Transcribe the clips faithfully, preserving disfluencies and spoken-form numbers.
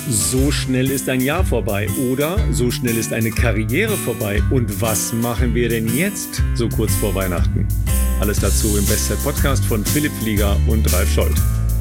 So schnell ist ein Jahr vorbei oder so schnell ist eine Karriere vorbei. Und was machen wir denn jetzt, so kurz vor Weihnachten? Alles dazu im Bestzeit-Podcast von Philipp Flieger und Ralf Scholz.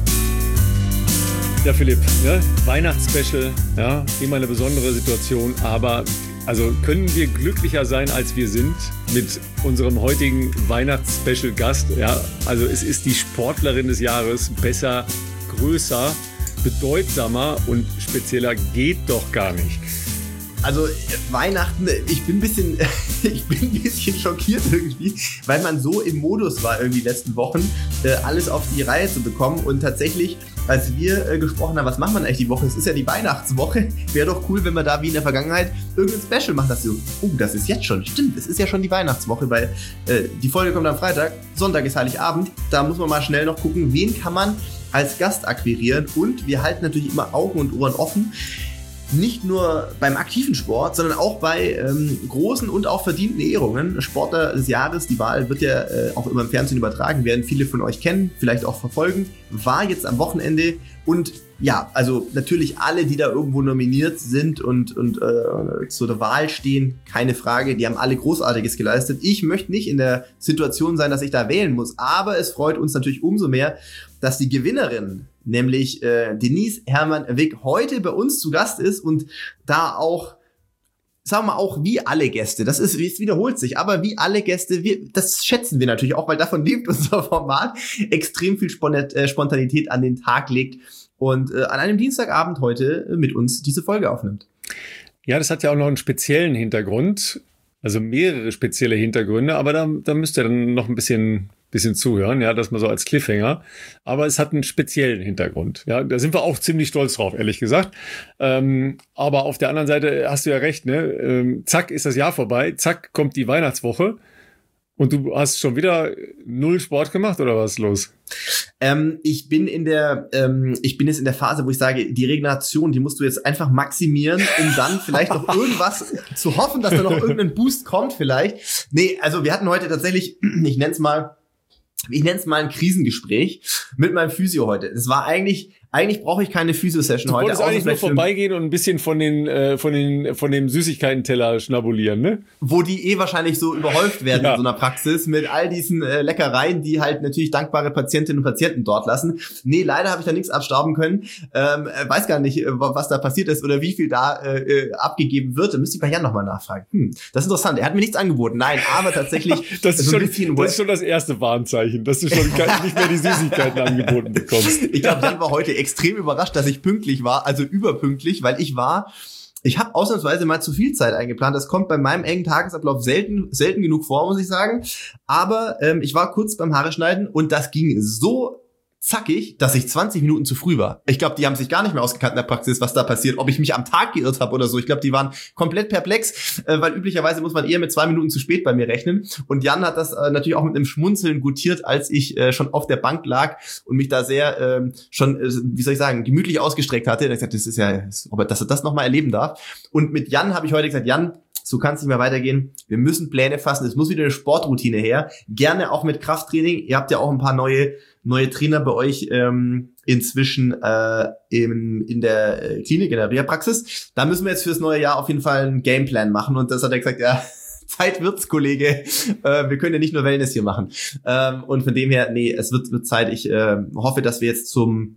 Ja, Philipp, ne? Weihnachtsspecial, ja, immer eine besondere Situation, aber also können wir glücklicher sein, als wir sind mit unserem heutigen Weihnachtsspecial-Gast? Ja, also es ist die Sportlerin des Jahres, besser, größer, bedeutsamer und spezieller geht doch gar nicht. Also Weihnachten, ich bin ein bisschen, ich bin ein bisschen schockiert irgendwie, weil man so im Modus war irgendwie die letzten Wochen, äh, alles auf die Reihe zu bekommen. Und tatsächlich, als wir äh, gesprochen haben, was macht man eigentlich die Woche? Es ist ja die Weihnachtswoche. Wäre doch cool, wenn wir da wie in der Vergangenheit irgendein Special machen, dass so, oh, das ist jetzt schon, stimmt, es ist ja schon die Weihnachtswoche, weil äh, die Folge kommt am Freitag, Sonntag ist Heiligabend. Da muss man mal schnell noch gucken, wen kann man als Gast akquirieren. Und wir halten natürlich immer Augen und Ohren offen. Nicht nur beim aktiven Sport, sondern auch bei ähm, großen und auch verdienten Ehrungen. Sportler des Jahres, die Wahl wird ja äh, auch immer im Fernsehen übertragen, werden viele von euch kennen, vielleicht auch verfolgen. War jetzt am Wochenende und ja, also natürlich alle, die da irgendwo nominiert sind und, und äh, zu der Wahl stehen, keine Frage, die haben alle Großartiges geleistet. Ich möchte nicht in der Situation sein, dass ich da wählen muss, aber es freut uns natürlich umso mehr, dass die Gewinnerin, nämlich äh, Denise Hermann-Wick, heute bei uns zu Gast ist und da auch, sagen wir mal, auch wie alle Gäste, das ist, es wiederholt sich, aber wie alle Gäste, wir, das schätzen wir natürlich auch, weil davon lebt unser Format, extrem viel Spontanität an den Tag legt und äh, an einem Dienstagabend heute mit uns diese Folge aufnimmt. Ja, das hat ja auch noch einen speziellen Hintergrund, also mehrere spezielle Hintergründe, aber da, da müsst ihr dann noch ein bisschen bisschen zuhören, ja, das mal so als Cliffhanger. Aber es hat einen speziellen Hintergrund. Ja, da sind wir auch ziemlich stolz drauf, ehrlich gesagt. Ähm, aber auf der anderen Seite hast du ja recht, ne? Ähm, zack, ist das Jahr vorbei. Zack, kommt die Weihnachtswoche. Und du hast schon wieder null Sport gemacht, oder was ist los? Ähm, ich bin in der, ähm, ich bin jetzt in der Phase, wo ich sage, die Regeneration, die musst du jetzt einfach maximieren, um dann vielleicht noch irgendwas zu hoffen, dass da noch irgendein Boost kommt vielleicht. Nee, also wir hatten heute tatsächlich, ich nenne es mal, Ich nenne es mal ein Krisengespräch mit meinem Physio heute. Es war eigentlich, eigentlich brauche ich keine Physio-Session heute. Du wolltest eigentlich nur vorbeigehen und ein bisschen von den, äh, von den, von dem Süßigkeiten-Teller schnabulieren, ne? Wo die eh wahrscheinlich so überhäuft werden ja. in so einer Praxis mit all diesen äh, Leckereien, die halt natürlich dankbare Patientinnen und Patienten dort lassen. Nee, leider habe ich da nichts abstauben können. Ähm, weiß gar nicht, was da passiert ist oder wie viel da äh, abgegeben wird. Da müsste ich bei Jan nochmal nachfragen. Hm, das ist interessant. Er hat mir nichts angeboten. Nein, aber tatsächlich das, ist so schon, ein bisschen das ist schon das erste Warnzeichen, dass du schon nicht mehr die Süßigkeiten angeboten bekommst. Ich glaube, Jan war heute extrem überrascht, dass ich pünktlich war, also überpünktlich, weil ich war, ich habe ausnahmsweise mal zu viel Zeit eingeplant. Das kommt bei meinem engen Tagesablauf selten selten genug vor, muss ich sagen. Aber ähm, ich war kurz beim Haare schneiden und das ging so zackig, dass ich zwanzig Minuten zu früh war. Ich glaube, die haben sich gar nicht mehr ausgekannt in der Praxis, was da passiert, ob ich mich am Tag geirrt habe oder so. Ich glaube, die waren komplett perplex, äh, weil üblicherweise muss man eher mit zwei Minuten zu spät bei mir rechnen. Und Jan hat das äh, natürlich auch mit einem Schmunzeln gutiert, als ich äh, schon auf der Bank lag und mich da sehr äh, schon, äh, wie soll ich sagen, gemütlich ausgestreckt hatte. Er hat gesagt, das ist ja, ob er, dass er das nochmal erleben darf. Und mit Jan habe ich heute gesagt, Jan, so kann es nicht mehr weitergehen. Wir müssen Pläne fassen. Es muss wieder eine Sportroutine her. Gerne auch mit Krafttraining. Ihr habt ja auch ein paar neue neue Trainer bei euch ähm, inzwischen äh, im, in der Klinik, in der Reha-Praxis. Da müssen wir jetzt fürs neue Jahr auf jeden Fall einen Gameplan machen. Und das hat er gesagt, ja, Zeit wird's, Kollege. Äh, wir können ja nicht nur Wellness hier machen. Ähm, und von dem her, nee, es wird, wird Zeit. Ich äh, hoffe, dass wir jetzt zum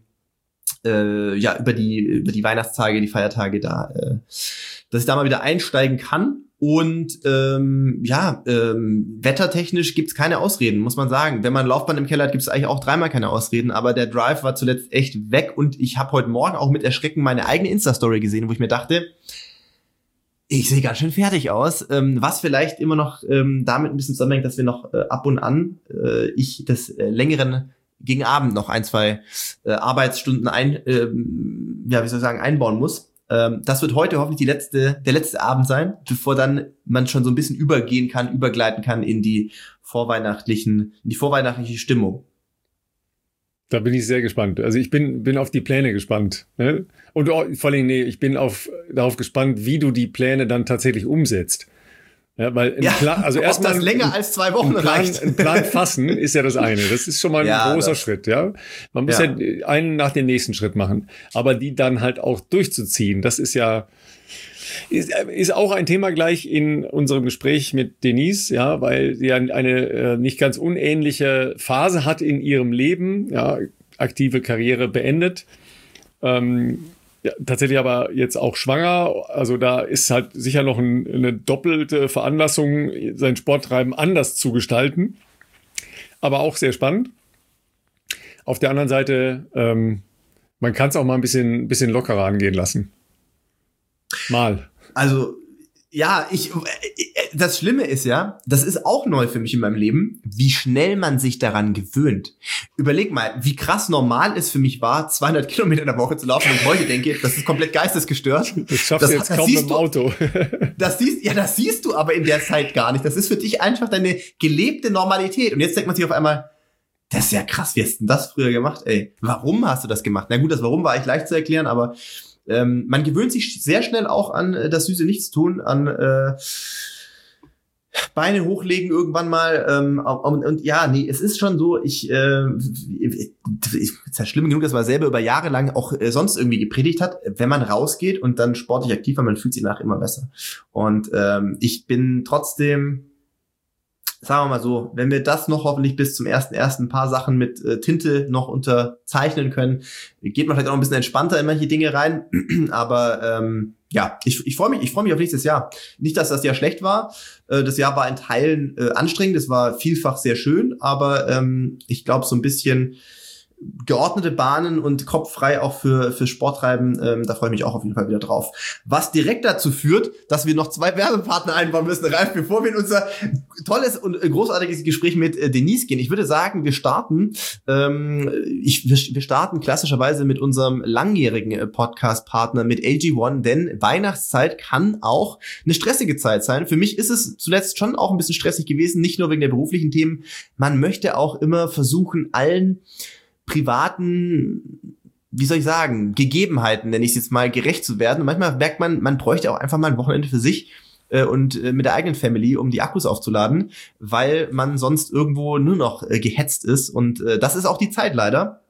äh, ja über die über die Weihnachtstage, die Feiertage da, äh, dass ich da mal wieder einsteigen kann. Und ähm, ja, ähm, wettertechnisch gibt's keine Ausreden, muss man sagen. Wenn man ein Laufband im Keller hat, gibt's eigentlich auch dreimal keine Ausreden. Aber der Drive war zuletzt echt weg. Und ich habe heute Morgen auch mit Erschrecken meine eigene Insta-Story gesehen, wo ich mir dachte, ich sehe ganz schön fertig aus. Ähm, was vielleicht immer noch ähm, damit ein bisschen zusammenhängt, dass wir noch äh, ab und an, äh, ich des äh, längeren gegen Abend noch ein, zwei äh, Arbeitsstunden ein, äh, ja, wie soll ich sagen, einbauen muss. Das wird heute hoffentlich die letzte, der letzte Abend sein, bevor dann man schon so ein bisschen übergehen kann, übergleiten kann in die vorweihnachtlichen, in die vorweihnachtliche Stimmung. Da bin ich sehr gespannt. Also ich bin, bin auf die Pläne gespannt. Ne? Und auch, vor allem, nee, ich bin auf, darauf gespannt, wie du die Pläne dann tatsächlich umsetzt. Ja, weil ein ja, Plan, also erstmal das länger als zwei Wochen ein Plan, reicht. ein Plan fassen ist ja das eine. Das ist schon mal ein ja, großer das, Schritt, ja. Man muss ja. ja einen nach dem nächsten Schritt machen. Aber die dann halt auch durchzuziehen, das ist ja, ist, ist auch ein Thema gleich in unserem Gespräch mit Denise, ja, weil sie ja eine äh, nicht ganz unähnliche Phase hat in ihrem Leben, ja, aktive Karriere beendet. Ähm, Ja, tatsächlich aber jetzt auch schwanger. Also da ist halt sicher noch ein, eine doppelte Veranlassung, sein Sporttreiben anders zu gestalten. Aber auch sehr spannend. Auf der anderen Seite, ähm, man kann es auch mal ein bisschen, bisschen lockerer angehen lassen. Mal. Also, ja, ich, das Schlimme ist ja, das ist auch neu für mich in meinem Leben, wie schnell man sich daran gewöhnt. Überleg mal, wie krass normal es für mich war, zweihundert Kilometer in der Woche zu laufen, und ich heute denke, das ist komplett geistesgestört. Das schaffst du jetzt kaum mit dem Auto. Das siehst, ja, das siehst du aber in der Zeit gar nicht. Das ist für dich einfach deine gelebte Normalität. Und jetzt denkt man sich auf einmal, das ist ja krass, wie hast du denn das früher gemacht, ey? Warum hast du das gemacht? Na gut, das Warum war echt leicht zu erklären, aber Ähm, man gewöhnt sich sehr schnell auch an äh, das süße Nichtstun, an äh, Beine hochlegen irgendwann mal. Ähm, und, und ja, nee, es ist schon so, ich, äh, es ist ja schlimm genug, dass man selber über Jahre lang auch äh, sonst irgendwie gepredigt hat, wenn man rausgeht und dann sportlich aktiv war, man fühlt sich nachher immer besser. Und ähm, ich bin trotzdem, sagen wir mal so, wenn wir das noch hoffentlich bis zum ersten ersten ein paar Sachen mit äh, Tinte noch unterzeichnen können, geht man vielleicht auch ein bisschen entspannter in manche Dinge rein. Aber ähm, ja, ich, ich freue mich, ich freue mich auf nächstes Jahr. Nicht, dass das Jahr schlecht war. Äh, das Jahr war in Teilen äh, anstrengend, es war vielfach sehr schön, aber ähm, ich glaube, so ein bisschen geordnete Bahnen und Kopf frei auch für für Sporttreiben, ähm, da freue ich mich auch auf jeden Fall wieder drauf. Was direkt dazu führt, dass wir noch zwei Werbepartner einbauen müssen, Ralf, bevor wir in unser tolles und großartiges Gespräch mit äh, Denise gehen. Ich würde sagen, wir starten, ähm, ich, wir, wir starten klassischerweise mit unserem langjährigen äh, Podcast-Partner, mit A G eins, denn Weihnachtszeit kann auch eine stressige Zeit sein. Für mich ist es zuletzt schon auch ein bisschen stressig gewesen, nicht nur wegen der beruflichen Themen. Man möchte auch immer versuchen, allen privaten, wie soll ich sagen, Gegebenheiten, nenne ich es jetzt mal, gerecht zu werden. Und manchmal merkt man, man bräuchte auch einfach mal ein Wochenende für sich äh, und äh, mit der eigenen Family, um die Akkus aufzuladen, weil man sonst irgendwo nur noch äh, gehetzt ist. Und äh, das ist auch die Zeit leider,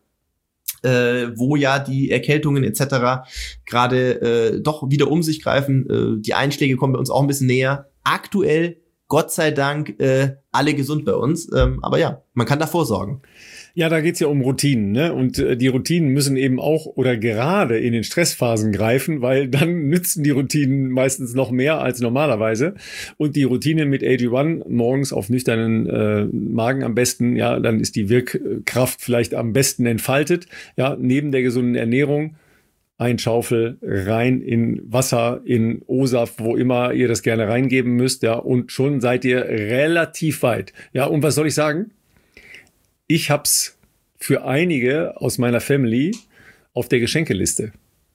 äh, wo ja die Erkältungen et cetera gerade äh, doch wieder um sich greifen. Äh, die Einschläge kommen bei uns auch ein bisschen näher. Aktuell, Gott sei Dank, äh, alle gesund bei uns. Ähm, aber ja, man kann davor sorgen. Ja, da geht's ja um Routinen, ne? Und äh, die Routinen müssen eben auch oder gerade in den Stressphasen greifen, weil dann nützen die Routinen meistens noch mehr als normalerweise. Und die Routine mit A G eins, morgens auf nüchternen äh, Magen am besten, ja, dann ist die Wirkkraft vielleicht am besten entfaltet. Ja, neben der gesunden Ernährung, ein Schaufel rein in Wasser, in O-Saft, wo immer ihr das gerne reingeben müsst, ja, und schon seid ihr relativ weit. Ja, und was soll ich sagen? Ich hab's für einige aus meiner Family auf der Geschenkeliste.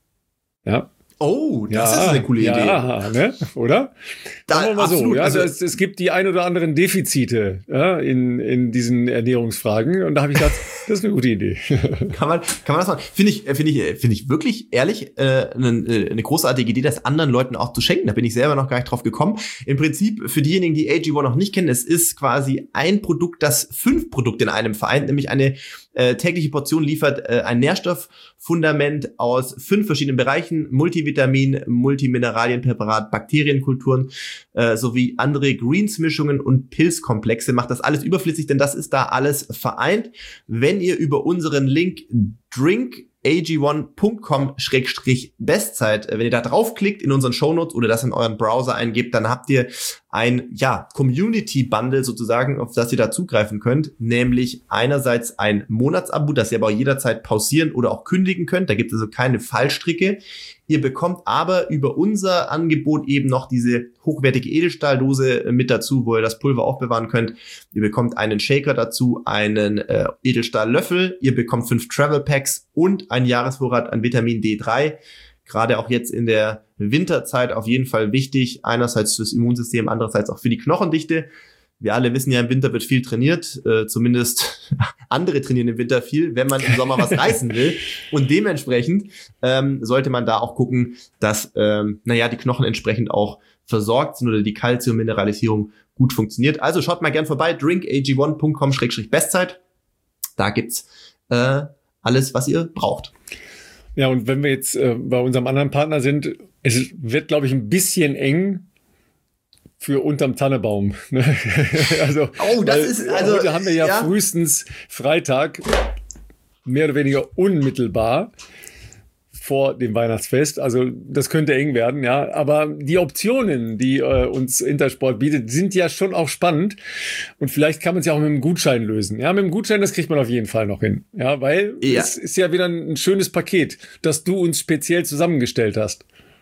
Ja. Oh, das ja, ist eine coole Idee. Ja, ne? Oder? Da, Sagen wir mal absolut, so. Ja, also es, es gibt die ein oder anderen Defizite ja, in, in diesen Ernährungsfragen. Und da habe ich gedacht, das ist eine gute Idee. Kann man, kann man das machen? Finde ich, finde ich, finde ich wirklich ehrlich äh, eine, eine großartige Idee, das anderen Leuten auch zu schenken. Da bin ich selber noch gar nicht drauf gekommen. Im Prinzip für diejenigen, die A G eins noch nicht kennen, es ist quasi ein Produkt, das fünf Produkte in einem vereint, nämlich eine äh, tägliche Portion liefert äh, ein Nährstofffundament aus fünf verschiedenen Bereichen: Multivitamin, Multimineralienpräparat, Bakterienkulturen äh, sowie andere Greens-Mischungen und Pilzkomplexe. Macht das alles überflüssig, denn das ist da alles vereint. Wenn ihr über unseren Link drink a g eins punkt com Schrägstrich Bestzeit, wenn ihr da draufklickt in unseren Shownotes oder das in euren Browser eingebt, dann habt ihr ein, ja, Community-Bundle sozusagen, auf das ihr da zugreifen könnt, nämlich einerseits ein Monatsabo, das ihr aber auch jederzeit pausieren oder auch kündigen könnt. Da gibt es also keine Fallstricke. Ihr bekommt aber über unser Angebot eben noch diese hochwertige Edelstahldose mit dazu, wo ihr das Pulver aufbewahren könnt. Ihr bekommt einen Shaker dazu, einen äh, Edelstahllöffel. Ihr bekommt fünf Travel Packs und einen Jahresvorrat an Vitamin D drei. Gerade auch jetzt in der Winterzeit auf jeden Fall wichtig. Einerseits fürs Immunsystem, andererseits auch für die Knochendichte. Wir alle wissen ja, im Winter wird viel trainiert, äh, zumindest andere trainieren im Winter viel, wenn man im Sommer was reißen will. Und dementsprechend ähm, sollte man da auch gucken, dass ähm, naja, die Knochen entsprechend auch versorgt sind oder die Calcium-Mineralisierung gut funktioniert. Also schaut mal gern vorbei, drink a g one dot com slash bestzeit. Da gibt's äh, alles, was ihr braucht. Ja, und wenn wir jetzt äh, bei unserem anderen Partner sind, es wird, glaube ich, ein bisschen eng für unterm Tannebaum. Also, oh, das ist, also, heute haben wir ja, ja frühestens Freitag, mehr oder weniger unmittelbar vor dem Weihnachtsfest. Also das könnte eng werden, ja. Aber die Optionen, die äh, uns Intersport bietet, sind ja schon auch spannend. Und vielleicht kann man es ja auch mit einem Gutschein lösen. Ja, mit dem Gutschein, das kriegt man auf jeden Fall noch hin. Ja, weil ja. es ist ja wieder ein schönes Paket, das du uns speziell zusammengestellt hast.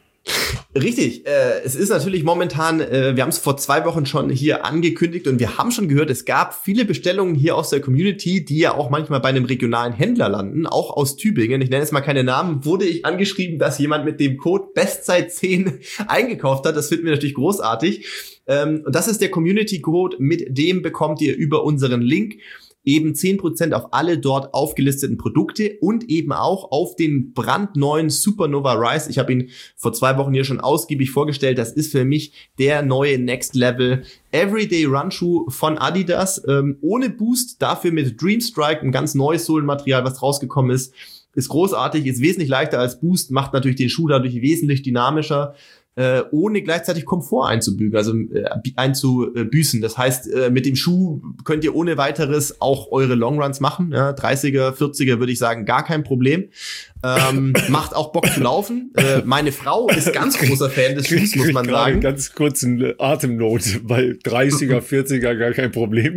Richtig, äh, es ist natürlich momentan, äh, wir haben es vor zwei Wochen schon hier angekündigt und wir haben schon gehört, es gab viele Bestellungen hier aus der Community, die ja auch manchmal bei einem regionalen Händler landen, auch aus Tübingen. Ich nenne jetzt mal keine Namen, wurde ich angeschrieben, dass jemand mit dem Code Bestzeit zehn eingekauft hat. Das finden wir natürlich großartig. Ähm, und das ist der Community-Code, mit dem bekommt ihr über unseren Link eben zehn Prozent auf alle dort aufgelisteten Produkte und eben auch auf den brandneuen Supernova Rise. Ich habe ihn vor zwei Wochen hier schon ausgiebig vorgestellt. Das ist für mich der neue Next Level Everyday Run Schuh von Adidas. Ähm, ohne Boost, dafür mit Dreamstrike, ein ganz neues Sohlenmaterial, was rausgekommen ist. Ist großartig, ist wesentlich leichter als Boost, macht natürlich den Schuh dadurch wesentlich dynamischer. Äh, ohne gleichzeitig Komfort einzubügen, also äh, einzubüßen. Das heißt, äh, mit dem Schuh könnt ihr ohne weiteres auch eure Longruns machen. Ja, dreißiger, vierziger würde ich sagen, gar kein Problem. Ähm, macht auch Bock zu laufen. Äh, meine Frau ist ganz großer Fan des Schuhs, muss man sagen. Ganz kurz eine Atemnot, weil dreißiger, vierziger gar kein Problem.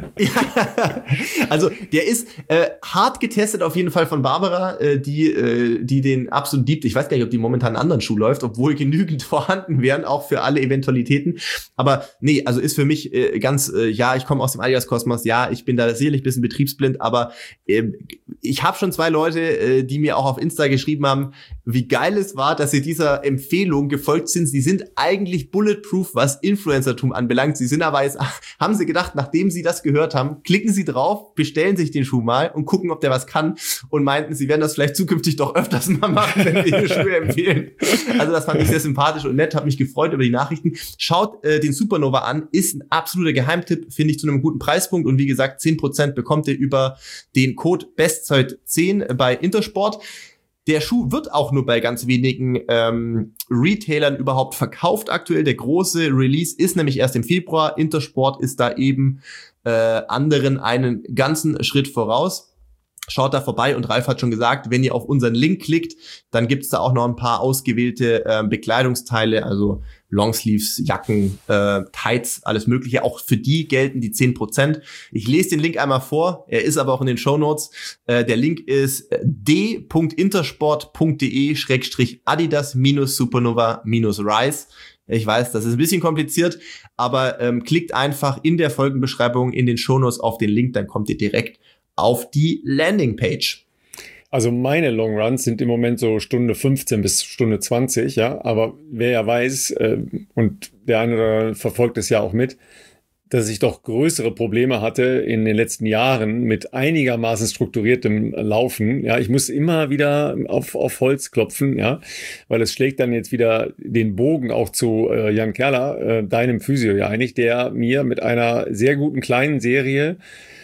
Ja, also der ist äh, hart getestet auf jeden Fall von Barbara, äh, die äh, die den absolut liebt. Ich weiß gar nicht, ob die momentan einen anderen Schuh läuft, obwohl genügend vorhanden wären, auch für alle Eventualitäten. Aber nee, also ist für mich äh, ganz, äh, ja, ich komme aus dem Adidas-Kosmos, ja, ich bin da sicherlich ein bisschen betriebsblind, aber äh, ich habe schon zwei Leute, äh, die mir auch auf Insta geschrieben haben, wie geil es war, dass sie dieser Empfehlung gefolgt sind. Sie sind eigentlich bulletproof, was Influencertum anbelangt. Sie sind aber jetzt, haben sie gedacht, nachdem sie das gehört haben, klicken sie drauf, bestellen sich den Schuh mal und gucken, ob der was kann und meinten, sie werden das vielleicht zukünftig doch öfters mal machen, wenn wir ihre Schuhe empfehlen. Also das fand ich sehr sympathisch und nett, habe mich gefreut über die Nachrichten. Schaut äh, den Supernova an, ist ein absoluter Geheimtipp, finde ich, zu einem guten Preispunkt und wie gesagt, zehn Prozent bekommt ihr über den Code Bestzeit zehn bei Intersport. Der Schuh wird auch nur bei ganz wenigen ähm, Retailern überhaupt verkauft aktuell. Der große Release ist nämlich erst im Februar. Intersport ist da eben äh, anderen einen ganzen Schritt voraus. Schaut da vorbei und Ralf hat schon gesagt, wenn ihr auf unseren Link klickt, dann gibt's da auch noch ein paar ausgewählte äh, Bekleidungsteile, also Longsleeves, Jacken, äh, Tights, alles mögliche. Auch für die gelten die zehn Prozent. Ich lese den Link einmal vor, er ist aber auch in den Shownotes. Äh, der Link ist d punkt intersport punkt de schrägstrich adidas minus supernova minus rise. Ich weiß, das ist ein bisschen kompliziert, aber ähm, klickt einfach in der Folgenbeschreibung in den Shownotes auf den Link, dann kommt ihr direkt auf die Landingpage. Also meine Longruns sind im Moment so Stunde fünfzehn bis Stunde zwanzig, ja, aber wer ja weiß, äh, und der eine oder andere verfolgt es ja auch mit, dass ich doch größere Probleme hatte in den letzten Jahren mit einigermaßen strukturiertem Laufen. Ja, ich muss immer wieder auf, auf Holz klopfen, ja, weil es schlägt dann jetzt wieder den Bogen auch zu äh, Jan Kerler, äh, deinem Physio ja eigentlich, der mir mit einer sehr guten kleinen Serie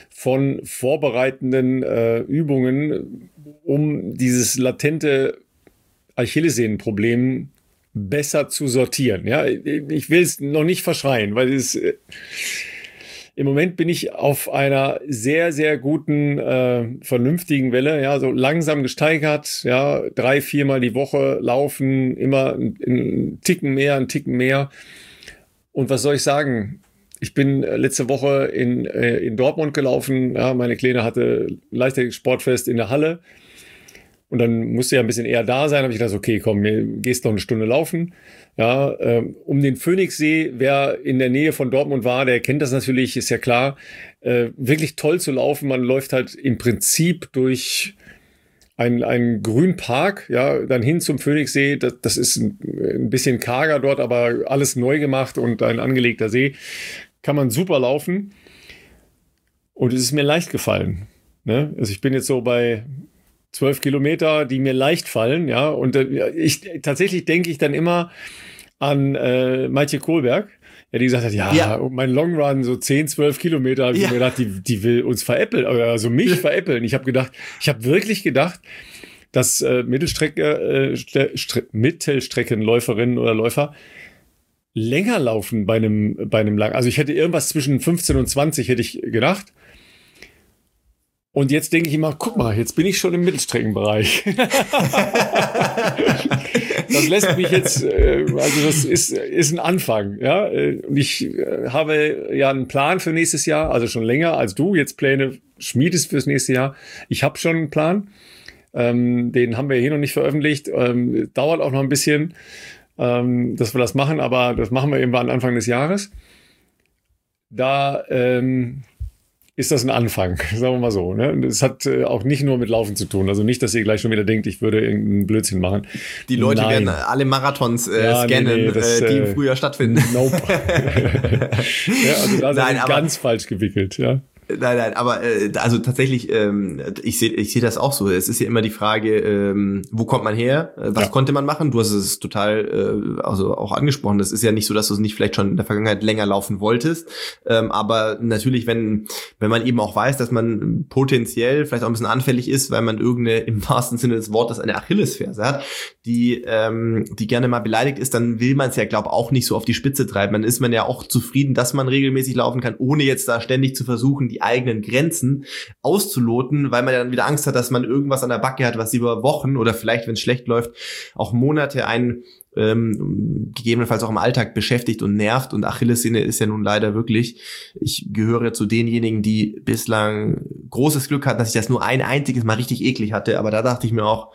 von vorbereitenden äh, Übungen, um dieses latente Achillessehnenproblem besser zu sortieren. Ja, ich will es noch nicht verschreien, weil es äh, im Moment bin ich auf einer sehr, sehr guten, äh, vernünftigen Welle, ja, so langsam gesteigert, ja, drei, viermal die Woche laufen, immer einen Ticken mehr, einen Ticken mehr. Und was soll ich sagen? Ich bin letzte Woche in, äh, in Dortmund gelaufen. Ja, meine Kleine hatte Leichtathletik-Sportfest in der Halle. Und dann musste ja ein bisschen eher da sein. Habe ich gedacht, okay, komm, gehst noch eine Stunde laufen. Ja, ähm, um den Phoenixsee, wer in der Nähe von Dortmund war, der kennt das natürlich, ist ja klar. Äh, wirklich toll zu laufen. Man läuft halt im Prinzip durch ein, ein Grünpark, ja, dann hin zum Phoenixsee. Das, das ist ein, ein bisschen karger dort, aber alles neu gemacht und ein angelegter See. kann man super laufen. Und es ist mir leicht gefallen. Ne? Also ich bin jetzt so bei zwölf Kilometer, die mir leicht fallen. Ja, und äh, ich tatsächlich denke ich dann immer an äh, Maitje Kohlberg, ja, die gesagt hat, ja, ja. mein Long Run, so zehn, zwölf Kilometer, habe ich ja. mir gedacht, die, die will uns veräppeln, also mich veräppeln. Ich habe gedacht, ich habe wirklich gedacht, dass äh, Mittelstrecke, äh, Stre- Mittelstreckenläuferinnen oder Läufer länger laufen bei einem, bei einem lang. Also ich hätte irgendwas zwischen fünfzehn und zwanzig hätte ich gedacht. Und jetzt denke ich immer, guck mal, jetzt bin ich schon im Mittelstreckenbereich. Das lässt mich jetzt, also das ist, ist ein Anfang, ja. Und ich habe ja einen Plan für nächstes Jahr, also schon länger als du jetzt Pläne schmiedest fürs nächste Jahr. Ich habe schon einen Plan. Den haben wir hier noch nicht veröffentlicht. Dauert auch noch ein bisschen, dass wir das machen, aber das machen wir irgendwann Anfang des Jahres. Da, ähm, ist das ein Anfang, sagen wir mal so. Ne? Das hat äh, auch nicht nur mit Laufen zu tun. Also nicht, dass ihr gleich schon wieder denkt, ich würde irgendeinen Blödsinn machen. Die Leute Nein. werden alle Marathons äh, ja, scannen, nee, nee, das, äh, die im Frühjahr stattfinden. Nope. Ja, also da sind wir ganz falsch gewickelt. Ja. Nein, nein, aber äh, also tatsächlich, ähm, ich sehe ich sehe das auch so. Es ist ja immer die Frage, ähm, wo kommt man her? Was ja. konnte man machen? Du hast es total äh, also auch angesprochen. Das ist ja nicht so, dass du es nicht vielleicht schon in der Vergangenheit länger laufen wolltest. Ähm, aber natürlich, wenn wenn man eben auch weiß, dass man potenziell vielleicht auch ein bisschen anfällig ist, weil man irgendeine, im wahrsten Sinne des Wortes, eine Achillesferse hat, die ähm, die gerne mal beleidigt ist, dann will man es ja, glaube ich, auch nicht so auf die Spitze treiben. Dann ist man ja auch zufrieden, dass man regelmäßig laufen kann, ohne jetzt da ständig zu versuchen, die eigenen Grenzen auszuloten, weil man ja dann wieder Angst hat, dass man irgendwas an der Backe hat, was über Wochen oder vielleicht, wenn es schlecht läuft, auch Monate einen ähm, gegebenenfalls auch im Alltag beschäftigt und nervt. Und Achillessehne ist ja nun leider wirklich, ich gehöre zu denjenigen, die bislang großes Glück hatten, dass ich das nur ein einziges Mal richtig eklig hatte, aber da dachte ich mir auch,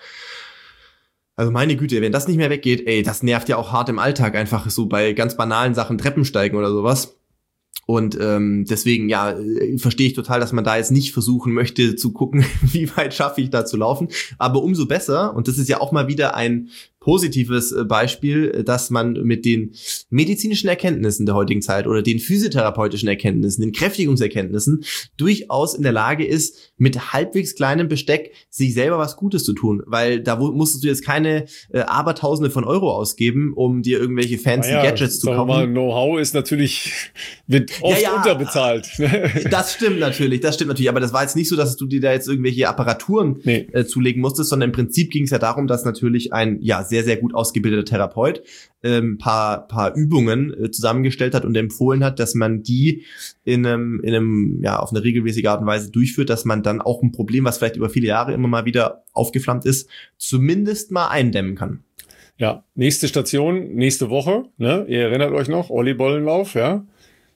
also meine Güte, wenn das nicht mehr weggeht, ey, das nervt ja auch hart im Alltag, einfach so bei ganz banalen Sachen, Treppensteigen oder sowas. Und ähm, deswegen, ja, verstehe ich total, dass man da jetzt nicht versuchen möchte zu gucken, wie weit schaffe ich da zu laufen. Aber umso besser, und das ist ja auch mal wieder ein positives Beispiel, dass man mit den medizinischen Erkenntnissen der heutigen Zeit oder den physiotherapeutischen Erkenntnissen, den Kräftigungserkenntnissen durchaus in der Lage ist, mit halbwegs kleinem Besteck sich selber was Gutes zu tun. Weil da musstest du jetzt keine äh, Abertausende von Euro ausgeben, um dir irgendwelche fancy ja, Gadgets zu kaufen. Mal, Know-how ist natürlich, wird oft ja, ja, unterbezahlt. Das stimmt natürlich, das stimmt natürlich. Aber das war jetzt nicht so, dass du dir da jetzt irgendwelche Apparaturen nee. äh, zulegen musstest, sondern im Prinzip ging es ja darum, dass natürlich ein, ja, sehr, sehr gut ausgebildeter Therapeut ähm, paar, paar Übungen äh, zusammengestellt hat und empfohlen hat, dass man die in einem, in einem, ja, auf eine regelmäßige Art und Weise durchführt, dass man dann auch ein Problem, was vielleicht über viele Jahre immer mal wieder aufgeflammt ist, zumindest mal eindämmen kann. Ja, nächste Station, nächste Woche, ne? Ihr erinnert euch noch, Olli Bollenlauf, ja?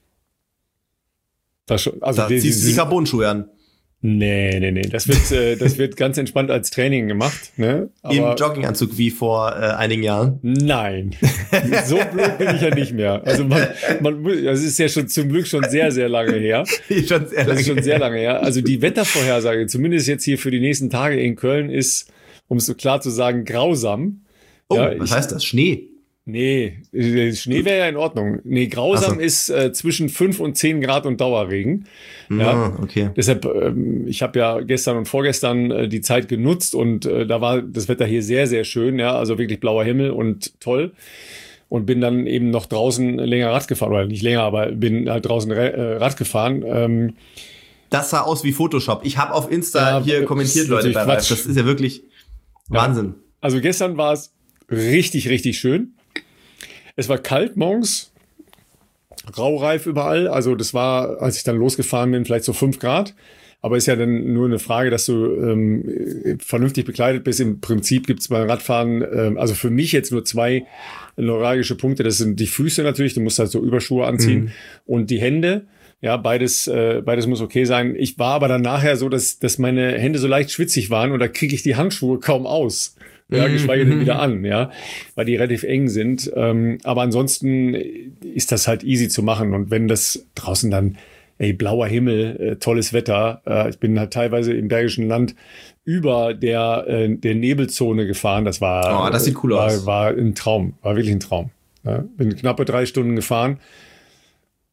Das schon, also da die, ziehst du die Carbon-Schuhe an. Nee, nee, nee. Das wird, äh, das wird ganz entspannt als Training gemacht. Ne? Aber im Jogginganzug wie vor äh, einigen Jahren? Nein. So blöd bin ich ja nicht mehr. Also man, man muss, das ist ja schon zum Glück schon sehr, sehr lange her. schon sehr das ist schon sehr lange her. Also die Wettervorhersage, zumindest jetzt hier für die nächsten Tage in Köln, ist, um es so klar zu sagen, grausam. Oh, ja, was ich, heißt das? Schnee? Nee, Schnee wäre ja in Ordnung. Nee, grausam so. ist äh, zwischen fünf und zehn Grad und Dauerregen. Ja, oh, okay. Deshalb, ähm, ich habe ja gestern und vorgestern äh, die Zeit genutzt und äh, da war das Wetter hier sehr, sehr schön. Ja, also wirklich blauer Himmel und toll. Und bin dann eben noch draußen länger Rad gefahren, oder nicht länger, aber bin halt draußen äh, Rad gefahren. Ähm, das sah aus wie Photoshop. Ich habe auf Insta ja, hier kommentiert, Leute, bei Ralf. Das ist ja wirklich Wahnsinn. Ja, also gestern war es richtig, richtig schön. Es war kalt morgens, raureif überall. Also das war, als ich dann losgefahren bin, vielleicht so fünf Grad. Aber ist ja dann nur eine Frage, dass du ähm, vernünftig bekleidet bist. Im Prinzip gibt es beim Radfahren, ähm, also für mich jetzt nur zwei neuralgische Punkte. Das sind die Füße natürlich, du musst halt so Überschuhe anziehen. Mhm. Und die Hände. Ja, beides, äh, beides muss okay sein. Ich war aber dann nachher so, dass, dass meine Hände so leicht schwitzig waren und da kriege ich die Handschuhe kaum aus. Ja, geschweige denn wieder an, ja, weil die relativ eng sind. Ähm, aber ansonsten ist das halt easy zu machen. Und wenn das draußen dann, ey, blauer Himmel, äh, tolles Wetter. Äh, ich bin halt teilweise im Bergischen Land über der, äh, der Nebelzone gefahren. Das war, oh, das sieht cool war, aus. War ein Traum, war wirklich ein Traum. Ja, bin knappe drei Stunden gefahren.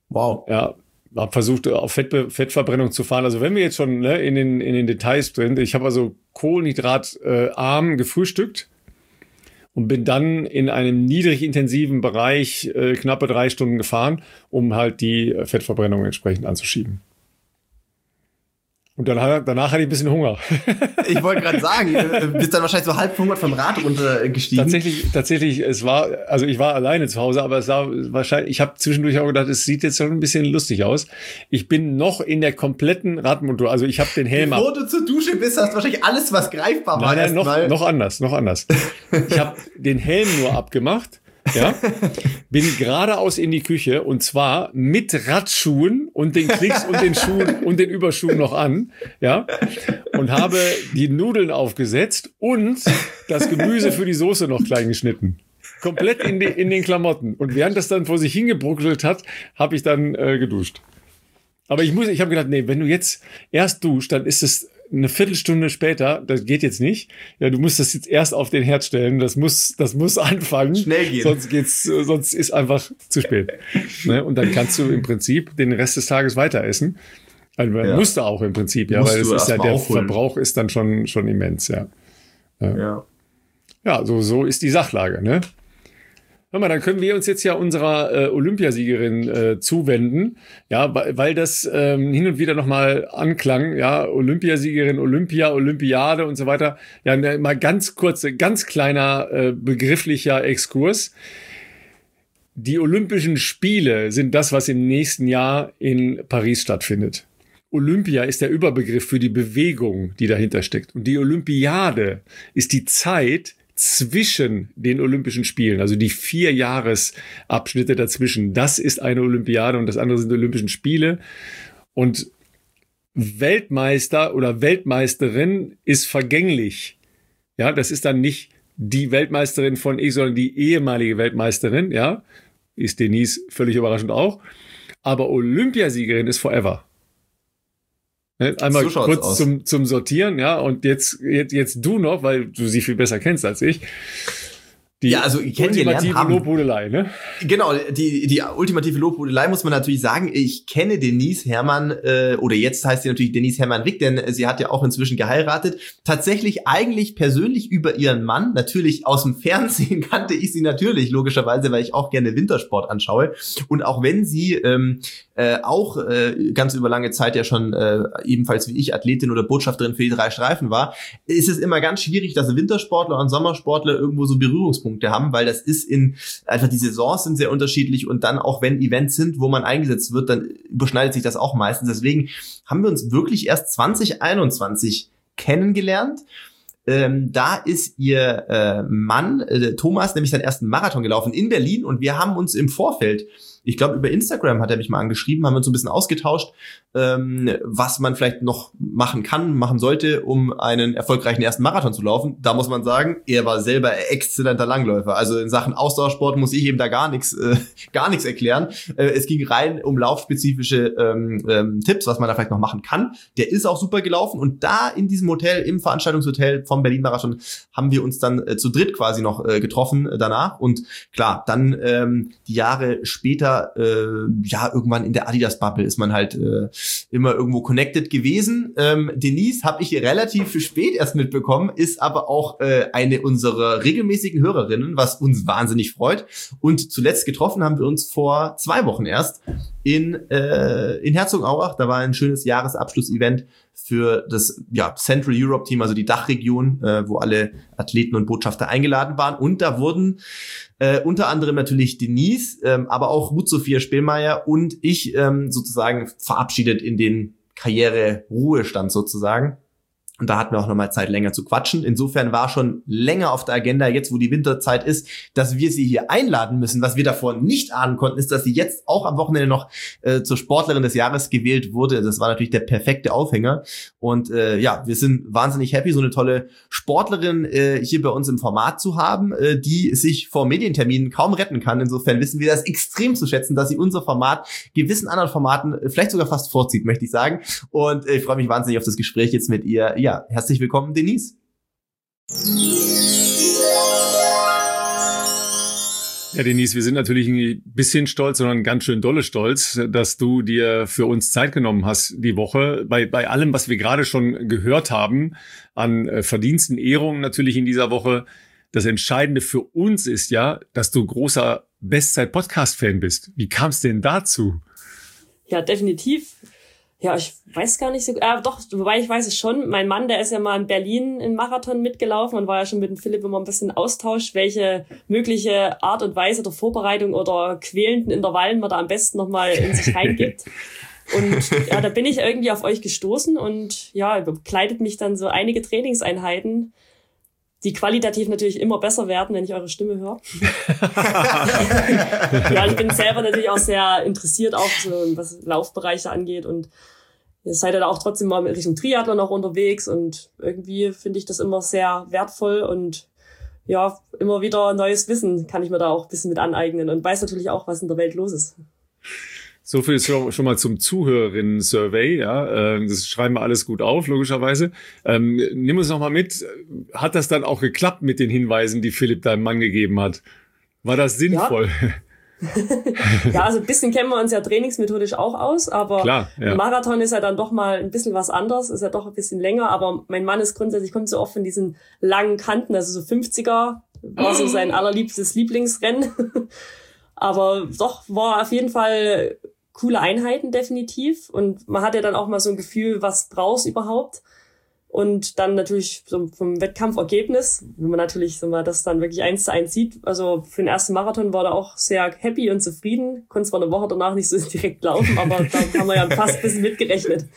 Wow. Ja, habe versucht, auf Fett, Fettverbrennung zu fahren. Also wenn wir jetzt schon ne, in, den, in den Details drin, ich habe also kohlenhydratarm äh, gefrühstückt und bin dann in einem niedrig intensiven Bereich äh, knappe drei Stunden gefahren, um halt die Fettverbrennung entsprechend anzuschieben. Und dann, danach hatte ich ein bisschen Hunger. Ich wollte gerade sagen, du bist dann wahrscheinlich so halb verhungert vom Rad runtergestiegen. Tatsächlich, tatsächlich, es war, also ich war alleine zu Hause, aber es war wahrscheinlich, ich habe zwischendurch auch gedacht, es sieht jetzt schon ein bisschen lustig aus. Ich bin noch in der kompletten Radmontur, also ich habe den Helm ab. Bevor du zur Dusche bist, hast du wahrscheinlich alles, was greifbar war. Nein, nein, noch, noch anders, noch anders. Ich habe den Helm nur abgemacht. Ja, bin geradeaus in die Küche und zwar mit Radschuhen und den Klicks und den Schuhen und den Überschuhen noch an, ja, und habe die Nudeln aufgesetzt und das Gemüse für die Soße noch klein geschnitten. Komplett in, die, in den Klamotten. Und während das dann vor sich hingebruckelt hat, habe ich dann äh, geduscht. Aber ich muss, ich habe gedacht, nee, wenn du jetzt erst duscht, dann ist es eine Viertelstunde später, das geht jetzt nicht. Ja, du musst das jetzt erst auf den Herd stellen. Das muss, das muss anfangen. Schnell gehen. Sonst geht's, sonst ist einfach zu spät. Ne? Und dann kannst du im Prinzip den Rest des Tages weiter essen. Also man ja. musste auch im Prinzip, ja, musst weil es ist ja der aufholen. Verbrauch ist dann schon, schon immens, ja. Ja, ja. ja so, so ist die Sachlage, ne? Hör mal, dann können wir uns jetzt ja unserer äh, Olympiasiegerin äh, zuwenden, ja, weil, weil das ähm, hin und wieder nochmal anklang, ja, Olympiasiegerin, Olympia, Olympiade und so weiter. Ja, ne, mal ganz kurze, ganz kleiner äh, begrifflicher Exkurs. Die Olympischen Spiele sind das, was im nächsten Jahr in Paris stattfindet. Olympia ist der Überbegriff für die Bewegung, die dahinter steckt. Und die Olympiade ist die Zeit zwischen den Olympischen Spielen, also die vier Jahresabschnitte dazwischen. Das ist eine Olympiade und das andere sind die Olympischen Spiele. Und Weltmeister oder Weltmeisterin ist vergänglich. Ja, das ist dann nicht die Weltmeisterin von X, sondern die ehemalige Weltmeisterin. Ja, ist Denise völlig überraschend auch. Aber Olympiasiegerin ist forever. Einmal so kurz zum, zum Sortieren, ja, und jetzt, jetzt, jetzt du noch, weil du sie viel besser kennst als ich. Die ja, also ultimative Lobhudelei, ne? Genau, die die ultimative Lobhudelei muss man natürlich sagen. Ich kenne Denise Herrmann, äh, oder jetzt heißt sie natürlich Denise Herrmann-Wick, denn sie hat ja auch inzwischen geheiratet. Tatsächlich eigentlich persönlich über ihren Mann. Natürlich aus dem Fernsehen kannte ich sie natürlich, logischerweise, weil ich auch gerne Wintersport anschaue. Und auch wenn sie ähm, äh, auch äh, ganz über lange Zeit ja schon äh, ebenfalls wie ich Athletin oder Botschafterin für die drei Streifen war, ist es immer ganz schwierig, dass Wintersportler und Sommersportler irgendwo so Berührungspunkte haben, weil das ist in, einfach die Saisons sind sehr unterschiedlich und dann auch wenn Events sind, wo man eingesetzt wird, dann überschneidet sich das auch meistens. Deswegen haben wir uns wirklich erst zwanzig einundzwanzig kennengelernt. Ähm, da ist ihr äh, Mann, äh, Thomas, nämlich seinen ersten Marathon gelaufen in Berlin und wir haben uns im Vorfeld, ich glaube über Instagram hat er mich mal angeschrieben, haben wir uns so ein bisschen ausgetauscht, ähm, was man vielleicht noch machen kann, machen sollte, um einen erfolgreichen ersten Marathon zu laufen. Da muss man sagen, er war selber exzellenter Langläufer. Also in Sachen Ausdauersport muss ich eben da gar nichts äh, gar nichts erklären. Äh, es ging rein um laufspezifische ähm, ähm, Tipps, was man da vielleicht noch machen kann. Der ist auch super gelaufen und da in diesem Hotel, im Veranstaltungshotel vom Berlin-Marathon, haben wir uns dann äh, zu dritt quasi noch äh, getroffen äh, danach. Und klar, dann ähm, die Jahre später Äh, ja, irgendwann in der Adidas-Bubble ist man halt äh, immer irgendwo connected gewesen. Ähm, Denise habe ich relativ spät erst mitbekommen, ist aber auch äh, eine unserer regelmäßigen Hörerinnen, was uns wahnsinnig freut. Und zuletzt getroffen haben wir uns vor zwei Wochen erst in äh, in Herzogenaurach. Da war ein schönes Jahresabschlussevent für das ja Central Europe Team, also die Dachregion, äh, wo alle Athleten und Botschafter eingeladen waren. Und da wurden äh, unter anderem natürlich Denise, ähm, aber auch Ruth Sophia Spielmeier und ich ähm, sozusagen verabschiedet in den Karriere-Ruhestand sozusagen. Und da hatten wir auch nochmal Zeit, länger zu quatschen. Insofern war schon länger auf der Agenda, jetzt wo die Winterzeit ist, dass wir sie hier einladen müssen. Was wir davor nicht ahnen konnten, ist, dass sie jetzt auch am Wochenende noch äh, zur Sportlerin des Jahres gewählt wurde. Das war natürlich der perfekte Aufhänger. Und äh, ja, wir sind wahnsinnig happy, so eine tolle Sportlerin äh, hier bei uns im Format zu haben, äh, die sich vor Medienterminen kaum retten kann. Insofern wissen wir das extrem zu schätzen, dass sie unser Format gewissen anderen Formaten äh, vielleicht sogar fast vorzieht, möchte ich sagen. Und äh, ich freue mich wahnsinnig auf das Gespräch jetzt mit ihr. Ja, herzlich willkommen, Denise. Ja, Denise, wir sind natürlich ein bisschen stolz, sondern ganz schön dolle stolz, dass du dir für uns Zeit genommen hast die Woche. Bei, bei allem, was wir gerade schon gehört haben, an äh, Verdiensten, Ehrungen natürlich in dieser Woche. Das Entscheidende für uns ist ja, dass du großer Bestzeit-Podcast-Fan bist. Wie kam es denn dazu? Ja, definitiv. Ja, ich weiß gar nicht so, äh, doch, wobei ich weiß es schon. Mein Mann, der ist ja mal in Berlin im Marathon mitgelaufen und war ja schon mit dem Philipp immer ein bisschen Austausch, welche mögliche Art und Weise der Vorbereitung oder quälenden Intervallen man da am besten nochmal in sich reingibt. Und ja, da bin ich irgendwie auf euch gestoßen und ja, begleitet mich dann so einige Trainingseinheiten, die qualitativ natürlich immer besser werden, wenn ich eure Stimme höre. Ja, ich bin selber natürlich auch sehr interessiert, auch so was Laufbereiche angeht und ihr seid ja da auch trotzdem mal in Richtung Triathlon auch unterwegs und irgendwie finde ich das immer sehr wertvoll und ja, immer wieder neues Wissen kann ich mir da auch ein bisschen mit aneignen und weiß natürlich auch, was in der Welt los ist. So viel schon mal zum Zuhörerinnen-Survey, ja. Das schreiben wir alles gut auf, logischerweise. Ähm, nimm uns noch mal mit. Hat das dann auch geklappt mit den Hinweisen, die Philipp deinem Mann gegeben hat? War das sinnvoll? Ja, ja, also ein bisschen kennen wir uns ja trainingsmethodisch auch aus, aber Klar, ja. Ein Marathon ist ja dann doch mal ein bisschen was anderes, ist ja doch ein bisschen länger, aber mein Mann ist grundsätzlich, kommt so oft von diesen langen Kanten, also so fünfziger war so sein allerliebstes Lieblingsrennen. Aber doch war auf jeden Fall coole Einheiten definitiv und man hat ja dann auch mal so ein Gefühl, was brauchst überhaupt und dann natürlich so vom Wettkampfergebnis, wenn man natürlich so mal das dann wirklich eins zu eins sieht, also für den ersten Marathon war da auch sehr happy und zufrieden, konnte zwar eine Woche danach nicht so direkt laufen, aber da haben wir ja fast ein bisschen mitgerechnet.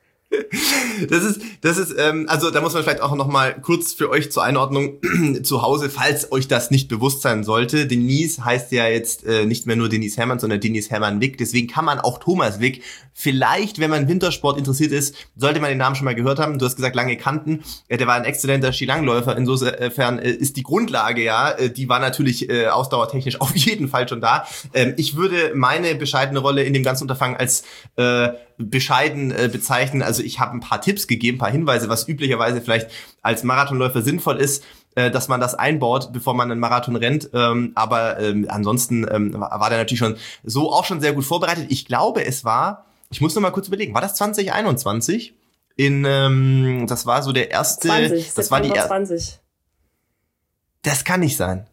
Das ist, das ist, ähm, also da muss man vielleicht auch noch mal kurz für euch zur Einordnung zu Hause, falls euch das nicht bewusst sein sollte. Denise heißt ja jetzt äh, nicht mehr nur Denise Herrmann, sondern Denise Herrmann-Wick. Deswegen kann man auch Thomas Wick vielleicht, wenn man Wintersport interessiert ist, sollte man den Namen schon mal gehört haben. Du hast gesagt, lange Kanten. Ja, der war ein exzellenter Skilangläufer. Insofern äh, ist die Grundlage, ja, äh, die war natürlich äh, ausdauertechnisch auf jeden Fall schon da. Ähm, ich würde meine bescheidene Rolle in dem ganzen Unterfangen als äh, bescheiden äh, bezeichnen. Also ich habe ein paar Tipps gegeben, ein paar Hinweise, was üblicherweise vielleicht als Marathonläufer sinnvoll ist, äh, dass man das einbaut, bevor man einen Marathon rennt. Ähm, aber ähm, ansonsten ähm, war der natürlich schon so auch schon sehr gut vorbereitet. Ich glaube, es war, ich muss noch mal kurz überlegen, war das zwanzig einundzwanzig? In, ähm, das war so der erste, zwanzig, das war die erste. zwanzig. Das kann nicht sein.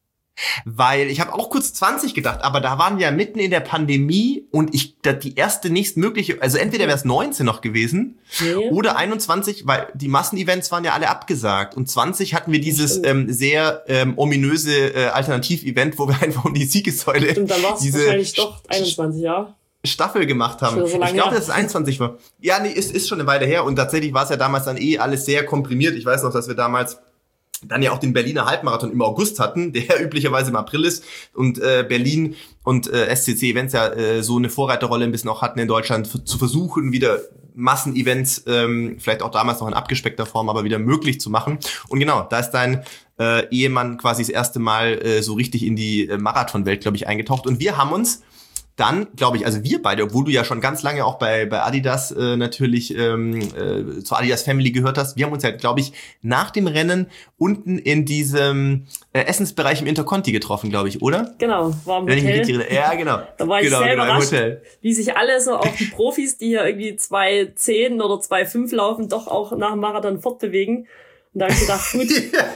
Weil ich habe auch kurz zwanzig gedacht, aber da waren wir ja mitten in der Pandemie und ich da die erste nächstmögliche, also entweder wäre es neunzehn noch gewesen nee. oder einundzwanzig, weil die Massenevents waren ja alle abgesagt und zwanzig hatten wir dieses ähm, sehr ähm, ominöse äh, Alternativ-Event, wo wir einfach um die Siegessäule Stimmt, dann war es wahrscheinlich doch einundzwanzig, ja. Staffel gemacht haben. So ich glaube, dass es einundzwanzig war. Ja, nee, ist, ist schon eine Weile her und tatsächlich war es ja damals dann eh alles sehr komprimiert. Ich weiß noch, dass wir damals dann ja auch den Berliner Halbmarathon im August hatten, der üblicherweise im April ist und äh, Berlin und äh, S C C Events ja äh, so eine Vorreiterrolle ein bisschen auch hatten in Deutschland, f- zu versuchen, wieder Massenevents, ähm, vielleicht auch damals noch in abgespeckter Form, aber wieder möglich zu machen. Und genau, da ist dein äh, Ehemann quasi das erste Mal äh, so richtig in die äh, Marathonwelt, glaube ich, eingetaucht. Und wir haben uns dann, glaube ich, also wir beide, obwohl du ja schon ganz lange auch bei bei Adidas äh, natürlich ähm, äh, zur Adidas Family gehört hast, wir haben uns ja, glaube ich, nach dem Rennen unten in diesem äh, Essensbereich im Interconti getroffen, glaube ich, oder? Genau, war im Wenn Hotel. Ich mich ja, genau. Da war ich genau, sehr genau, überrascht, im Hotel. wie sich alle so, auch die Profis, die hier irgendwie zwei zehn oder zwei fünf laufen, doch auch nach dem Marathon fortbewegen. Und da habe ich gedacht, gut,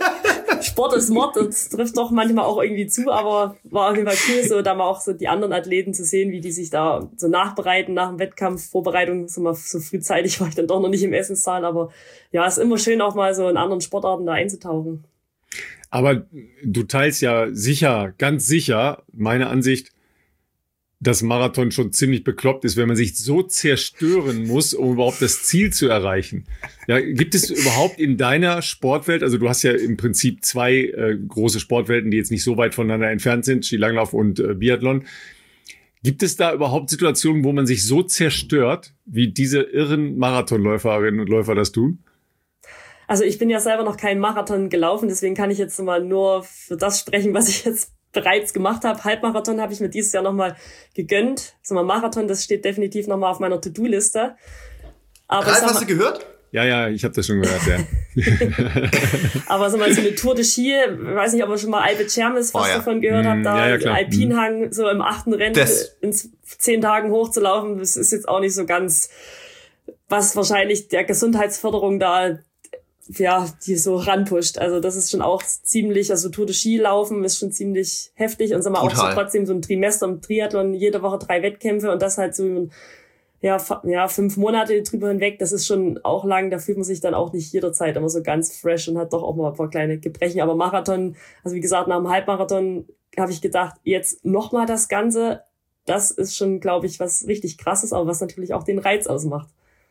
Sport ist Mord, das trifft doch manchmal auch irgendwie zu, aber war auf jeden Fall cool, so da mal auch so die anderen Athleten zu sehen, wie die sich da so nachbereiten nach dem Wettkampf, Vorbereitung, so mal so frühzeitig war ich dann doch noch nicht im Essenssaal, aber ja, ist immer schön auch mal so in anderen Sportarten da einzutauchen. Aber du teilst ja sicher, ganz sicher, meine Ansicht, dass Marathon schon ziemlich bekloppt ist, wenn man sich so zerstören muss, um überhaupt das Ziel zu erreichen. Ja, gibt es überhaupt in deiner Sportwelt, also du hast ja im Prinzip zwei äh, große Sportwelten, die jetzt nicht so weit voneinander entfernt sind, Skilanglauf und äh, Biathlon. Gibt es da überhaupt Situationen, wo man sich so zerstört, wie diese irren Marathonläuferinnen und Läufer das tun? Also ich bin ja selber noch keinen Marathon gelaufen, deswegen kann ich jetzt mal nur für das sprechen, was ich jetzt bereits gemacht habe. Halbmarathon habe ich mir dieses Jahr nochmal gegönnt. So mal Marathon, das steht definitiv nochmal auf meiner To-Do-Liste. Aber Ralf, hast du gehört? Ja, ja, ich habe das schon gehört, ja. Aber so mal so eine Tour de Ski, weiß nicht, ob ihr schon mal Alpe Cermis was oh, ja. davon gehört habt, da ja, ja, Alpinhang so im achten Rennen das. in zehn Tagen hochzulaufen, das ist jetzt auch nicht so ganz, was wahrscheinlich der Gesundheitsförderung da, ja, die so ranpusht. Also das ist schon auch ziemlich, also Tour de Ski laufen ist schon ziemlich heftig und sagen wir auch so trotzdem so ein Trimester im Triathlon, jede Woche drei Wettkämpfe und das halt so ja, ja, fünf Monate drüber hinweg, das ist schon auch lang, da fühlt man sich dann auch nicht jederzeit immer so ganz fresh und hat doch auch mal ein paar kleine Gebrechen. Aber Marathon, also wie gesagt, nach dem Halbmarathon habe ich gedacht, jetzt nochmal das Ganze, das ist schon, glaube ich, was richtig krasses, aber was natürlich auch den Reiz ausmacht.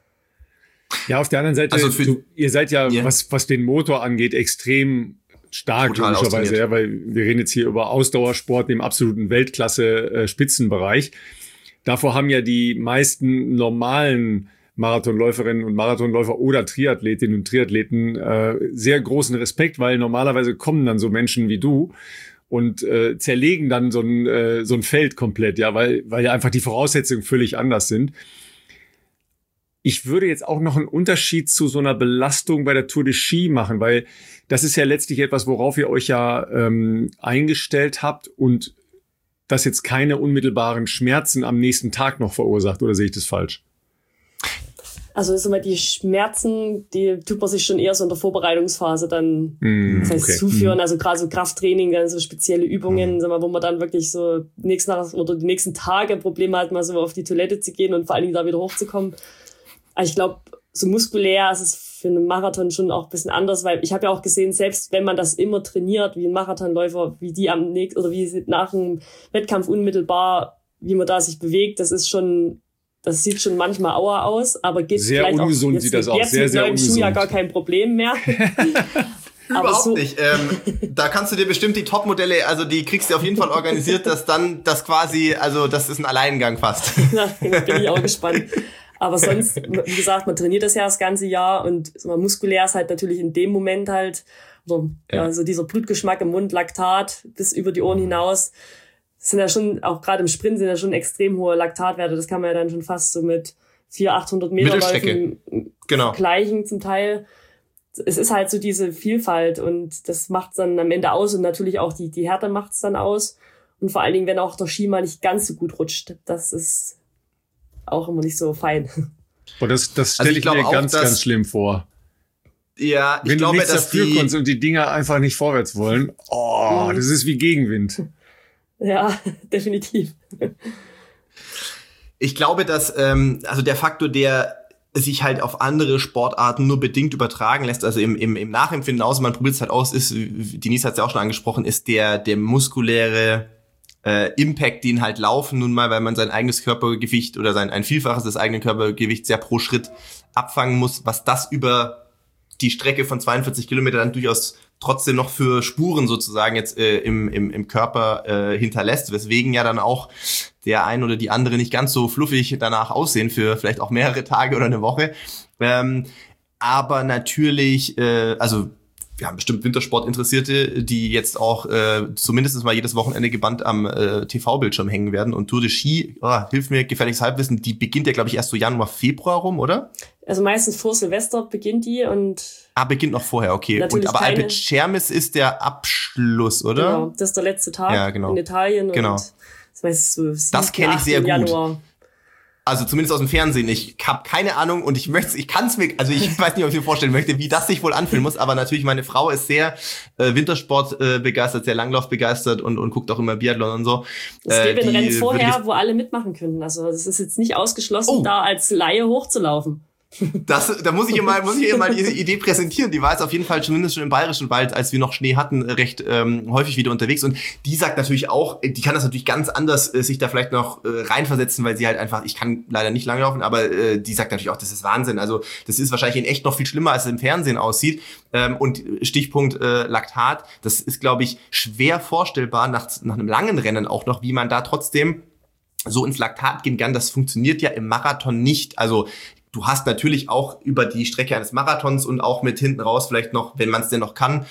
Ja, auf der anderen Seite, also für, du, ihr seid ja, yeah. was, was den Motor angeht, extrem stark, logischerweise, ja, weil wir reden jetzt hier über Ausdauersport im absoluten Weltklasse-Spitzenbereich. Davor haben ja die meisten normalen Marathonläuferinnen und Marathonläufer oder Triathletinnen und Triathleten äh, sehr großen Respekt, weil normalerweise kommen dann so Menschen wie du und äh, zerlegen dann so ein äh, so ein Feld komplett, ja, weil weil ja einfach die Voraussetzungen völlig anders sind. Ich würde jetzt auch noch einen Unterschied zu so einer Belastung bei der Tour de Ski machen, weil das ist ja letztlich etwas, worauf ihr euch ja ähm, eingestellt habt und das jetzt keine unmittelbaren Schmerzen am nächsten Tag noch verursacht, oder sehe ich das falsch? Also ist immer die Schmerzen, die tut man sich schon eher so in der Vorbereitungsphase dann mm, das heißt, okay. zuführen. Mm. Also gerade so Krafttraining, dann so spezielle Übungen, mm. sag mal, wo man dann wirklich so nächsten Tag oder die nächsten Tage Probleme hat, mal so auf die Toilette zu gehen und vor allen Dingen da wieder hochzukommen. Also ich glaube, so muskulär ist es für einen Marathon schon auch ein bisschen anders, weil ich habe ja auch gesehen, selbst wenn man das immer trainiert, wie ein Marathonläufer, wie die am nächsten oder wie sie nach dem Wettkampf unmittelbar, wie man da sich bewegt, das ist schon, das sieht schon manchmal auer aus, aber geht sehr vielleicht ungesund auch sieht das aus, sehr sehr ungesund. Schuh ja gar kein Problem mehr. Überhaupt so nicht. Ähm, da kannst du dir bestimmt die Top-Modelle, also die kriegst du auf jeden Fall organisiert, dass dann das quasi, also das ist ein Alleingang fast. Ja, bin ich auch gespannt. Aber sonst, wie gesagt, man trainiert das ja das ganze Jahr und so man muskulär ist halt natürlich in dem Moment halt, oder ja. also dieser Blutgeschmack im Mund, Laktat bis über die Ohren hinaus, das sind ja schon, auch gerade im Sprint sind ja schon extrem hohe Laktatwerte, das kann man ja dann schon fast so mit vierhundert, achthundert Meter Läufen genau. vergleichen zum Teil. Es ist halt so diese Vielfalt und das macht's dann am Ende aus und natürlich auch die, die Härte macht's dann aus und vor allen Dingen, wenn auch der Ski mal nicht ganz so gut rutscht, das ist auch immer nicht so fein. Und das, das stelle also ich, ich mir auch, ganz, ganz schlimm vor. Ja, ich Wenn glaube, du nichts dass dafür die kannst und die Dinger einfach nicht vorwärts wollen, oh, das ist wie Gegenwind. Ja, definitiv. Ich glaube, dass ähm, also der Faktor, der sich halt auf andere Sportarten nur bedingt übertragen lässt, also im, im, im Nachempfinden aus, man probiert es halt aus, ist, Denise hat es ja auch schon angesprochen, ist der, der muskuläre Äh, Impact, den halt Laufen nun mal, weil man sein eigenes Körpergewicht oder sein ein Vielfaches des eigenen Körpergewichts ja pro Schritt abfangen muss, was das über die Strecke von zweiundvierzig Kilometer dann durchaus trotzdem noch für Spuren sozusagen jetzt äh, im, im, im Körper äh, hinterlässt, weswegen ja dann auch der ein oder die andere nicht ganz so fluffig danach aussehen für vielleicht auch mehrere Tage oder eine Woche. Ähm, aber natürlich, äh, also wir haben bestimmt Wintersport-Interessierte, die jetzt auch äh, zumindest mal jedes Wochenende gebannt am äh, T V-Bildschirm hängen werden. Und Tour de Ski, oh, hilf mir, gefährliches Halbwissen, die beginnt ja, glaube ich, erst so Januar, Februar rum, oder? Also meistens vor Silvester beginnt die und... Ah, beginnt noch vorher, okay. Und aber keine... Alpe Cermis ist der Abschluss, oder? Genau, das ist der letzte Tag ja, genau. in Italien. Genau. Und das, weißt du, das kenne ich sehr gut. Januar. Also zumindest aus dem Fernsehen. Ich habe keine Ahnung und ich möchte, ich kann es mir, also ich weiß nicht, ob ich mir vorstellen möchte, wie das sich wohl anfühlen muss. Aber natürlich, meine Frau ist sehr äh, Wintersport äh, begeistert, sehr Langlauf begeistert und und guckt auch immer Biathlon und so. Es gibt äh, ein Rennen vorher, wo alle mitmachen können. Also es ist jetzt nicht ausgeschlossen, oh. da als Laie hochzulaufen. Das, da muss ich ihr mal, muss ich ihr mal diese Idee präsentieren. Die war jetzt auf jeden Fall zumindest schon im Bayerischen Wald, als wir noch Schnee hatten, recht ähm, häufig wieder unterwegs. Und die sagt natürlich auch, die kann das natürlich ganz anders äh, sich da vielleicht noch äh, reinversetzen, weil sie halt einfach, ich kann leider nicht langlaufen, aber äh, die sagt natürlich auch, das ist Wahnsinn. Also das ist wahrscheinlich in echt noch viel schlimmer, als es im Fernsehen aussieht. Ähm, und Stichpunkt äh, Laktat, das ist, glaube ich, schwer vorstellbar nach, nach einem langen Rennen auch noch, wie man da trotzdem so ins Laktat gehen kann. Das funktioniert ja im Marathon nicht. Also du hast natürlich auch über die Strecke eines Marathons und auch mit hinten raus vielleicht noch, wenn man es denn noch kann,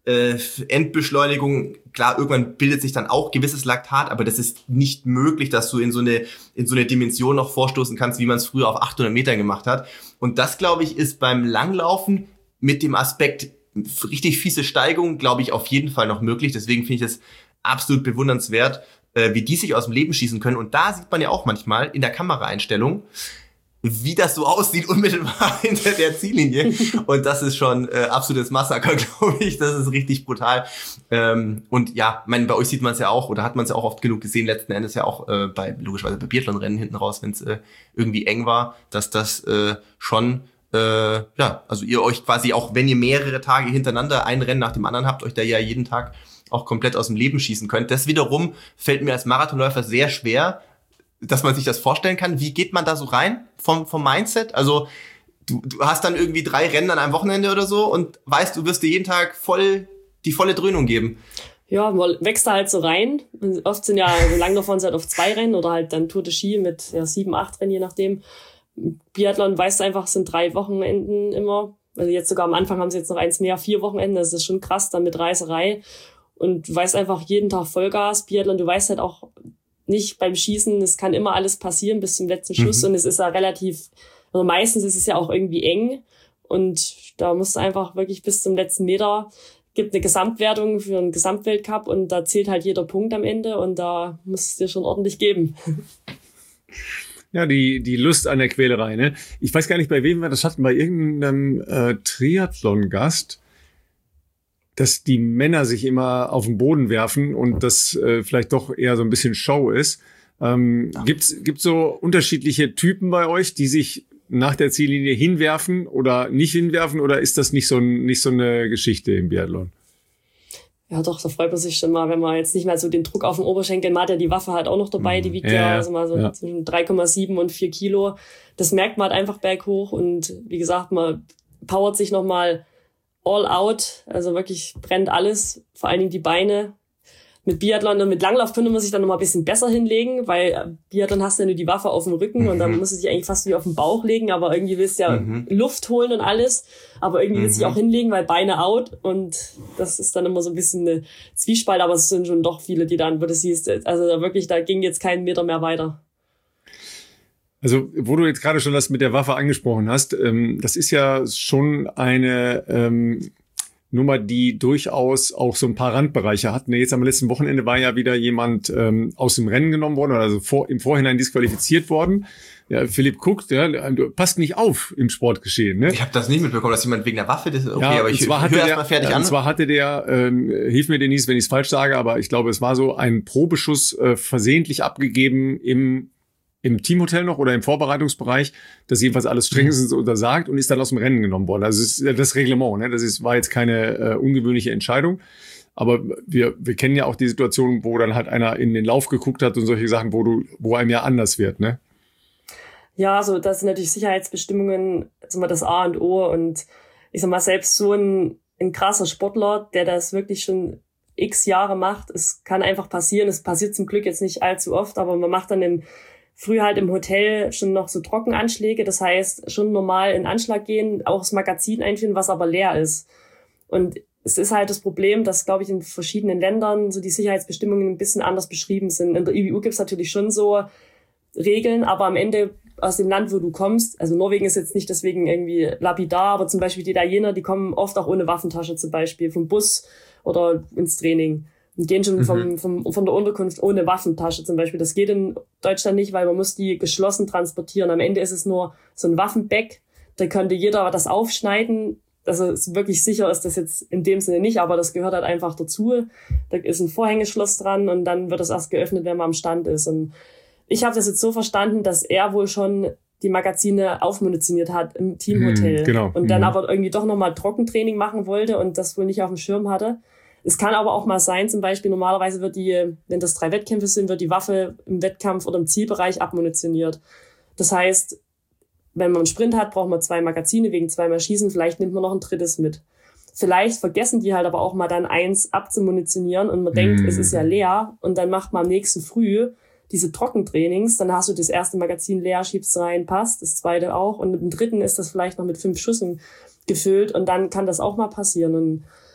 äh, Endbeschleunigung, klar, irgendwann bildet sich dann auch gewisses Laktat, aber das ist nicht möglich, dass du in so eine in so eine Dimension noch vorstoßen kannst, wie man es früher auf achthundert Metern gemacht hat. Und das, glaube ich, ist beim Langlaufen mit dem Aspekt richtig fiese Steigung, glaube ich, auf jeden Fall noch möglich. Deswegen finde ich das absolut bewundernswert, äh, wie die sich aus dem Leben schießen können. Und da sieht man ja auch manchmal in der Kameraeinstellung, wie das so aussieht, unmittelbar hinter der Ziellinie. Und das ist schon äh, absolutes Massaker, glaube ich. Das ist richtig brutal. Ähm, und ja, mein, bei euch sieht man es ja auch, oder hat man es ja auch oft genug gesehen, letzten Endes ja auch äh, bei, logischerweise bei Biathlon-Rennen hinten raus, wenn es äh, irgendwie eng war, dass das äh, schon, äh, ja, also ihr euch quasi auch, wenn ihr mehrere Tage hintereinander ein Rennen nach dem anderen habt, euch da ja jeden Tag auch komplett aus dem Leben schießen könnt. Das wiederum fällt mir als Marathonläufer sehr schwer, dass man sich das vorstellen kann. Wie geht man da so rein vom, vom Mindset? Also du, du hast dann irgendwie drei Rennen an einem Wochenende oder so und weißt, du wirst dir jeden Tag voll die volle Dröhnung geben. Ja, man wächst da halt so rein. Und oft sind ja, also lang davon sind halt auf zwei Rennen oder halt dann Tour de Ski mit ja, sieben, acht Rennen, je nachdem. Biathlon, weißt du einfach, es sind drei Wochenenden immer. Also jetzt sogar am Anfang haben sie jetzt noch eins mehr, vier Wochenenden. Das ist schon krass, dann mit Reiserei. Und du weißt einfach jeden Tag Vollgas. Biathlon, du weißt halt auch nicht beim Schießen, es kann immer alles passieren bis zum letzten Schuss. Mhm. Und es ist ja relativ, also meistens ist es ja auch irgendwie eng. Und da musst du einfach wirklich bis zum letzten Meter, gibt eine Gesamtwertung für einen Gesamtweltcup und da zählt halt jeder Punkt am Ende und da muss es dir schon ordentlich geben. Ja, die die Lust an der Quälerei, ne? Ich weiß gar nicht, bei wem wir das hatten, bei irgendeinem äh, Triathlon-Gast, dass die Männer sich immer auf den Boden werfen und das äh, vielleicht doch eher so ein bisschen Show ist. Ähm, ja. Gibt's gibt's so unterschiedliche Typen bei euch, die sich nach der Ziellinie hinwerfen oder nicht hinwerfen, oder ist das nicht so nicht so eine Geschichte im Biathlon? Ja, doch, da freut man sich schon mal, wenn man jetzt nicht mehr so den Druck auf den Oberschenkel, man hat ja die Waffe halt auch noch dabei, die wiegt ja, ja also mal so ja. zwischen drei Komma sieben und vier Kilo. Das merkt man halt einfach berghoch und wie gesagt, man powert sich nochmal all out, also wirklich brennt alles, vor allen Dingen die Beine. Mit Biathlon und mit Langlauf könnte man sich dann noch mal ein bisschen besser hinlegen, weil Biathlon hast du ja nur die Waffe auf dem Rücken mhm. und dann musst du dich eigentlich fast wie auf den Bauch legen, aber irgendwie willst du ja mhm. Luft holen und alles, aber irgendwie willst du dich auch hinlegen, weil Beine out und das ist dann immer so ein bisschen eine Zwiespalt, aber es sind schon doch viele, die dann, wo du siehst, also da wirklich, da ging jetzt kein Meter mehr weiter. Also, wo du jetzt gerade schon das mit der Waffe angesprochen hast, ähm, das ist ja schon eine ähm, Nummer, die durchaus auch so ein paar Randbereiche hat. Jetzt am letzten Wochenende war ja wieder jemand ähm, aus dem Rennen genommen worden, also vor, im Vorhinein disqualifiziert worden. Ja, Philipp guckt, ja, du passt nicht auf im Sportgeschehen. Ne? Ich habe das nicht mitbekommen, dass jemand wegen der Waffe, das okay, ja, aber ich höre erst mal fertig an. Und zwar hatte der, ähm, hilf mir Denise, wenn ich es falsch sage, aber ich glaube, es war so ein Probeschuss äh, versehentlich abgegeben im im Teamhotel noch oder im Vorbereitungsbereich, das jedenfalls alles strengstens untersagt und ist dann aus dem Rennen genommen worden. Also es ist das Reglement, ne? Das ist, war jetzt keine äh, ungewöhnliche Entscheidung. Aber wir, wir kennen ja auch die Situation, wo dann halt einer in den Lauf geguckt hat und solche Sachen, wo du, wo einem ja anders wird, ne? Ja, also das sind natürlich Sicherheitsbestimmungen, also mal das A und O und ich sag mal, selbst so ein, ein krasser Sportler, der das wirklich schon x Jahre macht, es kann einfach passieren. Es passiert zum Glück jetzt nicht allzu oft, aber man macht dann im früher halt im Hotel schon noch so Trockenanschläge, das heißt schon normal in Anschlag gehen, auch das Magazin einführen, was aber leer ist. Und es ist halt das Problem, dass, glaube ich, in verschiedenen Ländern so die Sicherheitsbestimmungen ein bisschen anders beschrieben sind. In der I B U gibt es natürlich schon so Regeln, aber am Ende aus dem Land, wo du kommst, also Norwegen ist jetzt nicht deswegen irgendwie lapidar, aber zum Beispiel die Italiener, die kommen oft auch ohne Waffentasche zum Beispiel vom Bus oder ins Training. Und gehen schon vom, vom, von der Unterkunft ohne Waffentasche zum Beispiel. Das geht in Deutschland nicht, weil man muss die geschlossen transportieren. Am Ende ist es nur so ein Waffenbag. Da könnte jeder das aufschneiden. Also es wirklich sicher ist das jetzt in dem Sinne nicht, aber das gehört halt einfach dazu. Da ist ein Vorhängeschloss dran und dann wird das erst geöffnet, wenn man am Stand ist. Und ich habe das jetzt so verstanden, dass er wohl schon die Magazine aufmunitioniert hat im Teamhotel. Mhm, genau. Und dann mhm. aber irgendwie doch nochmal Trockentraining machen wollte und das wohl nicht auf dem Schirm hatte. Es kann aber auch mal sein, zum Beispiel normalerweise wird die, wenn das drei Wettkämpfe sind, wird die Waffe im Wettkampf oder im Zielbereich abmunitioniert. Das heißt, wenn man einen Sprint hat, braucht man zwei Magazine wegen zweimal Schießen, vielleicht nimmt man noch ein drittes mit. Vielleicht vergessen die halt aber auch mal dann eins abzumunitionieren und man denkt, mm. es ist ja leer und dann macht man am nächsten Früh diese Trockentrainings, dann hast du das erste Magazin leer, schiebst rein, passt, das zweite auch und mit dem dritten ist das vielleicht noch mit fünf Schüssen gefüllt und dann kann das auch mal passieren und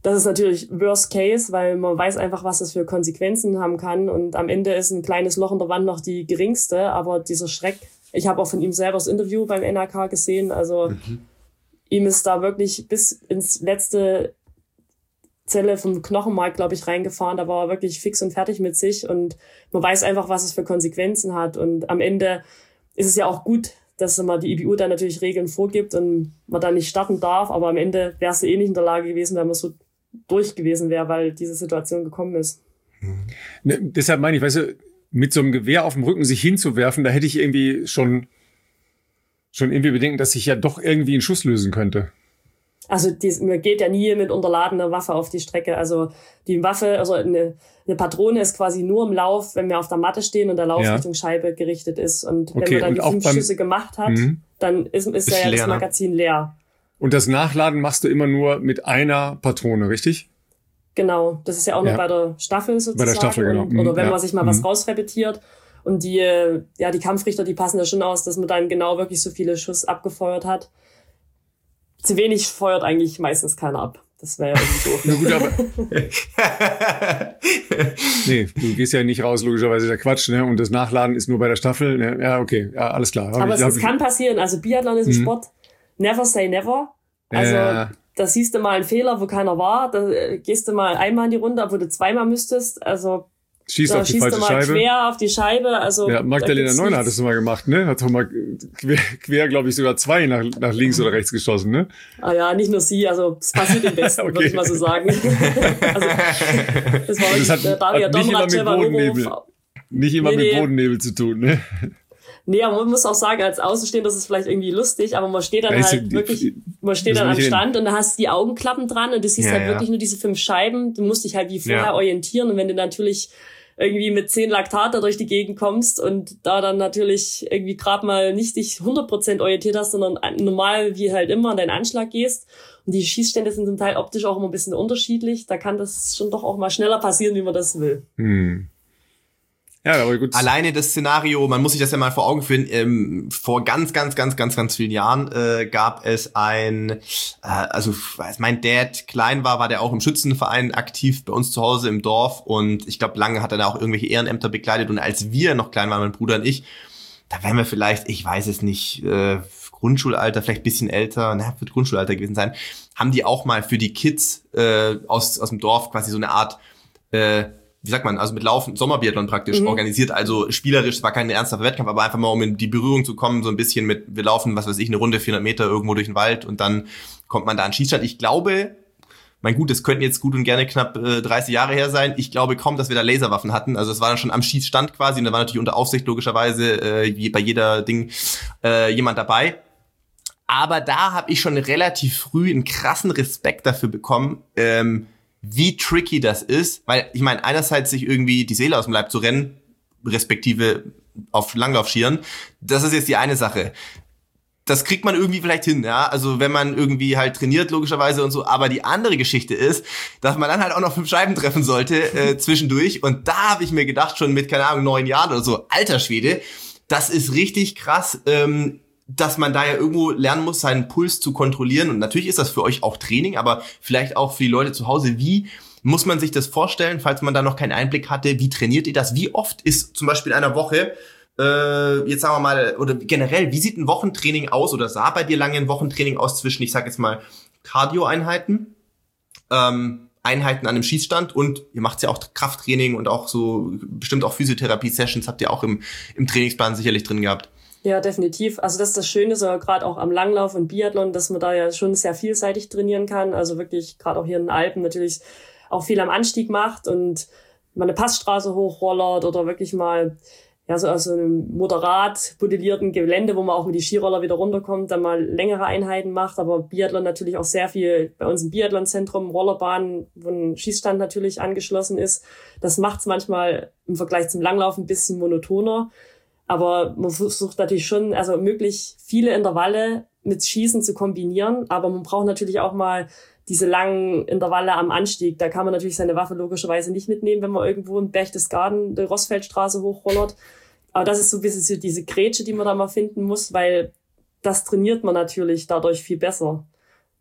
das ist natürlich Worst Case, weil man weiß einfach, was das für Konsequenzen haben kann. Und am Ende ist ein kleines Loch in der Wand noch die geringste. Aber dieser Schreck, ich habe auch von ihm selber das Interview beim N H K gesehen. Also mhm. ihm ist da wirklich bis ins letzte Zelle vom Knochenmark, glaube ich, reingefahren. Da war er wirklich fix und fertig mit sich. Und man weiß einfach, was es für Konsequenzen hat. Und am Ende ist es ja auch gut, dass man die I B U dann natürlich Regeln vorgibt und man dann nicht starten darf. Aber am Ende wäre es eh nicht in der Lage gewesen, wenn man so durch gewesen wäre, weil diese Situation gekommen ist. Ne, deshalb meine ich, weißt du, mit so einem Gewehr auf dem Rücken sich hinzuwerfen, da hätte ich irgendwie schon, schon irgendwie Bedenken, dass sich ja doch irgendwie ein Schuss lösen könnte. Also dies, man geht ja nie mit unterladener Waffe auf die Strecke. Also die Waffe, also eine, eine Patrone ist quasi nur im Lauf, wenn wir auf der Matte stehen und der Lauf ja. Richtung Scheibe gerichtet ist. Und okay, wenn man dann die fünf beim, Schüsse gemacht hat, mhm. dann ist, ist, ist ja leer, das Magazin leer. Und das Nachladen machst du immer nur mit einer Patrone, richtig? Genau, das ist ja auch noch ja. bei der Staffel sozusagen. Bei der Staffel, genau. Und, oder wenn ja. man sich mal mhm. was rausrepetiert. Und die, ja, die Kampfrichter, die passen da schon aus, dass man dann genau wirklich so viele Schuss abgefeuert hat. Zu wenig feuert eigentlich meistens keiner ab. Das wäre ja irgendwie doof. Na gut, aber nee, du gehst ja nicht raus, logischerweise der Quatsch, ne? Und das Nachladen ist nur bei der Staffel. Ne? Ja, okay, ja, alles klar. Hab aber ich, es, es kann passieren. Also Biathlon ist ein mhm. Sport. Never say never. Also äh. da siehst du mal einen Fehler, wo keiner war. Da gehst du mal einmal in die Runde, obwohl du zweimal müsstest. Also schießt da auf die schießt falsche du mal Scheibe. Quer auf die Scheibe. Also ja, Magdalena Neuner hat das mal gemacht, ne? Hat doch mal quer, quer glaube ich, sogar zwei nach, nach links oder rechts geschossen, ne? Ah ja, nicht nur sie, also es passiert im Besten, okay. würde ich mal so sagen. Also, das war wirklich, das hat, der Daria hat nicht immer mit Bodennebel, nicht immer nee, mit nee. Bodennebel zu tun, ne? Nee, aber man muss auch sagen, als Außenstehender ist es vielleicht irgendwie lustig, aber man steht dann ja, halt wirklich, man steht dann am Stand und da hast du die Augenklappen dran und du siehst ja, halt ja. wirklich nur diese fünf Scheiben. Du musst dich halt wie vorher ja. orientieren und wenn du natürlich irgendwie mit zehn Laktate durch die Gegend kommst und da dann natürlich irgendwie gerade mal nicht dich hundert Prozent orientiert hast, sondern normal wie halt immer an deinen Anschlag gehst. Und die Schießstände sind zum Teil optisch auch immer ein bisschen unterschiedlich. Da kann das schon doch auch mal schneller passieren, wie man das will. Hm. Ja, aber gut. Alleine das Szenario, man muss sich das ja mal vor Augen führen, ähm, vor ganz, ganz, ganz, ganz, ganz vielen Jahren äh, gab es ein, äh, also als mein Dad klein war, war der auch im Schützenverein aktiv bei uns zu Hause im Dorf und ich glaube, lange hat er da auch irgendwelche Ehrenämter bekleidet und als wir noch klein waren, mein Bruder und ich, da wären wir vielleicht, ich weiß es nicht, äh, Grundschulalter, vielleicht ein bisschen älter, na, wird Grundschulalter gewesen sein, haben die auch mal für die Kids äh, aus aus dem Dorf quasi so eine Art äh, wie sagt man, also mit Laufen, Sommerbiathlon praktisch mhm. organisiert, also spielerisch, es war kein ernsthafter Wettkampf, aber einfach mal, um in die Berührung zu kommen, so ein bisschen mit, wir laufen, was weiß ich, eine Runde, vierhundert Meter irgendwo durch den Wald und dann kommt man da an den Schießstand. Ich glaube, mein gut, das könnten jetzt gut und gerne knapp äh, dreißig Jahre her sein, ich glaube kaum, dass wir da Laserwaffen hatten, also es war dann schon am Schießstand quasi und da war natürlich unter Aufsicht logischerweise äh, bei jeder Ding äh, jemand dabei. Aber da habe ich schon relativ früh einen krassen Respekt dafür bekommen, ähm, wie tricky das ist, weil ich meine, einerseits sich irgendwie die Seele aus dem Leib zu rennen, respektive auf Langlauf schieren, das ist jetzt die eine Sache. Das kriegt man irgendwie vielleicht hin, ja, also wenn man irgendwie halt trainiert, logischerweise und so, aber die andere Geschichte ist, dass man dann halt auch noch fünf Scheiben treffen sollte äh, zwischendurch und da habe ich mir gedacht, schon mit, keine Ahnung, neun Jahren oder so, alter Schwede, das ist richtig krass, ähm, dass man da ja irgendwo lernen muss, seinen Puls zu kontrollieren. Und natürlich ist das für euch auch Training, aber vielleicht auch für die Leute zu Hause. Wie muss man sich das vorstellen, falls man da noch keinen Einblick hatte? Wie trainiert ihr das? Wie oft ist zum Beispiel in einer Woche, äh, jetzt sagen wir mal, oder generell, wie sieht ein Wochentraining aus oder sah bei dir lange ein Wochentraining aus zwischen, ich sag jetzt mal, Cardio-Einheiten, ähm, Einheiten an einem Schießstand und ihr macht ja auch Krafttraining und auch so bestimmt auch Physiotherapie-Sessions habt ihr auch im, im Trainingsplan sicherlich drin gehabt. Ja, definitiv. Also das ist das Schöne, so gerade auch am Langlauf und Biathlon, dass man da ja schon sehr vielseitig trainieren kann. Also wirklich gerade auch hier in den Alpen natürlich auch viel am Anstieg macht und mal eine Passstraße hochrollert oder wirklich mal ja so aus so einem moderat modellierten Gelände, wo man auch mit die Skiroller wieder runterkommt, dann mal längere Einheiten macht. Aber Biathlon natürlich auch sehr viel bei uns im Biathlonzentrum, Rollerbahn, wo ein Schießstand natürlich angeschlossen ist. Das macht es manchmal im Vergleich zum Langlauf ein bisschen monotoner. Aber man versucht natürlich schon, also möglichst viele Intervalle mit Schießen zu kombinieren. Aber man braucht natürlich auch mal diese langen Intervalle am Anstieg. Da kann man natürlich seine Waffe logischerweise nicht mitnehmen, wenn man irgendwo in Berchtesgaden die Rossfeldstraße hochrollert. Aber das ist so ein bisschen so diese Grätsche, die man da mal finden muss, weil das trainiert man natürlich dadurch viel besser.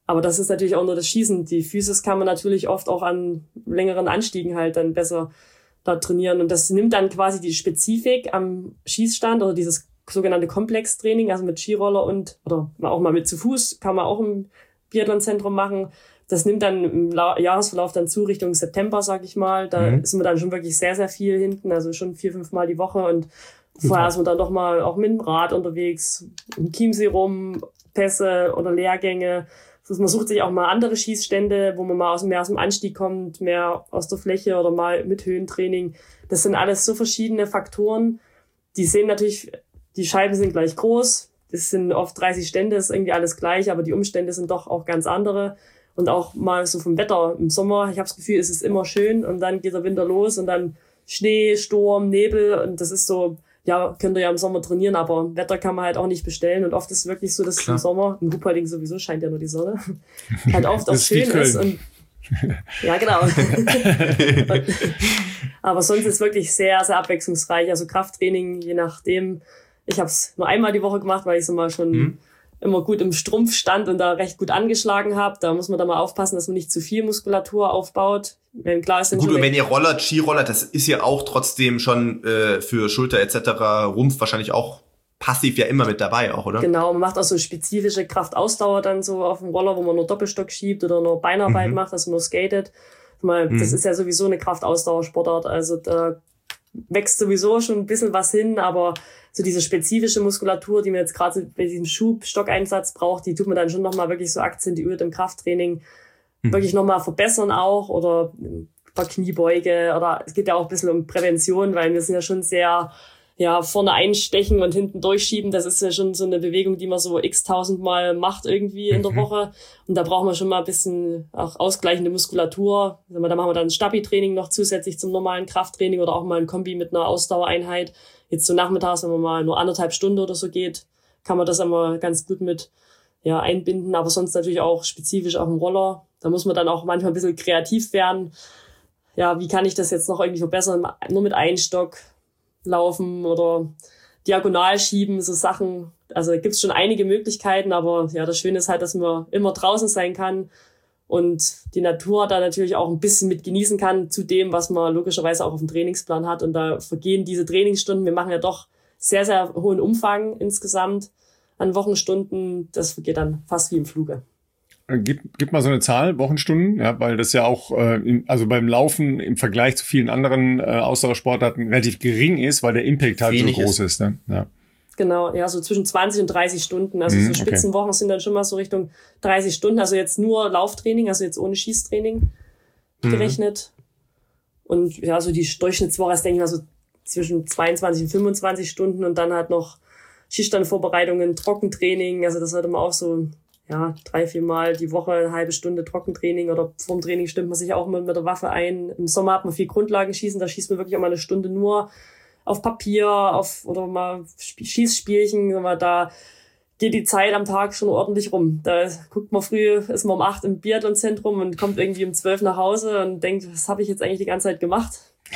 Aber das ist natürlich auch nur das Schießen. Die Physis kann man natürlich oft auch an längeren Anstiegen halt dann besser da trainieren. Und das nimmt dann quasi die Spezifik am Schießstand oder dieses sogenannte Komplextraining, also mit Skiroller und, oder auch mal mit zu Fuß, kann man auch im Biathlonzentrum machen. Das nimmt dann im La- Jahresverlauf dann zu Richtung September, sag ich mal. Da mhm. sind wir dann schon wirklich sehr, sehr viel hinten, also schon vier, fünf Mal die Woche. Und vorher ist man dann doch mal auch mit dem Rad unterwegs, im Chiemsee rum, Pässe oder Lehrgänge. Also man sucht sich auch mal andere Schießstände, wo man mal aus, mehr aus dem Anstieg kommt, mehr aus der Fläche oder mal mit Höhentraining. Das sind alles so verschiedene Faktoren. Die sehen natürlich, die Scheiben sind gleich groß. Das sind oft dreißig Stände, ist irgendwie alles gleich, aber die Umstände sind doch auch ganz andere. Und auch mal so vom Wetter im Sommer, ich habe das Gefühl, es ist immer schön und dann geht der Winter los und dann Schnee, Sturm, Nebel und das ist so, ja, könnt ihr ja im Sommer trainieren, aber Wetter kann man halt auch nicht bestellen und oft ist es wirklich so, dass Klar. im Sommer, in Ruhpolding sowieso scheint ja nur die Sonne, halt oft auch schön ist und ja, genau. Aber sonst ist es wirklich sehr, sehr abwechslungsreich, also Krafttraining, je nachdem. Ich habe es nur einmal die Woche gemacht, weil ich so mal schon hm. immer gut im Strumpf stand und da recht gut angeschlagen habe. Da muss man dann mal aufpassen, dass man nicht zu viel Muskulatur aufbaut. Wenn klar ist, dann gut, und wenn ihr rollert, Skirollert, das ist ja auch trotzdem schon äh, für Schulter et cetera, Rumpf wahrscheinlich auch passiv ja immer mit dabei auch, oder? Genau, man macht auch so spezifische Kraftausdauer dann so auf dem Roller, wo man nur Doppelstock schiebt oder nur Beinarbeit mhm. macht, also nur skatet. Mal, mhm. Das ist ja sowieso eine Kraftausdauersportart, also da wächst sowieso schon ein bisschen was hin, aber so diese spezifische Muskulatur, die man jetzt gerade bei diesem Schubstockeinsatz braucht, die tut man dann schon nochmal wirklich so akzentuiert im Krafttraining mhm. wirklich nochmal verbessern auch oder ein paar Kniebeuge oder es geht ja auch ein bisschen um Prävention, weil wir sind ja schon sehr, ja, vorne einstechen und hinten durchschieben. Das ist ja schon so eine Bewegung, die man so x tausendmal macht irgendwie in der mhm. Woche. Und da brauchen wir schon mal ein bisschen auch ausgleichende Muskulatur. Da machen wir dann ein Stabi-Training noch zusätzlich zum normalen Krafttraining oder auch mal ein Kombi mit einer Ausdauereinheit. Jetzt so nachmittags, wenn man mal nur anderthalb Stunden oder so geht, kann man das immer ganz gut mit, ja, einbinden. Aber sonst natürlich auch spezifisch auf dem Roller. Da muss man dann auch manchmal ein bisschen kreativ werden. Ja, wie kann ich das jetzt noch irgendwie verbessern? Nur mit Einstock laufen oder diagonal schieben, so Sachen. Also da gibt's schon einige Möglichkeiten, aber ja, das Schöne ist halt, dass man immer draußen sein kann und die Natur da natürlich auch ein bisschen mit genießen kann zu dem, was man logischerweise auch auf dem Trainingsplan hat. Und da vergehen diese Trainingsstunden, wir machen ja doch sehr, sehr hohen Umfang insgesamt an Wochenstunden. Das vergeht dann fast wie im Fluge. Gib, gib mal so eine Zahl, Wochenstunden, ja, weil das ja auch, äh, im, also beim Laufen im Vergleich zu vielen anderen äh, Ausdauersportarten relativ gering ist, weil der Impact halt Wenig so groß ist. ist ne? Ja. Genau, ja, so zwischen zwanzig und dreißig Stunden. Also mhm, so Spitzenwochen okay. sind dann schon mal so Richtung dreißig Stunden. Also jetzt nur Lauftraining, also jetzt ohne Schießtraining mhm. gerechnet. Und ja, so die Durchschnittswoche ist, denke ich mal, so zwischen zweiundzwanzig und fünfundzwanzig Stunden und dann halt noch Schießstandvorbereitungen, Trockentraining. Also das sollte man auch so ja, drei, vier Mal die Woche eine halbe Stunde Trockentraining oder vorm Training stimmt man sich auch immer mit der Waffe ein. Im Sommer hat man viel Grundlagenschießen, da schießt man wirklich auch mal eine Stunde nur auf Papier, auf, oder mal Schießspielchen, da geht die Zeit am Tag schon ordentlich rum. Da guckt man früh, ist man um acht im Biathlonzentrum und kommt irgendwie um zwölf nach Hause und denkt, was habe ich jetzt eigentlich die ganze Zeit gemacht?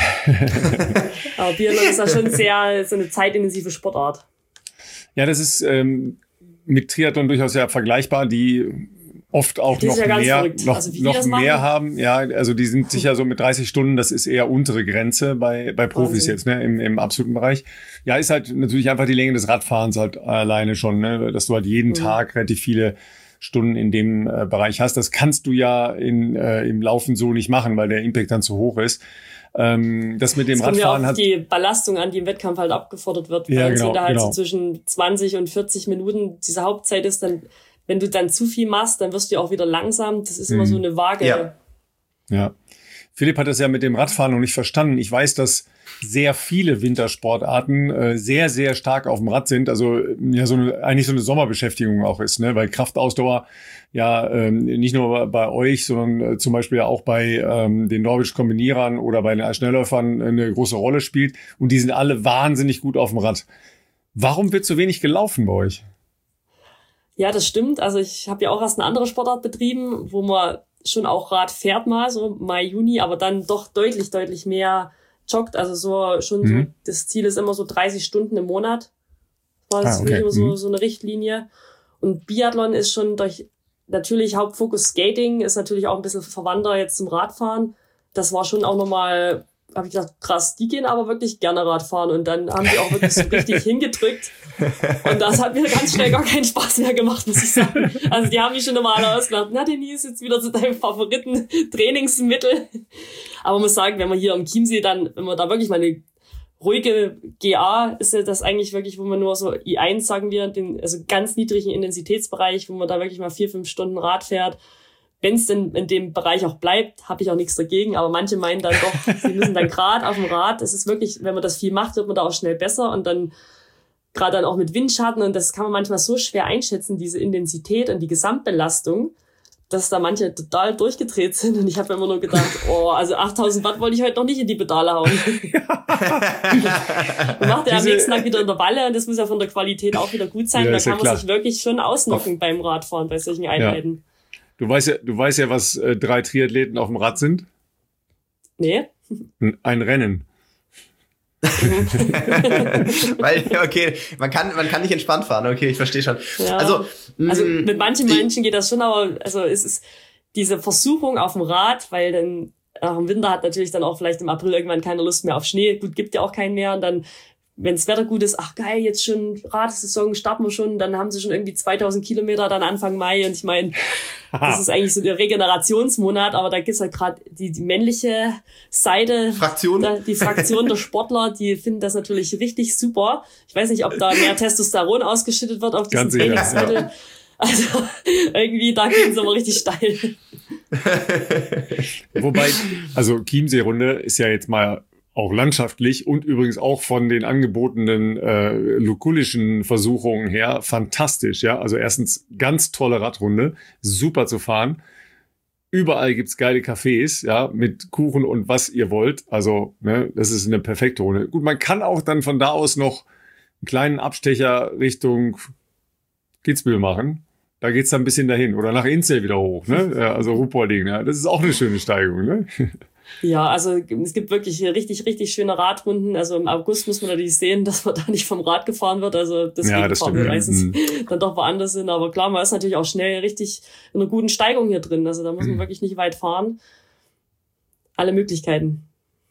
Aber Biathlon ist ja schon sehr, so eine zeitintensive Sportart. Ja, das ist, ähm mit Triathlon durchaus ja vergleichbar, die oft auch noch ja mehr, noch, also noch mehr haben. Ja, also die sind sicher so mit dreißig Stunden, das ist eher untere Grenze bei, bei Profis Wahnsinn. Jetzt, ne, im, im absoluten Bereich. Ja, ist halt natürlich einfach die Länge des Radfahrens halt alleine schon, ne, dass du halt jeden mhm. Tag relativ viele Stunden in dem äh, Bereich hast. Das kannst du ja in, äh, im Laufen so nicht machen, weil der Impact dann zu hoch ist. Ähm, das mit dem es Radfahren ja hat die Belastung an, die im Wettkampf halt abgefordert wird. Ja, weil genau, wenn da halt genau. so zwischen zwanzig und vierzig Minuten diese Hauptzeit ist, dann, wenn du dann zu viel machst, dann wirst du auch wieder langsam. Das ist mhm. immer so eine Waage. Ja. ja. Philipp hat das ja mit dem Radfahren noch nicht verstanden. Ich weiß, dass sehr viele Wintersportarten äh, sehr, sehr stark auf dem Rad sind. Also ja, so eine, eigentlich so eine Sommerbeschäftigung auch ist, ne? Weil Kraftausdauer ja ähm, nicht nur bei euch, sondern äh, zum Beispiel ja auch bei ähm, den norwegischen Kombinierern oder bei den Schnellläufern eine große Rolle spielt. Und die sind alle wahnsinnig gut auf dem Rad. Warum wird so wenig gelaufen bei euch? Ja, das stimmt. Also ich habe ja auch erst eine andere Sportart betrieben, wo man schon auch Rad fährt mal, so Mai, Juni, aber dann doch deutlich, deutlich mehr joggt. Also so schon mhm. so, das Ziel ist immer so dreißig Stunden im Monat. Das ist ah, okay. immer so, so eine Richtlinie. Und Biathlon ist schon durch natürlich Hauptfokus Skating, ist natürlich auch ein bisschen verwandter jetzt zum Radfahren. Das war schon auch nochmal, habe ich gedacht, krass, die gehen aber wirklich gerne Radfahren und dann haben die auch wirklich so richtig hingedrückt und das hat mir ganz schnell gar keinen Spaß mehr gemacht, muss ich sagen. Also die haben mich schon immer alle ausgelacht, na Denise, jetzt wieder zu deinem Favoriten-Trainingsmittel. Aber man muss sagen, wenn man hier am Chiemsee dann, wenn man da wirklich mal eine ruhige G A, ist ja das eigentlich wirklich, wo man nur so I eins, sagen wir, den also ganz niedrigen Intensitätsbereich, wo man da wirklich mal vier, fünf Stunden Rad fährt. Wenn es denn in dem Bereich auch bleibt, habe ich auch nichts dagegen. Aber manche meinen dann doch, sie müssen dann gerade auf dem Rad. Es ist wirklich, wenn man das viel macht, wird man da auch schnell besser. Und dann gerade dann auch mit Windschatten. Und das kann man manchmal so schwer einschätzen, diese Intensität und die Gesamtbelastung, dass da manche total durchgedreht sind. Und ich habe immer nur gedacht, oh, also achttausend Watt wollte ich heute noch nicht in die Pedale hauen. Man macht ja am nächsten Tag wieder in der Walle. Und das muss ja von der Qualität auch wieder gut sein. Ja, da kann ja man klar. sich wirklich schon ausnocken Auf. beim Radfahren, bei solchen Einheiten. Ja. Du weißt ja, du weißt ja, was äh, drei Triathleten auf dem Rad sind? Nee. Ein Rennen. Weil, okay, man kann, man kann nicht entspannt fahren. Okay, ich verstehe schon. Ja. Also, also mit manchen Menschen geht das schon, aber also es ist diese Versuchung auf dem Rad, weil dann äh, im Winter hat natürlich dann auch vielleicht im April irgendwann keine Lust mehr auf Schnee. Gut, gibt ja auch keinen mehr und dann wenn das Wetter gut ist, ach geil, jetzt schon Radsaison, starten wir schon, dann haben sie schon irgendwie zweitausend Kilometer dann Anfang Mai und ich meine, das ist eigentlich so der Regenerationsmonat, aber da gibt's halt gerade die, die männliche Seite, Fraktion. Da, die Fraktion der Sportler, die finden das natürlich richtig super. Ich weiß nicht, ob da mehr Testosteron ausgeschüttet wird auf diesen Trainingsmittel. Ja. Also irgendwie, da gehen sie aber richtig steil. Wobei, also Chiemsee-Runde ist ja jetzt mal auch landschaftlich und übrigens auch von den angebotenen äh, lukullischen Versuchungen her fantastisch, ja. Also erstens ganz tolle Radrunde, super zu fahren. Überall gibt's geile Cafés, ja, mit Kuchen und was ihr wollt. Also, ne, das ist eine perfekte Runde. Gut, man kann auch dann von da aus noch einen kleinen Abstecher Richtung Kitzbühel machen. Da geht's dann ein bisschen dahin. Oder nach Inzell wieder hoch, ne? Ja, also Ruhpolding, ja. Das ist auch eine schöne Steigung, ne? Ja, also es gibt wirklich richtig, richtig schöne Radrunden. Also im August muss man natürlich sehen, dass man da nicht vom Rad gefahren wird. Also deswegen ja, fahren wir meistens mhm. dann doch woanders hin. Aber klar, man ist natürlich auch schnell richtig in einer guten Steigung hier drin. Also da muss man mhm. wirklich nicht weit fahren. Alle Möglichkeiten.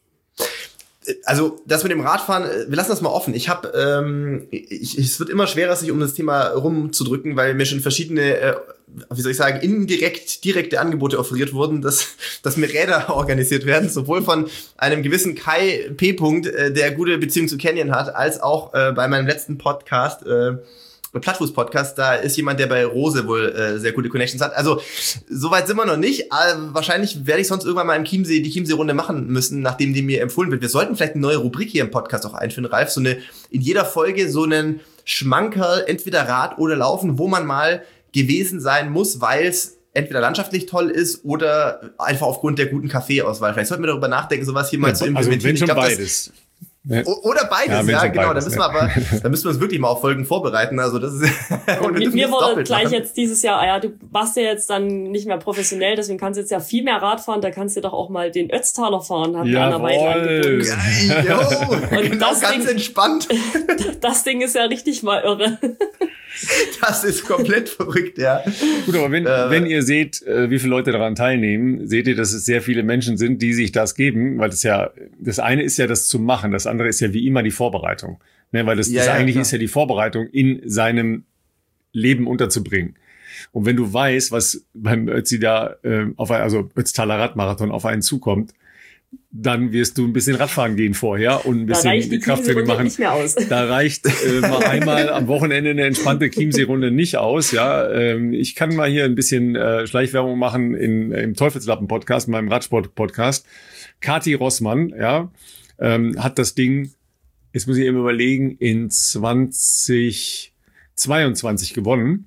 Also das mit dem Radfahren, wir lassen das mal offen. Ich habe, ähm, ich, es wird immer schwerer, sich um das Thema rumzudrücken, weil mir schon verschiedene, äh, wie soll ich sagen, indirekt direkte Angebote offeriert wurden, dass, dass mir Räder organisiert werden, sowohl von einem gewissen Kai P. äh, der gute Beziehung zu Canyon hat, als auch äh, bei meinem letzten Podcast, äh, Plattfuß-Podcast, da ist jemand, der bei Rose wohl äh, sehr gute Connections hat. Also, soweit sind wir noch nicht. Äh, wahrscheinlich werde ich sonst irgendwann mal im Chiemsee die Chiemsee-Runde machen müssen, nachdem die mir empfohlen wird. Wir sollten vielleicht eine neue Rubrik hier im Podcast auch einführen, Ralf. So eine, in jeder Folge so einen Schmankerl, entweder Rad oder Laufen, wo man mal gewesen sein muss, weil es entweder landschaftlich toll ist oder einfach aufgrund der guten Kaffeeauswahl. Vielleicht sollten wir darüber nachdenken, sowas hier mal zu implementieren. Also wenn schon ich glaub, beides. Ja. Oder beides, ja, ja genau. Beides, da müssen wir aber, da müssen wir uns wirklich mal auf Folgen vorbereiten. Also das ist. Und mir mir wurde gleich machen. Jetzt dieses Jahr, ja, du warst ja jetzt dann nicht mehr professionell, deswegen kannst du jetzt ja viel mehr Rad fahren. Da kannst du doch auch mal den Ötztaler fahren, hat mir einer weiter angeboten. Geil, yo, und genau, das ganz Ding, entspannt. Das Ding ist ja richtig mal irre. Das ist komplett verrückt, ja. Gut, aber wenn, äh, wenn ihr seht, wie viele Leute daran teilnehmen, seht ihr, dass es sehr viele Menschen sind, die sich das geben, weil das ja, das eine ist ja das zu machen, das andere ist ja wie immer die Vorbereitung. Ne, weil das, ja, das ja, eigentlich klar. ist ja die Vorbereitung, in seinem Leben unterzubringen. Und wenn du weißt, was beim Ötzi da, äh, auf ein, also Ötztaler Radmarathon auf einen zukommt, dann wirst du ein bisschen Radfahren gehen vorher und ein bisschen Krafttraining machen. Nicht mehr aus. Da reicht äh, mal einmal am Wochenende eine entspannte Chiemsee-Runde nicht aus. Ja, ähm, ich kann mal hier ein bisschen äh, Schleichwerbung machen in, im Teufelslappen-Podcast, meinem Radsport-Podcast. Kathi Rossmann, ja, ähm, hat das Ding, jetzt muss ich eben überlegen, in zwanzig zweiundzwanzig gewonnen.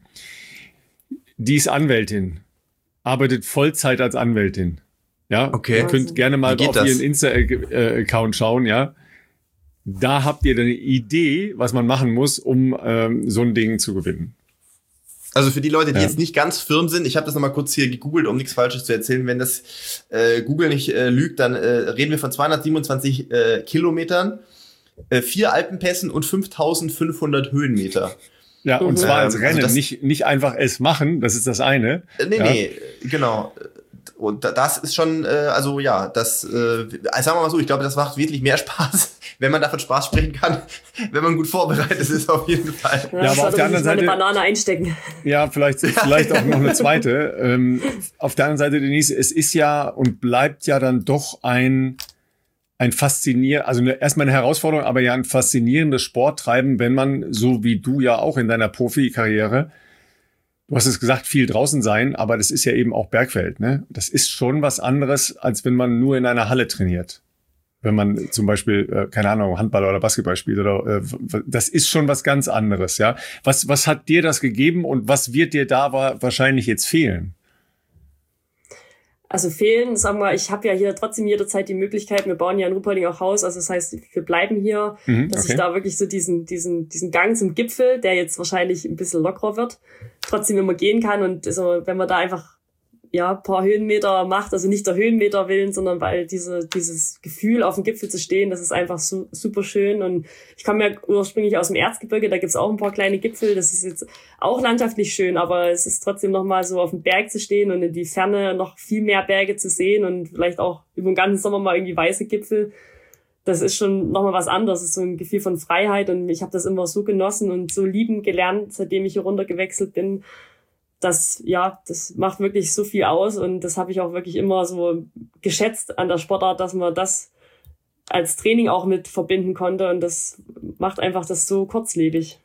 Die ist Anwältin, arbeitet Vollzeit als Anwältin. Ja, okay. Ihr könnt gerne mal auf das? ihren Insta-Account schauen, ja. Da habt ihr eine Idee, was man machen muss, um ähm, so ein Ding zu gewinnen. Also für die Leute, die ja. jetzt nicht ganz firm sind, ich habe das nochmal kurz hier gegoogelt, um nichts Falsches zu erzählen. Wenn das äh, Google nicht äh, lügt, dann äh, reden wir von zweihundertsiebenundzwanzig äh, Kilometern, äh, vier Alpenpässen und fünftausendfünfhundert Höhenmeter. Ja, und mhm. zwar als Rennen, also das, nicht, nicht einfach es machen, das ist das eine. Nee, ja. nee, genau. Und das ist schon, äh, also ja, das, äh, sagen wir mal so, ich glaube, das macht wirklich mehr Spaß, wenn man davon Spaß sprechen kann, wenn man gut vorbereitet ist, auf jeden Fall. Ja, ja, aber auf der anderen Seite eine Banane einstecken. Ja, vielleicht, vielleicht auch noch eine zweite. Ähm, auf der anderen Seite, Denise, es ist ja und bleibt ja dann doch ein ein faszinier, also eine, erstmal eine Herausforderung, aber ja ein faszinierendes Sporttreiben, wenn man, so wie du ja auch in deiner Profikarriere, du hast es gesagt, viel draußen sein, aber das ist ja eben auch Bergfeld, ne? Das ist schon was anderes, als wenn man nur in einer Halle trainiert. Wenn man zum Beispiel, äh, keine Ahnung, Handball oder Basketball spielt oder, äh, das ist schon was ganz anderes, ja? Was, was hat dir das gegeben und was wird dir da wa- wahrscheinlich jetzt fehlen? Also fehlen, sagen wir, ich habe ja hier trotzdem jederzeit die Möglichkeit, wir bauen ja in Ruppolding auch Haus, also das heißt, wir bleiben hier, mhm, dass okay. ich da wirklich so diesen diesen diesen Gang zum Gipfel, der jetzt wahrscheinlich ein bisschen lockerer wird, trotzdem immer gehen kann und so, wenn man da einfach ja ein paar Höhenmeter macht, also nicht der Höhenmeter willen, sondern weil diese dieses Gefühl, auf dem Gipfel zu stehen, das ist einfach su- super schön und ich komme ja ursprünglich aus dem Erzgebirge, da gibt's auch ein paar kleine Gipfel, das ist jetzt auch landschaftlich schön, aber es ist trotzdem nochmal so auf dem Berg zu stehen und in die Ferne noch viel mehr Berge zu sehen und vielleicht auch über den ganzen Sommer mal irgendwie weiße Gipfel, das ist schon nochmal was anderes, das ist so ein Gefühl von Freiheit und ich habe das immer so genossen und so lieben gelernt, seitdem ich hier runter gewechselt bin. Das, ja, das macht wirklich so viel aus und das habe ich auch wirklich immer so geschätzt an der Sportart, dass man das als Training auch mit verbinden konnte und das macht einfach das so kurzlebig.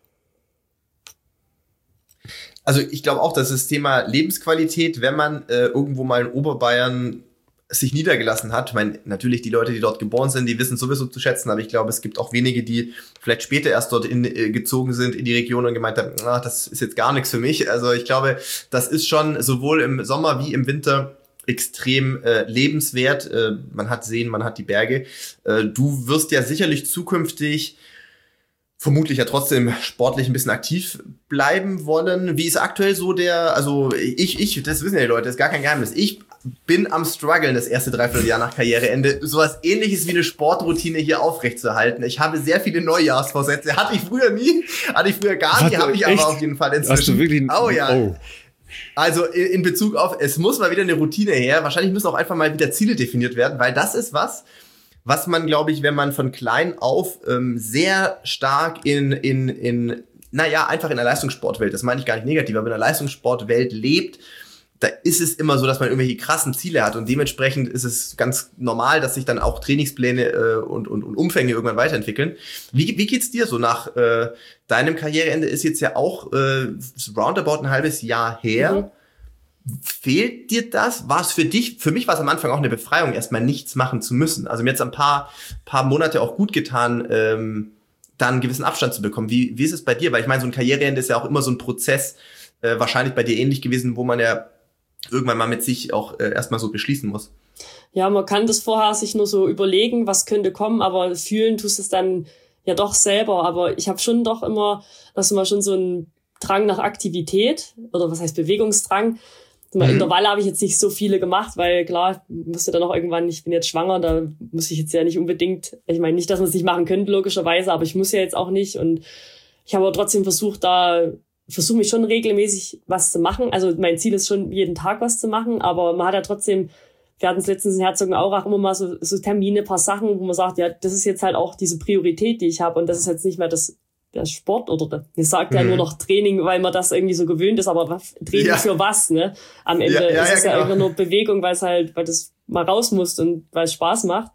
Also ich glaube auch, dass das Thema Lebensqualität, wenn man äh, irgendwo mal in Oberbayern sich niedergelassen hat. Ich meine, natürlich die Leute, die dort geboren sind, die wissen sowieso zu schätzen, aber ich glaube, es gibt auch wenige, die vielleicht später erst dort in, äh, gezogen sind in die Region und gemeint haben, ach, das ist jetzt gar nichts für mich. Also ich glaube, das ist schon sowohl im Sommer wie im Winter extrem äh, lebenswert. Äh, man hat Seen, man hat die Berge. Äh, du wirst ja sicherlich zukünftig vermutlich ja trotzdem sportlich ein bisschen aktiv bleiben wollen. Wie ist aktuell so der, also ich, ich, das wissen ja die Leute, das ist gar kein Geheimnis. Ich bin am struggeln das erste Dreivierteljahr nach Karriereende, sowas ähnliches wie eine Sportroutine hier aufrechtzuerhalten. Ich habe sehr viele Neujahrsvorsätze. Hatte ich früher nie, hatte ich früher gar nicht, habe ich echt? aber auf jeden Fall inzwischen. Hast du wirklich? Oh ja. Oh. Also in Bezug auf, es muss mal wieder eine Routine her. Wahrscheinlich müssen auch einfach mal wieder Ziele definiert werden, weil das ist was, was man, glaube ich, wenn man von klein auf ähm, sehr stark in, in, in, naja, einfach in der Leistungssportwelt, das meine ich gar nicht negativ, aber in der Leistungssportwelt lebt, da ist es immer so, dass man irgendwelche krassen Ziele hat und dementsprechend ist es ganz normal, dass sich dann auch Trainingspläne äh, und, und, und Umfänge irgendwann weiterentwickeln. Wie, wie geht's dir so nach äh, deinem Karriereende? Ist jetzt ja auch äh, roundabout ein halbes Jahr her. Mhm. Fehlt dir das? War es für dich, für mich war es am Anfang auch eine Befreiung, erstmal nichts machen zu müssen. Also mir jetzt ein paar, paar Monate auch gut getan, ähm, da einen gewissen Abstand zu bekommen. Wie, wie ist es bei dir? Weil ich meine, so ein Karriereende ist ja auch immer so ein Prozess, äh, wahrscheinlich bei dir ähnlich gewesen, wo man ja irgendwann mal mit sich auch äh, erstmal so beschließen muss. Ja, man kann das vorher sich nur so überlegen, was könnte kommen, aber fühlen tust es dann ja doch selber. Aber ich habe schon doch immer, das ist immer schon so ein Drang nach Aktivität oder was heißt Bewegungsdrang. Mhm. Intervalle habe ich jetzt nicht so viele gemacht, weil klar, musste dann auch irgendwann, ich bin jetzt schwanger, da muss ich jetzt ja nicht unbedingt, ich meine nicht, dass man es nicht machen könnte logischerweise, aber ich muss ja jetzt auch nicht und ich habe aber trotzdem versucht, da versuche mich schon regelmäßig was zu machen. Also mein Ziel ist schon, jeden Tag was zu machen, aber man hat ja trotzdem, wir hatten es letztens in Herzogenaurach immer mal so, so Termine, paar Sachen, wo man sagt, ja, das ist jetzt halt auch diese Priorität, die ich habe und das ist jetzt nicht mehr das der Sport oder der, ich sage ja mhm. nur noch Training, weil man das irgendwie so gewöhnt ist, aber Training ja. für was, ne? Am Ende ja, ja, ist es ja, ja genau. einfach nur Bewegung, weil es halt, weil das mal raus muss und weil es Spaß macht.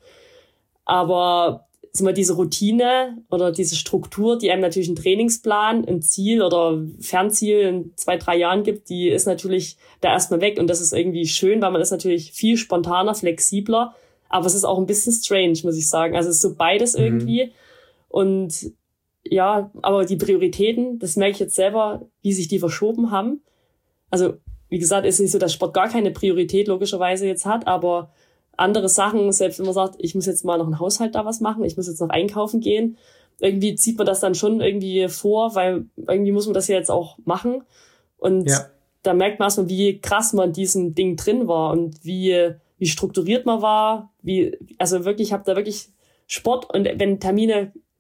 Aber sag mal, diese Routine oder diese Struktur, die einem natürlich einen Trainingsplan, ein Ziel oder Fernziel in zwei, drei Jahren gibt, die ist natürlich da erstmal weg. Und das ist irgendwie schön, weil man ist natürlich viel spontaner, flexibler. Aber es ist auch ein bisschen strange, muss ich sagen. Also es ist so beides mhm. irgendwie. Und ja, aber die Prioritäten, das merke ich jetzt selber, wie sich die verschoben haben. Also wie gesagt, ist nicht so, dass Sport gar keine Priorität logischerweise jetzt hat, aber andere Sachen, selbst wenn man sagt, ich muss jetzt mal noch einen Haushalt da was machen, ich muss jetzt noch einkaufen gehen, irgendwie zieht man das dann schon irgendwie vor, weil irgendwie muss man das ja jetzt auch machen. Und ja. da merkt man erstmal, wie krass man in diesem Ding drin war und wie wie strukturiert man war, wie, also wirklich, ich habe da wirklich Sport und wenn Termine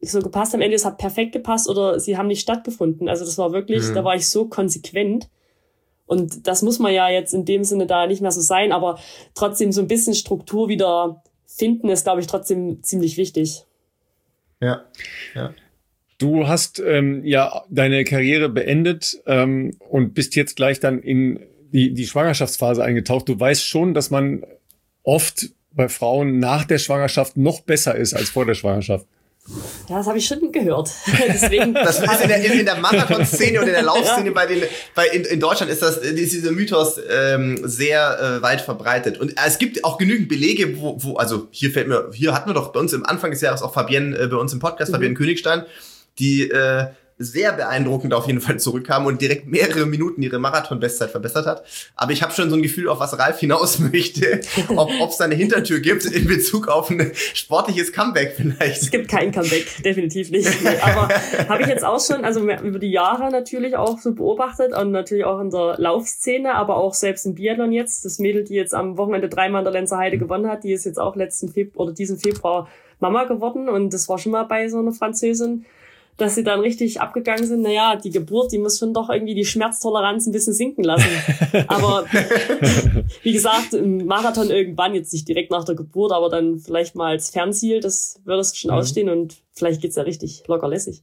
so gepasst am Ende, es hat perfekt gepasst oder sie haben nicht stattgefunden. Also das war wirklich, mhm. da war ich so konsequent. Und das muss man ja jetzt in dem Sinne da nicht mehr so sein, aber trotzdem so ein bisschen Struktur wieder finden ist, glaube ich, trotzdem ziemlich wichtig. Ja, ja. Du hast ähm, ja deine Karriere beendet ähm, und bist jetzt gleich dann in die, die Schwangerschaftsphase eingetaucht. Du weißt schon, dass man oft bei Frauen nach der Schwangerschaft noch besser ist als vor der Schwangerschaft. Ja, das habe ich schon gehört. Deswegen das ist in der, in der Marathon-Szene oder in der Laufszene ja. bei den, bei in, in Deutschland ist das ist dieser Mythos ähm, sehr äh, weit verbreitet. Und es gibt auch genügend Belege, wo, wo also hier fällt mir, hier hatten wir doch bei uns im Anfang des Jahres auch Fabienne äh, bei uns im Podcast, mhm. Fabienne Königstein, die äh, sehr beeindruckend auf jeden Fall zurückkam und direkt mehrere Minuten ihre Marathon-Bestzeit verbessert hat. Aber ich habe schon so ein Gefühl, auf was Ralf hinaus möchte, ob es da eine Hintertür gibt in Bezug auf ein sportliches Comeback vielleicht. Es gibt kein Comeback, definitiv nicht. Aber habe ich jetzt auch schon, also über die Jahre natürlich auch so beobachtet und natürlich auch in der Laufszene, aber auch selbst im Biathlon jetzt. Das Mädel, die jetzt am Wochenende dreimal in der Lenzer Heide gewonnen hat, die ist jetzt auch letzten Februar oder diesen Februar Mama geworden und das war schon mal bei so einer Französin, dass sie dann richtig abgegangen sind. Naja, die Geburt, die muss schon doch irgendwie die Schmerztoleranz ein bisschen sinken lassen. Aber wie gesagt, im Marathon irgendwann, jetzt nicht direkt nach der Geburt, aber dann vielleicht mal als Fernziel, das würde es schon mhm. ausstehen und vielleicht geht's ja richtig locker lässig.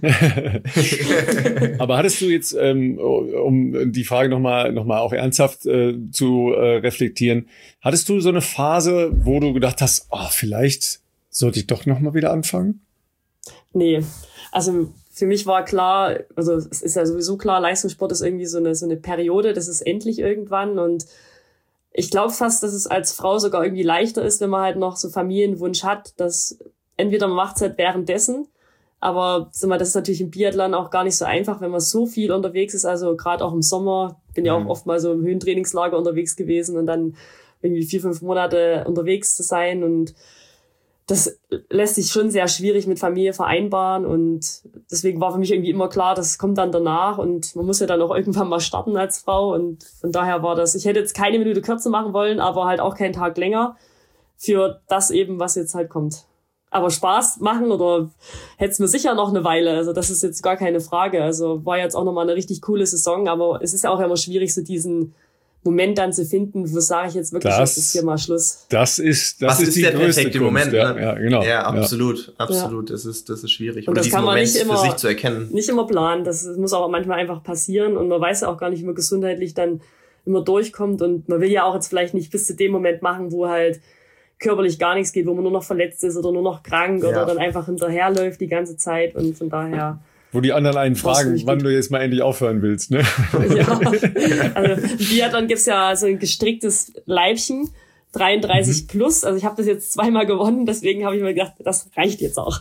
Aber hattest du jetzt, ähm, um die Frage nochmal noch mal auch ernsthaft äh, zu äh, reflektieren, hattest du so eine Phase, wo du gedacht hast, oh, vielleicht sollte ich doch nochmal wieder anfangen? Nee. Also für mich war klar, also es ist ja sowieso klar, Leistungssport ist irgendwie so eine so eine Periode, das ist endlich irgendwann und ich glaube fast, dass es als Frau sogar irgendwie leichter ist, wenn man halt noch so Familienwunsch hat, dass entweder man macht es halt währenddessen, aber sag mal, das ist natürlich im Biathlon auch gar nicht so einfach, wenn man so viel unterwegs ist, also gerade auch im Sommer, bin ja auch oft mal so im Höhentrainingslager unterwegs gewesen und dann irgendwie vier, fünf Monate unterwegs zu sein und das lässt sich schon sehr schwierig mit Familie vereinbaren und deswegen war für mich irgendwie immer klar, das kommt dann danach und man muss ja dann auch irgendwann mal starten als Frau und von daher war das, ich hätte jetzt keine Minute kürzer machen wollen, aber halt auch keinen Tag länger für das eben, was jetzt halt kommt. Aber Spaß machen oder hätte es mir sicher noch eine Weile, also das ist jetzt gar keine Frage, also war jetzt auch nochmal eine richtig coole Saison, aber es ist ja auch immer schwierig, so diesen Moment dann zu finden, wo sage ich jetzt wirklich, das, jetzt ist hier mal Schluss. Das ist, das Was ist, ist die der größte perfekte Kunst. Moment, ja, ne? ja, genau. Ja, absolut, ja. absolut. Das ist, das ist schwierig. Und Oder das diesen kann man Moment nicht immer, für sich zu erkennen. Nicht immer planen. Das muss auch manchmal einfach passieren und man weiß ja auch gar nicht, wie man gesundheitlich dann immer durchkommt und man will ja auch jetzt vielleicht nicht bis zu dem Moment machen, wo halt körperlich gar nichts geht, wo man nur noch verletzt ist oder nur noch krank ja. oder dann einfach hinterherläuft die ganze Zeit und von daher. Wo die anderen einen fragen, wann du jetzt mal endlich aufhören willst, ne? Ja, also im Biathlon gibt's ja so ein gestricktes Leibchen, dreiunddreißig mhm. plus. Also ich habe das jetzt zweimal gewonnen, deswegen habe ich mir gedacht, das reicht jetzt auch.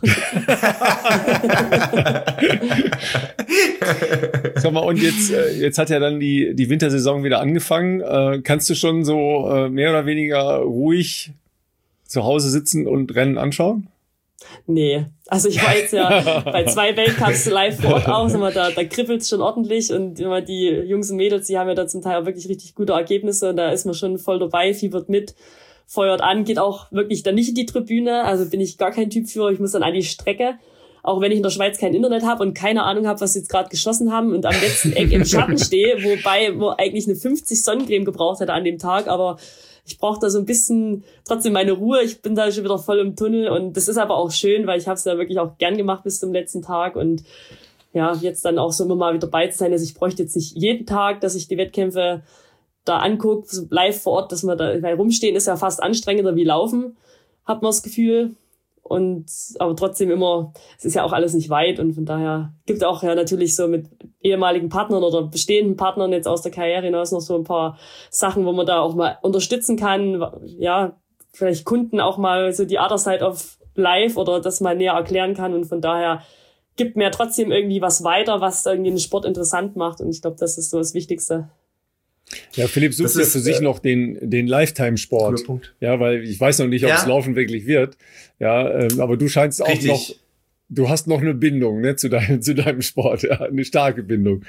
Sag mal, und jetzt, jetzt hat ja dann die, die Wintersaison wieder angefangen. Kannst du schon so mehr oder weniger ruhig zu Hause sitzen und Rennen anschauen? Nee, also ich war jetzt ja bei zwei Weltcups live vor Ort auch, da, da kribbelt's schon ordentlich und immer die Jungs und Mädels, die haben ja da zum Teil auch wirklich richtig gute Ergebnisse und da ist man schon voll dabei, fiebert mit, feuert an, geht auch wirklich dann nicht in die Tribüne, also bin ich gar kein Typ für, ich muss dann an die Strecke, auch wenn ich in der Schweiz kein Internet habe und keine Ahnung habe, was sie jetzt gerade geschossen haben und am letzten Eck im Schatten stehe, wobei man eigentlich eine fünfzig Sonnencreme gebraucht hätte an dem Tag, aber ich brauche da so ein bisschen trotzdem meine Ruhe. Ich bin da schon wieder voll im Tunnel und das ist aber auch schön, weil ich habe es ja wirklich auch gern gemacht bis zum letzten Tag und ja, jetzt dann auch so immer mal wieder bei zu sein. Also ich bräuchte jetzt nicht jeden Tag, dass ich die Wettkämpfe da angucke, so live vor Ort, dass man da, weil rumstehen ist ja fast anstrengender wie laufen, hat man das Gefühl. Und aber trotzdem immer, es ist ja auch alles nicht weit und von daher gibt auch ja natürlich so mit ehemaligen Partnern oder bestehenden Partnern jetzt aus der Karriere hinaus noch so ein paar Sachen, wo man da auch mal unterstützen kann, ja, vielleicht Kunden auch mal so die Other Side of Life oder das mal näher erklären kann und von daher gibt mir trotzdem irgendwie was weiter, was irgendwie den Sport interessant macht und ich glaube, das ist so das Wichtigste. Ja, Philipp sucht ja für sich äh, noch den, den Lifetime-Sport. Ja, weil ich weiß noch nicht, ob ja. es Laufen wirklich wird. Ja, ähm, aber du scheinst auch Richtig. noch, du hast noch eine Bindung, ne, zu deinem, zu deinem Sport. Ja, eine starke Bindung.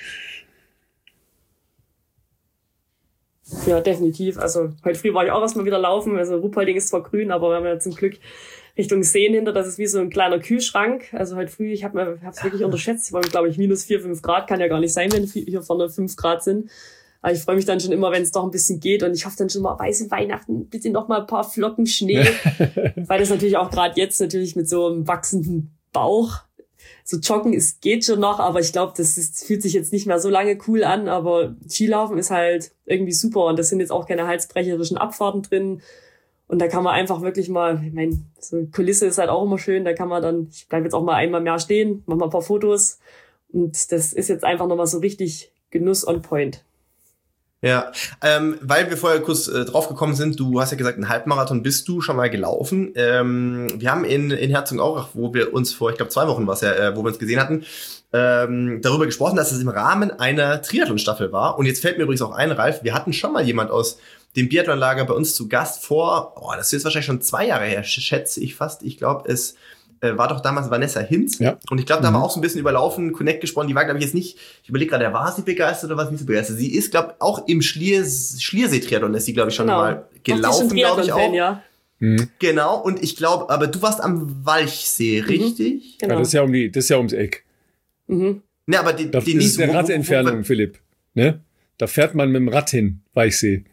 Ja, definitiv. Also, heute früh war ich auch erstmal wieder laufen. Also, Ruhpolding ist zwar grün, aber wir haben ja zum Glück Richtung Seen hinter, das ist wie so ein kleiner Kühlschrank. Also heute früh, ich habe es wirklich unterschätzt, es waren, glaube ich, minus vier, fünf Grad, kann ja gar nicht sein, wenn hier vorne fünf Grad sind. Aber ich freue mich dann schon immer, wenn es doch ein bisschen geht und ich hoffe dann schon mal, weiße Weihnachten, bitte noch mal ein paar Flocken Schnee. Weil das natürlich auch gerade jetzt natürlich mit so einem wachsenden Bauch, so joggen, es geht schon noch, aber ich glaube, das ist, fühlt sich jetzt nicht mehr so lange cool an, aber Skilaufen ist halt irgendwie super und das sind jetzt auch keine halsbrecherischen Abfahrten drin und da kann man einfach wirklich mal, ich meine, so eine Kulisse ist halt auch immer schön, da kann man dann, ich bleibe jetzt auch mal einmal mehr stehen, mach mal ein paar Fotos und das ist jetzt einfach nochmal so richtig Genuss on point. Ja, ähm, weil wir vorher kurz äh, drauf gekommen sind, du hast ja gesagt, einen Halbmarathon bist du schon mal gelaufen. Ähm, wir haben in, in Herzogenaurach, wo wir uns vor, ich glaube zwei Wochen war es ja, äh, wo wir uns gesehen hatten, ähm, darüber gesprochen, dass es im Rahmen einer Triathlon-Staffel war. Und jetzt fällt mir übrigens auch ein, Ralf, wir hatten schon mal jemand aus dem Biathlon-Lager bei uns zu Gast vor, oh, das ist jetzt wahrscheinlich schon zwei Jahre her, schätze ich fast. Ich glaube, es war doch damals Vanessa Hinz. Ja. Und ich glaube, da mhm. haben wir auch so ein bisschen über Laufen, Connect gesprochen. Die war, glaube ich, jetzt nicht, ich überlege gerade, war sie begeistert oder war sie nicht so begeistert? Sie ist, glaube ich, auch im Schlier, Schliersee-Triathlon ist sie, glaube ich, schon genau. mal gelaufen, glaube ich auch. Ja. Mhm. Genau, und ich glaube, aber du warst am Walchsee, mhm. richtig? Genau. Ja, das ist ja um die, das ist ja ums Eck. Mhm. Ne, aber die, das die ist eine Radentfernung, Philipp. Ne? Da fährt man mit dem Rad hin, Walchsee.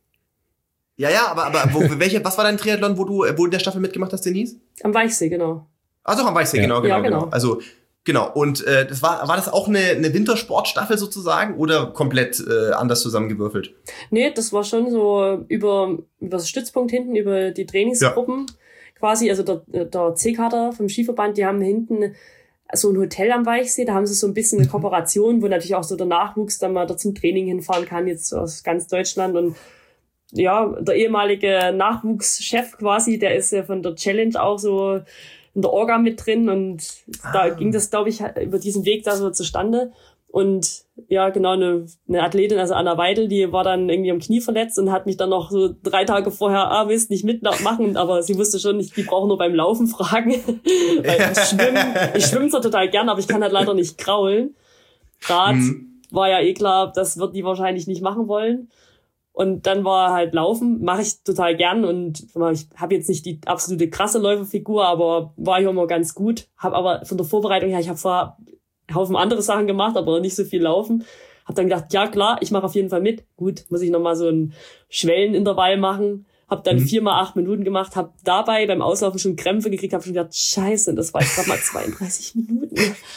Ja, ja, aber, aber wo, welche, was war dein Triathlon, wo du, wo du in der Staffel mitgemacht hast, Denise? Am Walchsee, genau. Also am Weichsee, ja. genau, genau, ja, genau, genau. Also genau. Und äh, das war, war das auch eine, eine Wintersportstaffel sozusagen oder komplett äh, anders zusammengewürfelt? Nee, das war schon so über über das Stützpunkt hinten, über die Trainingsgruppen ja. quasi. Also der, der C-Kader vom Skiverband, die haben hinten so ein Hotel am Weichsee. Da haben sie so ein bisschen eine Kooperation, wo natürlich auch so der Nachwuchs dann mal da zum Training hinfahren kann, jetzt aus ganz Deutschland. Und ja, der ehemalige Nachwuchschef quasi, der ist ja von der Challenge auch so in der Orga mit drin und ah. da ging das, glaube ich, über diesen Weg da so zustande. Und ja, genau, eine, eine Athletin, also Anna Weidel, die war dann irgendwie am Knie verletzt und hat mich dann noch so drei Tage vorher, ah, willst nicht mitmachen, aber sie wusste schon, ich, die brauchen nur beim Laufen fragen. Weil ich schwimme, ich schwimme zwar total gern, aber ich kann halt leider nicht kraulen. Rad mhm. war ja eh klar, das wird die wahrscheinlich nicht machen wollen. Und dann war halt Laufen, mache ich total gern und ich habe jetzt nicht die absolute krasse Läuferfigur, aber war ich immer ganz gut. Habe aber von der Vorbereitung her, ich habe vorher einen Haufen andere Sachen gemacht, aber nicht so viel Laufen. Habe dann gedacht, ja klar, ich mache auf jeden Fall mit. Gut, muss ich nochmal so ein Schwellenintervall machen. Habe dann mhm. viermal acht Minuten gemacht, habe dabei beim Auslaufen schon Krämpfe gekriegt, habe schon gedacht, scheiße, das war jetzt gerade mal zweiunddreißig Minuten.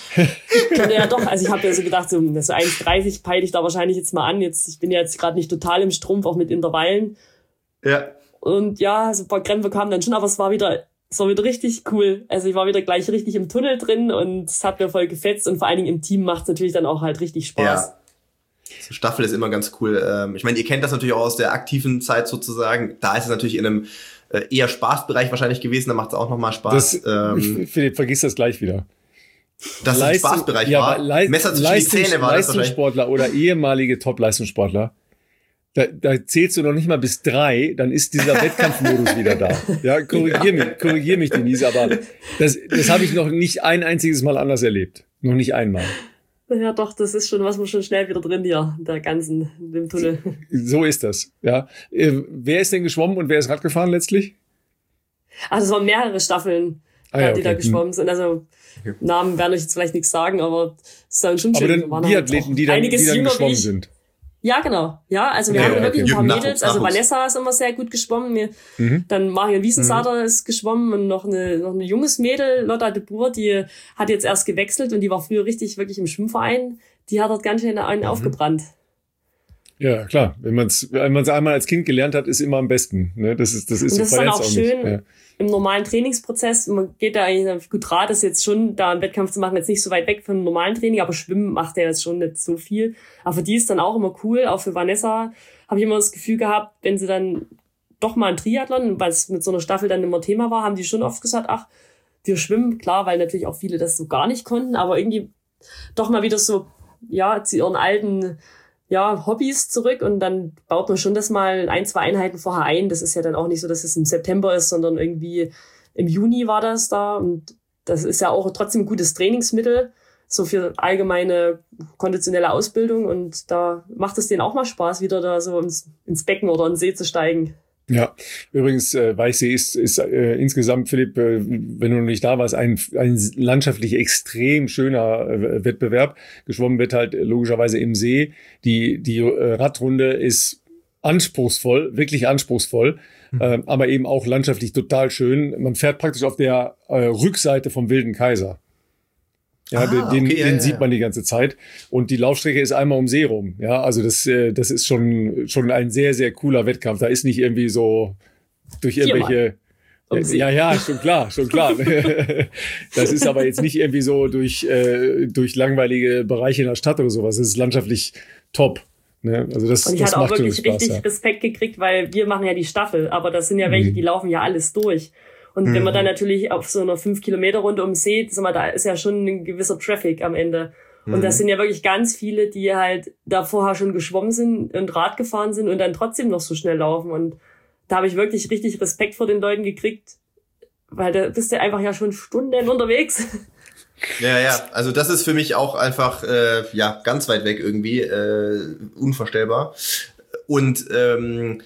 Ja doch, also ich habe ja so gedacht, so, so eins dreißig peile ich da wahrscheinlich jetzt mal an. Jetzt, ich bin ja jetzt gerade nicht total im Strumpf, auch mit Intervallen. Ja. Und ja, so ein paar Krämpfe kamen dann schon, aber es war wieder, es war wieder richtig cool. Also ich war wieder gleich richtig im Tunnel drin und es hat mir voll gefetzt und vor allen Dingen im Team macht es natürlich dann auch halt richtig Spaß. Ja. So Staffel ist immer ganz cool. Ähm, ich meine, ihr kennt das natürlich auch aus der aktiven Zeit sozusagen. Da ist es natürlich in einem äh, eher Spaßbereich wahrscheinlich gewesen. Da macht es auch nochmal Spaß. Das, ähm, Philipp, vergiss das gleich wieder. Dass es ein Spaßbereich ja, war. Lei- Messer zwischen Leistungs- die Zähne war das Leistungssportler oder ehemalige Top-Leistungssportler. Da, da zählst du noch nicht mal bis drei, dann ist dieser Wettkampfmodus wieder da. Ja, korrigier ja. mich, korrigier mich, Denise, aber das, das habe ich noch nicht ein einziges Mal anders erlebt. Noch nicht einmal. Ja, doch, das ist schon, was man schon schnell wieder drin hier, der ganzen, dem Tunnel. So ist das, ja. Äh, wer ist denn geschwommen und wer ist Rad gefahren letztlich? Also es waren mehrere Staffeln, ah, ja, die okay. da geschwommen sind. Also okay. Namen werden euch jetzt vielleicht nichts sagen, aber es ist dann schon schön. Aber dann die Athleten, die dann, die dann geschwommen sind. Ja, genau. Ja, also wir ja, haben ja, wirklich okay. ein paar Mädels. Also Vanessa ist immer sehr gut geschwommen. Wir, mhm. Dann Marion Wiesensader mhm. ist geschwommen und noch eine noch ein junges Mädel, Lotta de Boer, die hat jetzt erst gewechselt und die war früher richtig wirklich im Schwimmverein. Die hat dort ganz schön einen mhm. aufgebrannt. Ja, klar. Wenn man es wenn man's einmal als Kind gelernt hat, ist immer am besten. Ne? Das ist das ist, und das so ist dann auch, auch schön ja. im normalen Trainingsprozess. Man geht da eigentlich gut Rat, ist jetzt schon da einen Wettkampf zu machen, jetzt nicht so weit weg von einem normalen Training, aber Schwimmen macht ja jetzt schon nicht so viel. Aber für die ist dann auch immer cool. Auch für Vanessa habe ich immer das Gefühl gehabt, wenn sie dann doch mal ein Triathlon, weil es mit so einer Staffel dann immer Thema war, haben die schon oft gesagt, ach, wir schwimmen, klar, weil natürlich auch viele das so gar nicht konnten, aber irgendwie doch mal wieder so, ja, zu ihren alten ja, Hobbys zurück und dann baut man schon das mal ein, zwei Einheiten vorher ein. Das ist ja dann auch nicht so, dass es im September ist, sondern irgendwie im Juni war das da und das ist ja auch trotzdem ein gutes Trainingsmittel, so für allgemeine konditionelle Ausbildung und da macht es denen auch mal Spaß, wieder da so ins, ins Becken oder in den See zu steigen. Ja, übrigens, äh, Weichsee ist, ist äh, insgesamt, Philipp, äh, wenn du noch nicht da warst, ein, ein landschaftlich extrem schöner äh, Wettbewerb. Geschwommen wird halt äh, logischerweise im See. Die, die äh, Radrunde ist anspruchsvoll, wirklich anspruchsvoll, mhm. äh, aber eben auch landschaftlich total schön. Man fährt praktisch auf der äh, Rückseite vom Wilden Kaiser. Ja, ah, den, okay, den, ja, den ja, sieht man die ganze Zeit. Und die Laufstrecke ist einmal um See rum. Ja, also das, das ist schon, schon ein sehr, sehr cooler Wettkampf. Da ist nicht irgendwie so durch irgendwelche, um ja, ja, schon klar, schon klar. Das ist aber jetzt nicht irgendwie so durch, äh, durch langweilige Bereiche in der Stadt oder sowas. Das ist landschaftlich top. Ne? Also das, und ich das hatte auch macht wirklich Spaß, richtig ja. Respekt gekriegt, weil wir machen ja die Staffel, aber das sind ja welche, die laufen ja alles durch. Und mhm. wenn man dann natürlich auf so einer fünf Kilometer Runde um See, sag mal, da ist ja schon ein gewisser Traffic am Ende. Und mhm. das sind ja wirklich ganz viele, die halt da vorher schon geschwommen sind und Rad gefahren sind und dann trotzdem noch so schnell laufen. Und da habe ich wirklich richtig Respekt vor den Leuten gekriegt, weil da bist du einfach ja schon Stunden unterwegs. Ja, ja, also das ist für mich auch einfach, äh, ja, ganz weit weg irgendwie, äh, unvorstellbar. Und, ähm,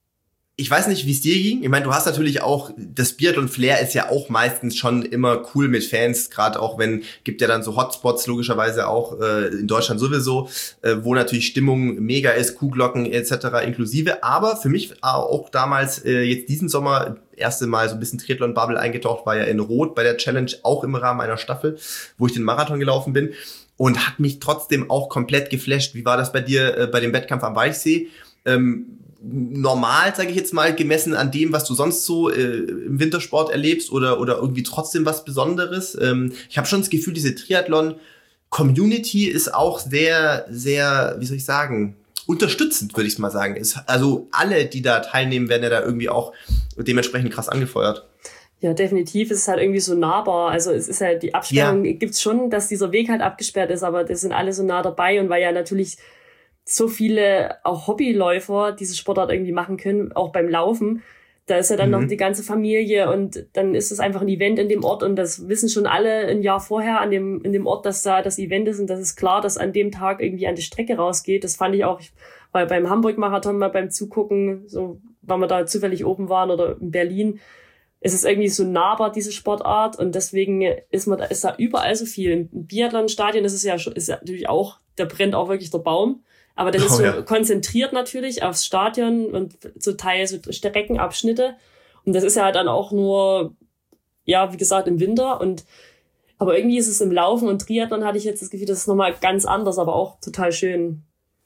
ich weiß nicht, wie es dir ging. Ich meine, du hast natürlich auch, das Biathlon-Flair ist ja auch meistens schon immer cool mit Fans, gerade auch wenn, gibt ja dann so Hotspots logischerweise auch äh, in Deutschland sowieso, äh, wo natürlich Stimmung mega ist, Kuhglocken et cetera inklusive. Aber für mich auch damals, äh, jetzt diesen Sommer, erste Mal so ein bisschen Triathlon-Bubble eingetaucht, war ja in Rot bei der Challenge, auch im Rahmen einer Staffel, wo ich den Marathon gelaufen bin und hat mich trotzdem auch komplett geflasht. Wie war das bei dir äh, bei dem Wettkampf am Weichsee? Ähm, normal, sage ich jetzt mal, gemessen an dem, was du sonst so äh, im Wintersport erlebst oder oder irgendwie trotzdem was Besonderes? Ähm, ich habe schon das Gefühl, diese Triathlon-Community ist auch sehr, sehr, wie soll ich sagen, unterstützend, würde ich mal sagen. Ist, also alle, die da teilnehmen, werden ja da irgendwie auch dementsprechend krass angefeuert. Ja, definitiv ist es halt irgendwie so nahbar. Also es ist halt, die Absperrung ja. gibt's schon, dass dieser Weg halt abgesperrt ist, aber das sind alle so nah dabei und weil ja natürlich so viele auch Hobbyläufer diese Sportart irgendwie machen können, auch beim Laufen. Da ist ja dann mhm. noch die ganze Familie und dann ist es einfach ein Event in dem Ort und das wissen schon alle ein Jahr vorher an dem in dem Ort, dass da das Event ist und das ist klar, dass an dem Tag irgendwie an die Strecke rausgeht. Das fand ich auch, weil beim Hamburg-Marathon mal beim Zugucken, so weil wir da zufällig oben waren oder in Berlin, ist es irgendwie so nahbar, diese Sportart und deswegen ist man ist da überall so viel. Im Biathlon-Stadion ist es ja, ist ja natürlich auch, da brennt auch wirklich der Baum. Aber das oh, ist so ja. konzentriert natürlich aufs Stadion und so Teil, so Streckenabschnitte. Und das ist ja dann auch nur, ja, wie gesagt, im Winter. Und, aber irgendwie ist es im Laufen und Triathlon hatte ich jetzt das Gefühl, das ist nochmal ganz anders, aber auch total schön.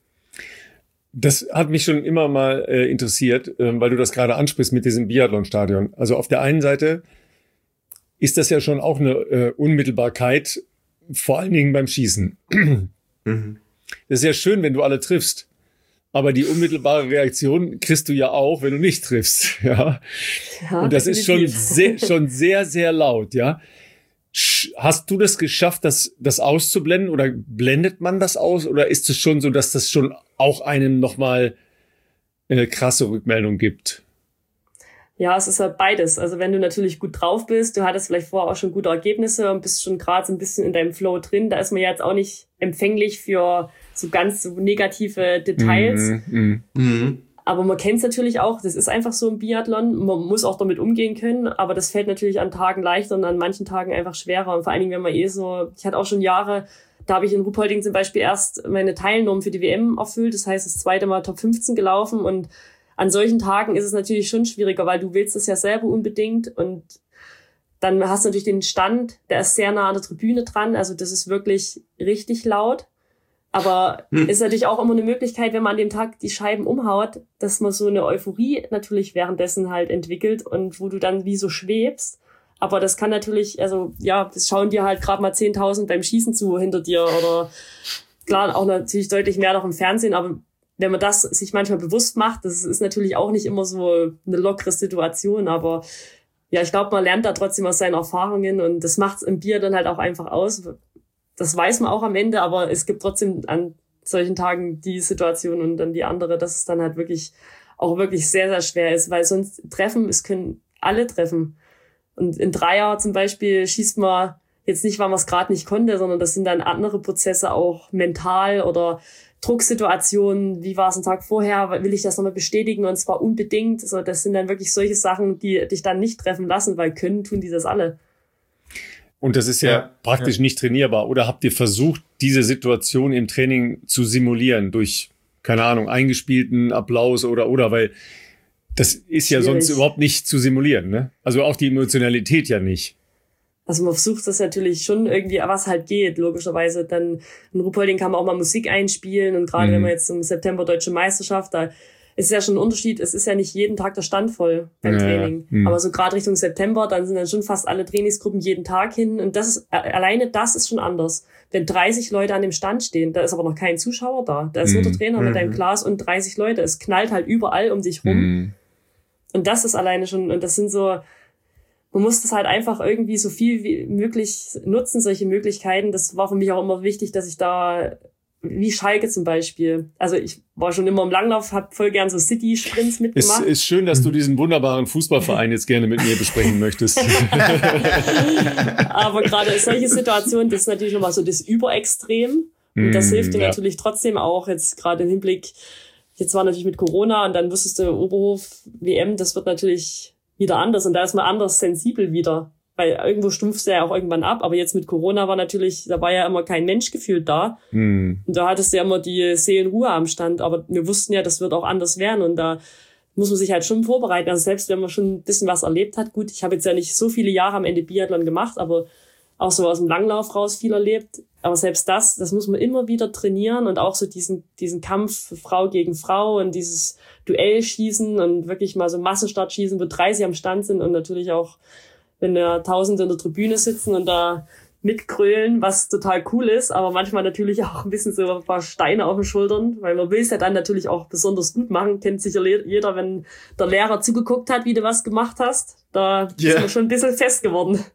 Das hat mich schon immer mal äh, interessiert, äh, weil du das gerade ansprichst mit diesem Biathlon-Stadion. Also auf der einen Seite ist das ja schon auch eine äh, Unmittelbarkeit, vor allen Dingen beim Schießen. Mhm. Das ist ja schön, wenn du alle triffst. Aber die unmittelbare Reaktion kriegst du ja auch, wenn du nicht triffst. Ja. ja und das ist schon sehr, schon sehr, sehr laut, ja. Hast du das geschafft, das, das auszublenden oder blendet man das aus? Oder ist es schon so, dass das schon auch einem nochmal eine krasse Rückmeldung gibt? Ja, es ist halt beides. Also wenn du natürlich gut drauf bist, du hattest vielleicht vorher auch schon gute Ergebnisse und bist schon gerade so ein bisschen in deinem Flow drin, da ist man ja jetzt auch nicht empfänglich für so ganz so negative Details. Mhm. Mhm. Aber man kennt es natürlich auch, das ist einfach so im Biathlon, man muss auch damit umgehen können, aber das fällt natürlich an Tagen leichter und an manchen Tagen einfach schwerer. Und vor allen Dingen, wenn man eh so, ich hatte auch schon Jahre, da habe ich in Ruhpolding zum Beispiel erst meine Teilnorm für die W M erfüllt, das heißt das zweite Mal Top fünfzehn gelaufen und an solchen Tagen ist es natürlich schon schwieriger, weil du willst es ja selber unbedingt und dann hast du natürlich den Stand, der ist sehr nah an der Tribüne dran, also das ist wirklich richtig laut. Aber hm. ist natürlich auch immer eine Möglichkeit, wenn man an dem Tag die Scheiben umhaut, dass man so eine Euphorie natürlich währenddessen halt entwickelt und wo du dann wie so schwebst. Aber das kann natürlich, also ja, das schauen dir halt gerade mal zehntausend beim Schießen zu hinter dir oder klar auch natürlich deutlich mehr noch im Fernsehen, aber wenn man das sich manchmal bewusst macht, das ist natürlich auch nicht immer so eine lockere Situation, aber ja, ich glaube, man lernt da trotzdem aus seinen Erfahrungen und das macht's im Bier dann halt auch einfach aus. Das weiß man auch am Ende, aber es gibt trotzdem an solchen Tagen die Situation und dann die andere, dass es dann halt wirklich auch wirklich sehr, sehr schwer ist, weil sonst treffen, es können alle treffen. Und in Dreier zum Beispiel schießt man Jetzt nicht, weil man es gerade nicht konnte, sondern das sind dann andere Prozesse auch mental oder Drucksituationen. Wie war es einen Tag vorher? Will ich das nochmal bestätigen? Und zwar unbedingt. Also das sind dann wirklich solche Sachen, die dich dann nicht treffen lassen, weil können tun die das alle. Und das ist ja, ja praktisch ja. nicht trainierbar. Oder habt ihr versucht, diese Situation im Training zu simulieren durch, keine Ahnung, eingespielten Applaus oder, oder, weil das ist ja Schwierig. Sonst überhaupt nicht zu simulieren, ne? Also auch die Emotionalität ja nicht. Also man versucht das natürlich schon irgendwie, was halt geht, logischerweise. Dann in Ruhpolding kann man auch mal Musik einspielen und gerade mhm. wenn man jetzt im September Deutsche Meisterschaft, da ist ja schon ein Unterschied, es ist ja nicht jeden Tag der Stand voll beim ja, Training. Ja. Mhm. Aber so gerade Richtung September, dann sind dann schon fast alle Trainingsgruppen jeden Tag hin und das ist, alleine das ist schon anders. Wenn dreißig Leute an dem Stand stehen, da ist aber noch kein Zuschauer da. Da ist mhm. nur der Trainer mhm. mit einem Glas und dreißig Leute. Es knallt halt überall um dich rum. Mhm. Und das ist alleine schon, und das sind so, man muss das halt einfach irgendwie so viel wie möglich nutzen, solche Möglichkeiten. Das war für mich auch immer wichtig, dass ich da, wie Schalke zum Beispiel, also ich war schon immer im Langlauf, habe voll gern so City-Sprints mitgemacht. Es ist schön, dass du diesen wunderbaren Fußballverein jetzt gerne mit mir besprechen möchtest. Aber gerade solche Situationen, das ist natürlich nochmal so das Überextrem. Und das mm, hilft dir ja. natürlich trotzdem auch jetzt gerade im Hinblick, jetzt war natürlich mit Corona und dann wusstest du, Oberhof-W M, das wird natürlich wieder anders und da ist man anders sensibel wieder, weil irgendwo stumpfst du ja auch irgendwann ab, aber jetzt mit Corona war natürlich, da war ja immer kein Mensch gefühlt da hm. und da hattest du ja immer die Seelenruhe am Stand, aber wir wussten ja, das wird auch anders werden und da muss man sich halt schon vorbereiten, also selbst wenn man schon ein bisschen was erlebt hat, gut, ich habe jetzt ja nicht so viele Jahre am Ende Biathlon gemacht, aber auch so aus dem Langlauf raus viel erlebt, aber selbst das, das muss man immer wieder trainieren und auch so diesen diesen Kampf Frau gegen Frau und dieses Duellschießen und wirklich mal so Massenstartschießen, wo dreißig am Stand sind und natürlich auch, wenn da Tausende in der Tribüne sitzen und da mitgrölen, was total cool ist, aber manchmal natürlich auch ein bisschen so ein paar Steine auf den Schultern, weil man will es ja dann natürlich auch besonders gut machen, kennt sicher jeder, wenn der Lehrer zugeguckt hat, wie du was gemacht hast, da yeah. ist man schon ein bisschen fest geworden.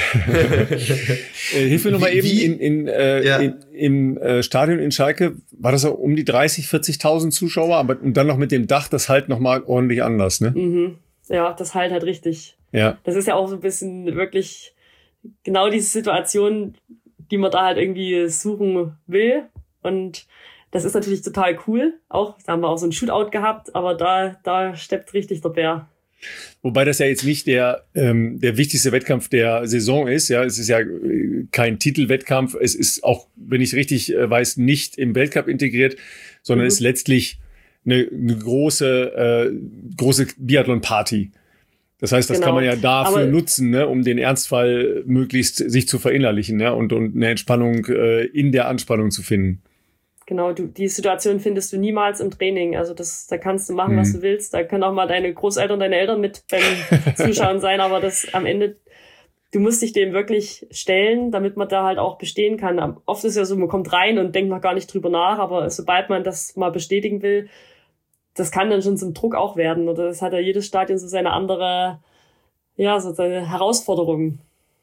äh, hilf mir nochmal eben in, in, äh, ja. in, im äh, Stadion in Schalke, war das so um die dreißig, vierzigtausend Zuschauer, aber und dann noch mit dem Dach, das halt nochmal ordentlich anders, ne? Mhm. Ja, das halt halt richtig. Ja. Das ist ja auch so ein bisschen wirklich genau diese Situation, die man da halt irgendwie suchen will und das ist natürlich total cool. Auch, da haben wir auch so ein Shootout gehabt, aber da, da steppt richtig der Bär. Wobei das ja jetzt nicht der ähm, der wichtigste Wettkampf der Saison ist. Ja, es ist ja kein Titelwettkampf. Es ist auch, wenn ich richtig äh, weiß, nicht im Weltcup integriert, sondern mhm. ist letztlich eine, eine große äh, große Biathlon-Party. Das heißt, das genau. kann man ja dafür Aber nutzen, ne, um den Ernstfall möglichst sich zu verinnerlichen, ja, und und eine Entspannung äh, in der Anspannung zu finden. Genau, du, die Situation findest du niemals im Training. Also das, da kannst du machen, mhm. was du willst. Da können auch mal deine Großeltern, deine Eltern mit beim Zuschauen sein, aber das am Ende, du musst dich dem wirklich stellen, damit man da halt auch bestehen kann. Oft ist ja so, man kommt rein und denkt noch gar nicht drüber nach, aber sobald man das mal bestätigen will, das kann dann schon zum Druck auch werden. Oder das hat ja jedes Stadion so seine andere, ja, so seine Herausforderungen.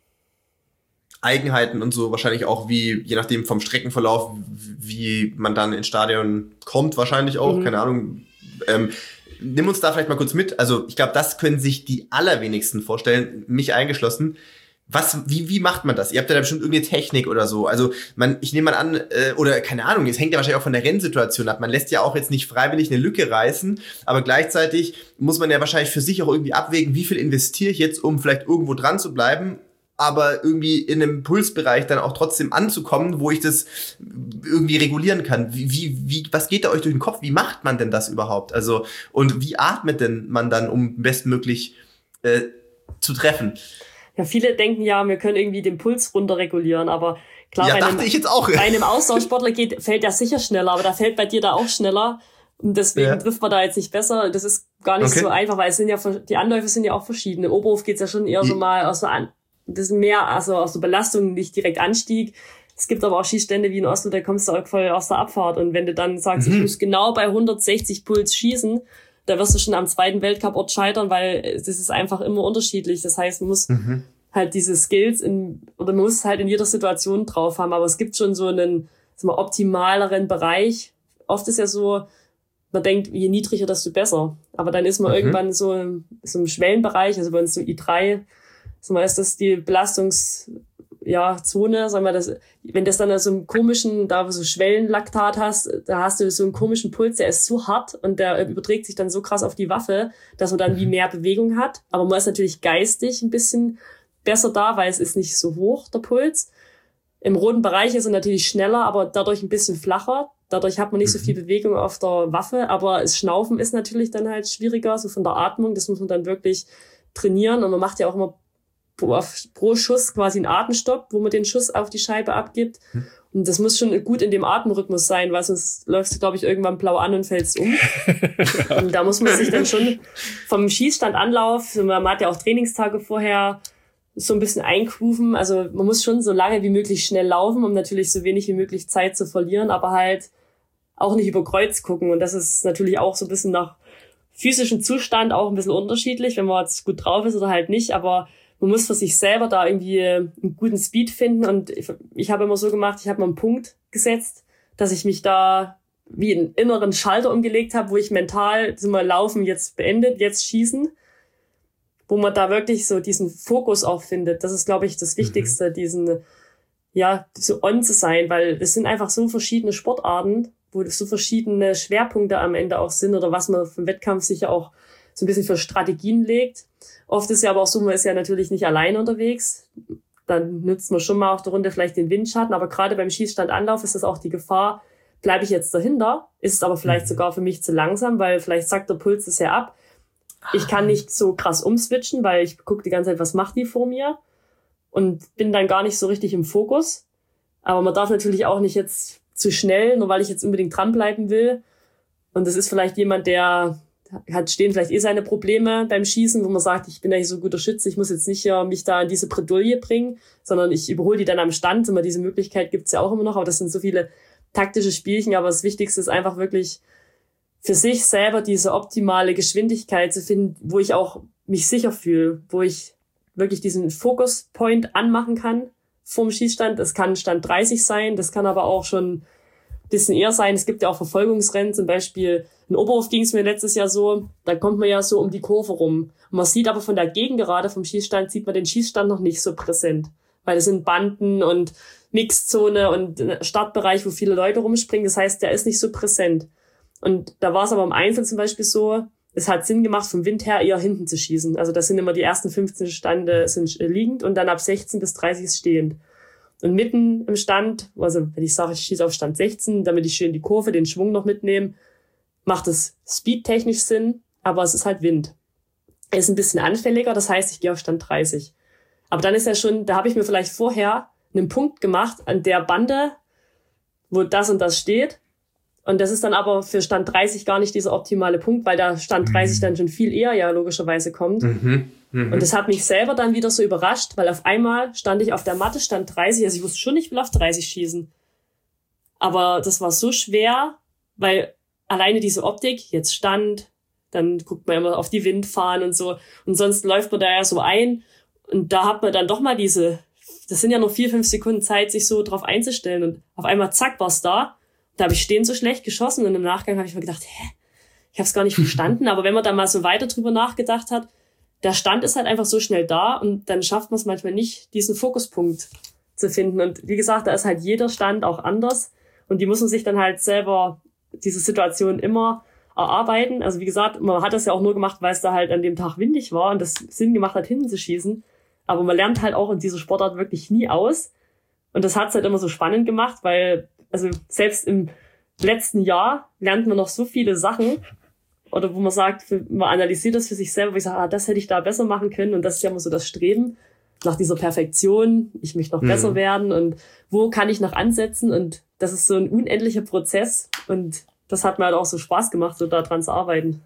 Eigenheiten und so wahrscheinlich auch wie, je nachdem vom Streckenverlauf, wie man dann ins Stadion kommt wahrscheinlich auch, mhm. keine Ahnung. Ähm, nimm uns da vielleicht mal kurz mit. Also ich glaube, das können sich die allerwenigsten vorstellen, mich eingeschlossen. Was, wie, wie macht man das? Ihr habt ja da bestimmt irgendeine Technik oder so. Also man, ich nehme mal an, äh, oder keine Ahnung, es hängt ja wahrscheinlich auch von der Rennsituation ab. Man lässt ja auch jetzt nicht freiwillig eine Lücke reißen, aber gleichzeitig muss man ja wahrscheinlich für sich auch irgendwie abwägen, wie viel investiere ich jetzt, um vielleicht irgendwo dran zu bleiben, aber irgendwie in einem Pulsbereich dann auch trotzdem anzukommen, wo ich das irgendwie regulieren kann. Wie, wie, wie, was geht da euch durch den Kopf? Wie macht man denn das überhaupt? Also, und wie atmet denn man dann, um bestmöglich äh, zu treffen? Ja, viele denken ja, wir können irgendwie den Puls runter regulieren, aber klar, ja, bei, dachte einem, ich jetzt auch. bei einem Ausdauersportler geht, fällt der sicher schneller, aber da fällt bei dir da auch schneller. Und deswegen ja. trifft man da jetzt nicht besser. Das ist gar nicht okay. so einfach, weil es sind ja, die Anläufe sind ja auch verschiedene. Im Oberhof geht's ja schon eher so mal aus so an, das sind mehr, also aus der Belastung, nicht direkt Anstieg. Es gibt aber auch Schießstände wie in Oslo, da kommst du auch voll aus der Abfahrt. Und wenn du dann sagst, mhm. ich muss genau bei hundertsechzig Puls schießen, da wirst du schon am zweiten Weltcuport scheitern, weil das ist einfach immer unterschiedlich. Das heißt, man muss mhm. halt diese Skills in, oder man muss halt in jeder Situation drauf haben. Aber es gibt schon so einen, sagen wir, optimaleren Bereich. Oft ist ja so, man denkt, je niedriger, desto besser. Aber dann ist man mhm. irgendwann so im, so im Schwellenbereich, also bei uns so I drei, so ist das die Belastungs, ja, Zone, sagen wir das, wenn das dann so einen komischen, da so Schwellenlaktat hast, da hast du so einen komischen Puls, der ist so hart und der überträgt sich dann so krass auf die Waffe, dass man dann wie mehr Bewegung hat. Aber man ist natürlich geistig ein bisschen besser da, weil es ist nicht so hoch, der Puls. Im roten Bereich ist er natürlich schneller, aber dadurch ein bisschen flacher. Dadurch hat man nicht so viel Bewegung auf der Waffe, aber das Schnaufen ist natürlich dann halt schwieriger, so von der Atmung. Das muss man dann wirklich trainieren und man macht ja auch immer pro, pro Schuss quasi einen Atemstopp, wo man den Schuss auf die Scheibe abgibt. Und das muss schon gut in dem Atemrhythmus sein, weil sonst läufst du, glaube ich, irgendwann blau an und fällst um. Ja. Und da muss man sich dann schon vom Schießstandanlauf, man hat ja auch Trainingstage vorher, so ein bisschen eingrooven. Also man muss schon so lange wie möglich schnell laufen, um natürlich so wenig wie möglich Zeit zu verlieren, aber halt auch nicht über Kreuz gucken. Und das ist natürlich auch so ein bisschen nach physischem Zustand auch ein bisschen unterschiedlich, wenn man jetzt gut drauf ist oder halt nicht. Aber man muss für sich selber da irgendwie einen guten Speed finden. Und ich, ich habe immer so gemacht, ich habe mal einen Punkt gesetzt, dass ich mich da wie einen inneren Schalter umgelegt habe, wo ich mental so mal Laufen jetzt beendet, jetzt schießen. Wo man da wirklich so diesen Fokus auch findet. Das ist, glaube ich, das Wichtigste, mhm. diesen, ja, so on zu sein, weil es sind einfach so verschiedene Sportarten, wo so verschiedene Schwerpunkte am Ende auch sind oder was man vom Wettkampf sicher auch so ein bisschen für Strategien legt. Oft ist ja aber auch so, man ist ja natürlich nicht allein unterwegs. Dann nützt man schon mal auf der Runde vielleicht den Windschatten, aber gerade beim Schießstandanlauf ist das auch die Gefahr, bleibe ich jetzt dahinter, ist es aber vielleicht mhm. sogar für mich zu langsam, weil vielleicht sackt der Puls das ja ab. Ich kann nicht so krass umswitchen, weil ich gucke die ganze Zeit, was macht die vor mir und bin dann gar nicht so richtig im Fokus. Aber man darf natürlich auch nicht jetzt zu schnell, nur weil ich jetzt unbedingt dranbleiben will. Und das ist vielleicht jemand, der hat stehen vielleicht eh seine Probleme beim Schießen, wo man sagt, ich bin ja nicht so ein guter Schütze, ich muss jetzt nicht ja mich da in diese Bredouille bringen, sondern ich überhole die dann am Stand. Immer diese Möglichkeit gibt's ja auch immer noch, aber das sind so viele taktische Spielchen. Aber das Wichtigste ist einfach wirklich für sich selber diese optimale Geschwindigkeit zu finden, wo ich auch mich sicher fühle, wo ich wirklich diesen Focus-Point anmachen kann vorm Schießstand. Das kann Stand dreißig sein, das kann aber auch schon ein bisschen eher sein. Es gibt ja auch Verfolgungsrennen, zum Beispiel in Oberhof ging es mir letztes Jahr so, da kommt man ja so um die Kurve rum. Und man sieht aber von der Gegengerade vom Schießstand, sieht man den Schießstand noch nicht so präsent, weil es sind Banden und Mixzone und Startbereich, wo viele Leute rumspringen. Das heißt, der ist nicht so präsent. Und da war es aber im Einzel zum Beispiel so, es hat Sinn gemacht, vom Wind her eher hinten zu schießen. Also das sind immer die ersten fünfzehn Stande sind liegend und dann ab sechzehn bis dreißig ist stehend. Und mitten im Stand, also wenn ich sage, ich schieße auf Stand sechzehn, damit ich schön die Kurve, den Schwung noch mitnehme, macht es speedtechnisch Sinn, aber es ist halt Wind. Er ist ein bisschen anfälliger, das heißt, ich gehe auf Stand dreißig. Aber dann ist ja schon, da habe ich mir vielleicht vorher einen Punkt gemacht an der Bande, wo das und das steht. Und das ist dann aber für Stand dreißig gar nicht dieser optimale Punkt, weil da Stand dreißig dann schon viel eher ja logischerweise kommt. Mhm, mh. Und das hat mich selber dann wieder so überrascht, weil auf einmal stand ich auf der Matte, Stand dreißig, also ich wusste schon, ich will auf dreißig schießen. Aber das war so schwer, weil alleine diese Optik, jetzt Stand, dann guckt man immer auf die Windfahnen und so. Und sonst läuft man da ja so ein. Und da hat man dann doch mal diese, das sind ja noch vier, fünf Sekunden Zeit, sich so drauf einzustellen. Und auf einmal, zack, war's da. Da habe ich stehen so schlecht geschossen und im Nachgang habe ich mir gedacht, hä, ich habe es gar nicht verstanden. Aber wenn man da mal so weiter drüber nachgedacht hat, der Stand ist halt einfach so schnell da und dann schafft man es manchmal nicht, diesen Fokuspunkt zu finden. Und wie gesagt, da ist halt jeder Stand auch anders und die muss man sich dann halt selber diese Situation immer erarbeiten. Also wie gesagt, man hat das ja auch nur gemacht, weil es da halt an dem Tag windig war und das Sinn gemacht hat, hinten zu schießen. Aber man lernt halt auch in dieser Sportart wirklich nie aus. Und das hat es halt immer so spannend gemacht, weil also selbst im letzten Jahr lernt man noch so viele Sachen oder wo man sagt, man analysiert das für sich selber, wo ich sage, ah, das hätte ich da besser machen können und das ist ja immer so das Streben nach dieser Perfektion, ich möchte noch mhm. besser werden und wo kann ich noch ansetzen und das ist so ein unendlicher Prozess und das hat mir halt auch so Spaß gemacht, so da dran zu arbeiten.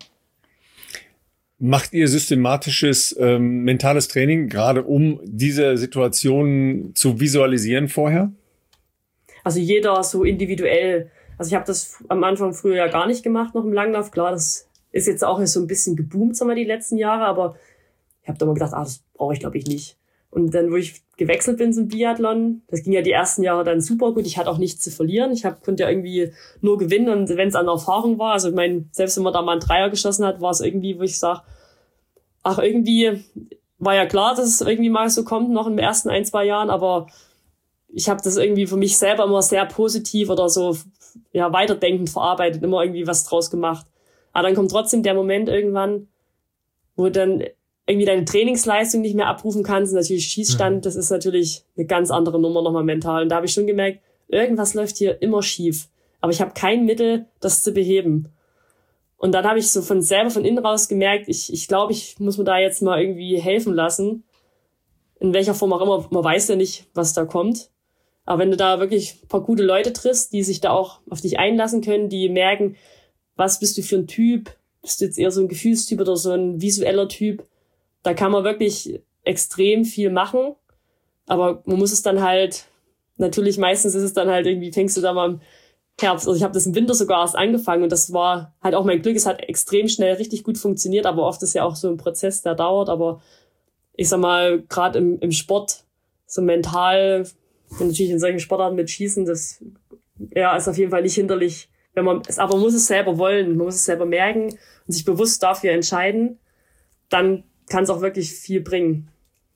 Macht ihr systematisches ähm, mentales Training, gerade um diese Situation zu visualisieren vorher? Also jeder so individuell. Also ich habe das am Anfang früher ja gar nicht gemacht, noch im Langlauf. Klar, das ist jetzt auch so ein bisschen geboomt, sagen wir, die letzten Jahre. Aber ich habe da mal gedacht, ah, das brauche ich, glaube ich, nicht. Und dann, wo ich gewechselt bin zum Biathlon, das ging ja die ersten Jahre dann super gut. Ich hatte auch nichts zu verlieren. Ich hab, konnte ja irgendwie nur gewinnen. Und wenn es an Erfahrung war, also ich meine, selbst wenn man da mal einen Dreier geschossen hat, war es irgendwie, wo ich sage, ach, irgendwie war ja klar, dass es irgendwie mal so kommt, noch in den ersten ein, zwei Jahren. Aber ich habe das irgendwie für mich selber immer sehr positiv oder so ja weiterdenkend verarbeitet, immer irgendwie was draus gemacht. Aber dann kommt trotzdem der Moment irgendwann, wo du dann irgendwie deine Trainingsleistung nicht mehr abrufen kannst. Und natürlich Schießstand, mhm. das ist natürlich eine ganz andere Nummer nochmal mental. Und da habe ich schon gemerkt, irgendwas läuft hier immer schief. Aber ich habe kein Mittel, das zu beheben. Und dann habe ich so von selber von innen raus gemerkt, ich ich glaube, ich muss mir da jetzt mal irgendwie helfen lassen. In welcher Form auch immer, man weiß ja nicht, was da kommt. Aber wenn du da wirklich ein paar gute Leute triffst, die sich da auch auf dich einlassen können, die merken, was bist du für ein Typ? Bist du jetzt eher so ein Gefühlstyp oder so ein visueller Typ? Da kann man wirklich extrem viel machen. Aber man muss es dann halt, natürlich meistens ist es dann halt irgendwie, fängst du da mal im Herbst, also ich habe das im Winter sogar erst angefangen und das war halt auch mein Glück, es hat extrem schnell richtig gut funktioniert, aber oft ist ja auch so ein Prozess, der dauert, aber ich sag mal, gerade im, im Sport, so mental, und natürlich in solchen Sportarten mit Schießen, das ja, ist auf jeden Fall nicht hinderlich, wenn man es, aber man muss es selber wollen, man muss es selber merken und sich bewusst dafür entscheiden, dann kann es auch wirklich viel bringen.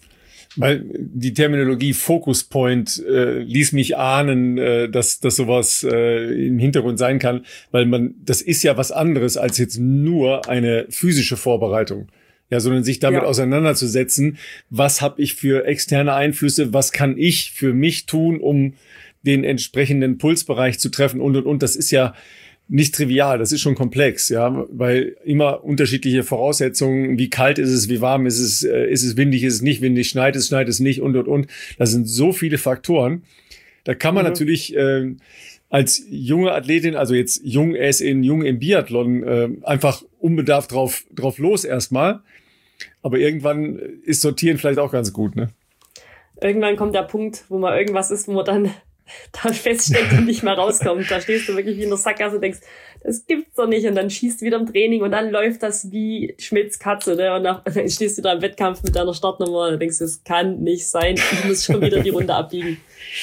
Weil die Terminologie Focus Point äh, ließ mich ahnen, äh, dass, dass sowas äh, im Hintergrund sein kann, weil man, das ist ja was anderes als jetzt nur eine physische Vorbereitung. Ja, sondern sich damit ja. auseinanderzusetzen, was habe ich für externe Einflüsse, was kann ich für mich tun, um den entsprechenden Pulsbereich zu treffen und und und. Das ist ja nicht trivial, das ist schon komplex, ja, weil immer unterschiedliche Voraussetzungen, wie kalt ist es, wie warm ist es, äh, ist es windig, ist es nicht windig, schneit es, schneit es nicht und und und. Das sind so viele Faktoren. Da kann man mhm. natürlich äh, als junge Athletin, also jetzt jung as in jung im Biathlon, äh, einfach unbedarft drauf drauf los erstmal. Aber irgendwann ist Sortieren vielleicht auch ganz gut, ne? Irgendwann kommt der Punkt, wo man irgendwas ist, wo man dann da feststeckt und nicht mehr rauskommt. Da stehst du wirklich wie in der Sackgasse und denkst, das gibt's doch nicht. Und dann schießt du wieder im Training und dann läuft das wie Schmidts Katze, ne? Und dann stehst du da im Wettkampf mit deiner Startnummer und denkst, das kann nicht sein. Ich muss schon wieder die Runde abbiegen.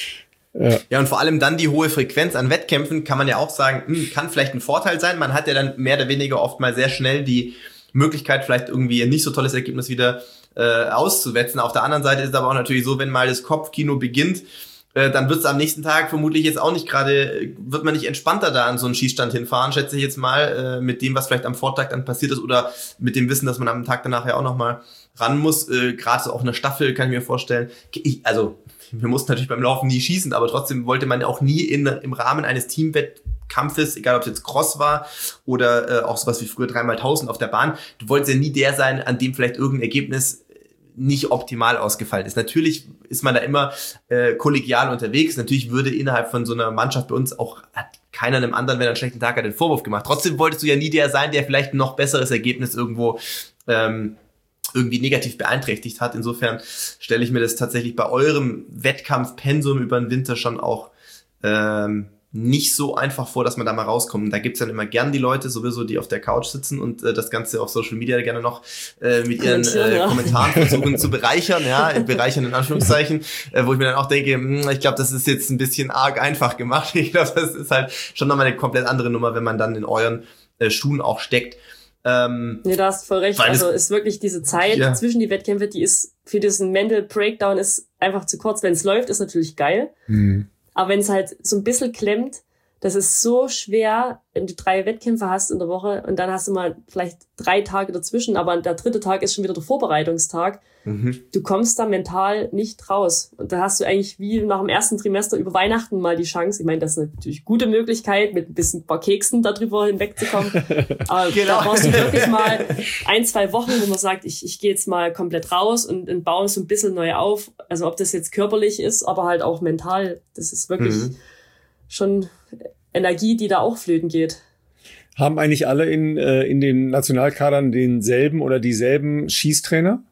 Ja. ja, und vor allem dann die hohe Frequenz an Wettkämpfen, kann man ja auch sagen, mh, kann vielleicht ein Vorteil sein. Man hat ja dann mehr oder weniger oft mal sehr schnell die Möglichkeit, vielleicht irgendwie ein nicht so tolles Ergebnis wieder äh, auszuwetzen. Auf der anderen Seite ist es aber auch natürlich so, wenn mal das Kopfkino beginnt, äh, dann wird es am nächsten Tag vermutlich jetzt auch nicht gerade, wird man nicht entspannter da an so einen Schießstand hinfahren, schätze ich jetzt mal, äh, mit dem, was vielleicht am Vortag dann passiert ist oder mit dem Wissen, dass man am Tag danach ja auch nochmal ran muss. Äh, gerade so auf einer Staffel kann ich mir vorstellen. Ich, also wir mussten natürlich beim Laufen nie schießen, aber trotzdem wollte man auch nie in, im Rahmen eines Teamwettkampfes, egal ob es jetzt Cross war oder äh, auch sowas wie früher dreimal tausend auf der Bahn, du wolltest ja nie der sein, an dem vielleicht irgendein Ergebnis nicht optimal ausgefallen ist. Natürlich ist man da immer äh, kollegial unterwegs. Natürlich würde innerhalb von so einer Mannschaft bei uns auch hat keiner einem anderen, wenn er einen schlechten Tag hat, den Vorwurf gemacht. Trotzdem wolltest du ja nie der sein, der vielleicht ein noch besseres Ergebnis irgendwo ähm, irgendwie negativ beeinträchtigt hat. Insofern stelle ich mir das tatsächlich bei eurem Wettkampfpensum über den Winter schon auch ähm, nicht so einfach vor, dass man da mal rauskommt. Da gibt's dann immer gern die Leute sowieso, die auf der Couch sitzen und äh, das Ganze auf Social Media gerne noch äh, mit ihren äh, Kommentaren versuchen zu bereichern, ja, bereichern in Anführungszeichen, äh, wo ich mir dann auch denke, mh, ich glaube, das ist jetzt ein bisschen arg einfach gemacht. Ich glaube, das ist halt schon nochmal eine komplett andere Nummer, wenn man dann in euren äh, Schuhen auch steckt. Ähm, nee, da hast du voll recht. Also ist wirklich diese Zeit ja. zwischen die Wettkämpfe, die ist für diesen Mental Breakdown ist einfach zu kurz. Wenn es läuft, ist natürlich geil. Mhm. Aber wenn es halt so ein bisschen klemmt, das ist so schwer, wenn du drei Wettkämpfe hast in der Woche und dann hast du mal vielleicht drei Tage dazwischen, aber der dritte Tag ist schon wieder der Vorbereitungstag. Mhm. Du kommst da mental nicht raus. Und da hast du eigentlich wie nach dem ersten Trimester über Weihnachten mal die Chance. Ich meine, das ist natürlich eine gute Möglichkeit, mit ein bisschen ein paar Keksen darüber hinwegzukommen. Aber genau. Da brauchst du wirklich mal ein, zwei Wochen, wo man sagt, ich, ich gehe jetzt mal komplett raus und, und baue so ein bisschen neu auf. Also ob das jetzt körperlich ist, aber halt auch mental. Das ist wirklich mhm. schon Energie, die da auch flöten geht. Haben eigentlich alle in, äh, in den Nationalkadern denselben oder dieselben Schießtrainer?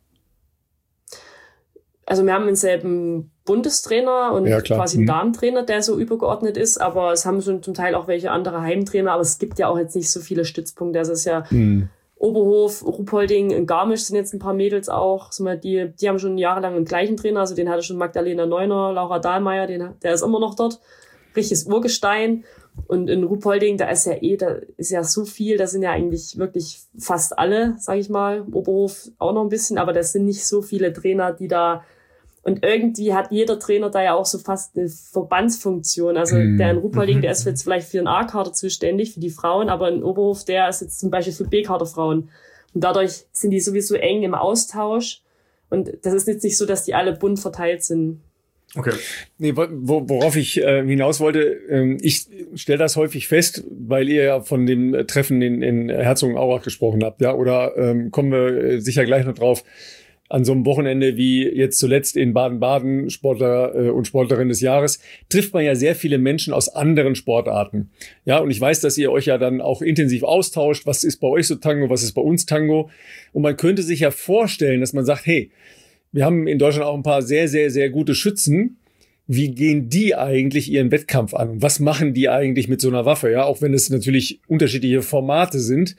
Also wir haben denselben Bundestrainer und ja, quasi einen Damentrainer, der so übergeordnet ist, aber es haben schon zum Teil auch welche andere Heimtrainer, aber es gibt ja auch jetzt nicht so viele Stützpunkte. Also es ist ja mhm. Oberhof, Ruhpolding, in Garmisch sind jetzt ein paar Mädels auch. Die, die haben schon jahrelang den gleichen Trainer, also den hatte schon Magdalena Neuner, Laura Dahlmeier, den, der ist immer noch dort. Richtiges Urgestein. Und in Ruhpolding, da ist ja eh, da ist ja so viel, da sind ja eigentlich wirklich fast alle, sag ich mal, Oberhof auch noch ein bisschen, aber das sind nicht so viele Trainer, die da, Und irgendwie hat jeder Trainer da ja auch so fast eine Verbandsfunktion. Also mhm. der in Ruhpolding, der ist jetzt vielleicht für den A-Kader zuständig, für die Frauen, aber in Oberhof, der ist jetzt zum Beispiel für B-Kader-Frauen. Und dadurch sind die sowieso eng im Austausch. Und das ist jetzt nicht so, dass die alle bunt verteilt sind. Okay. Nee, worauf ich äh, hinaus wollte, äh, ich stelle das häufig fest, weil ihr ja von dem Treffen in, in Herzogenaurach gesprochen habt, ja, oder ähm, kommen wir sicher gleich noch drauf, an so einem Wochenende wie jetzt zuletzt in Baden-Baden, Sportler äh, und Sportlerin des Jahres, trifft man ja sehr viele Menschen aus anderen Sportarten. Ja, und ich weiß, dass ihr euch ja dann auch intensiv austauscht, was ist bei euch so Tango, was ist bei uns Tango, und man könnte sich ja vorstellen, dass man sagt, hey, wir haben in Deutschland auch ein paar sehr, sehr, sehr gute Schützen. Wie gehen die eigentlich ihren Wettkampf an? Und was machen die eigentlich mit so einer Waffe? Ja, auch wenn es natürlich unterschiedliche Formate sind.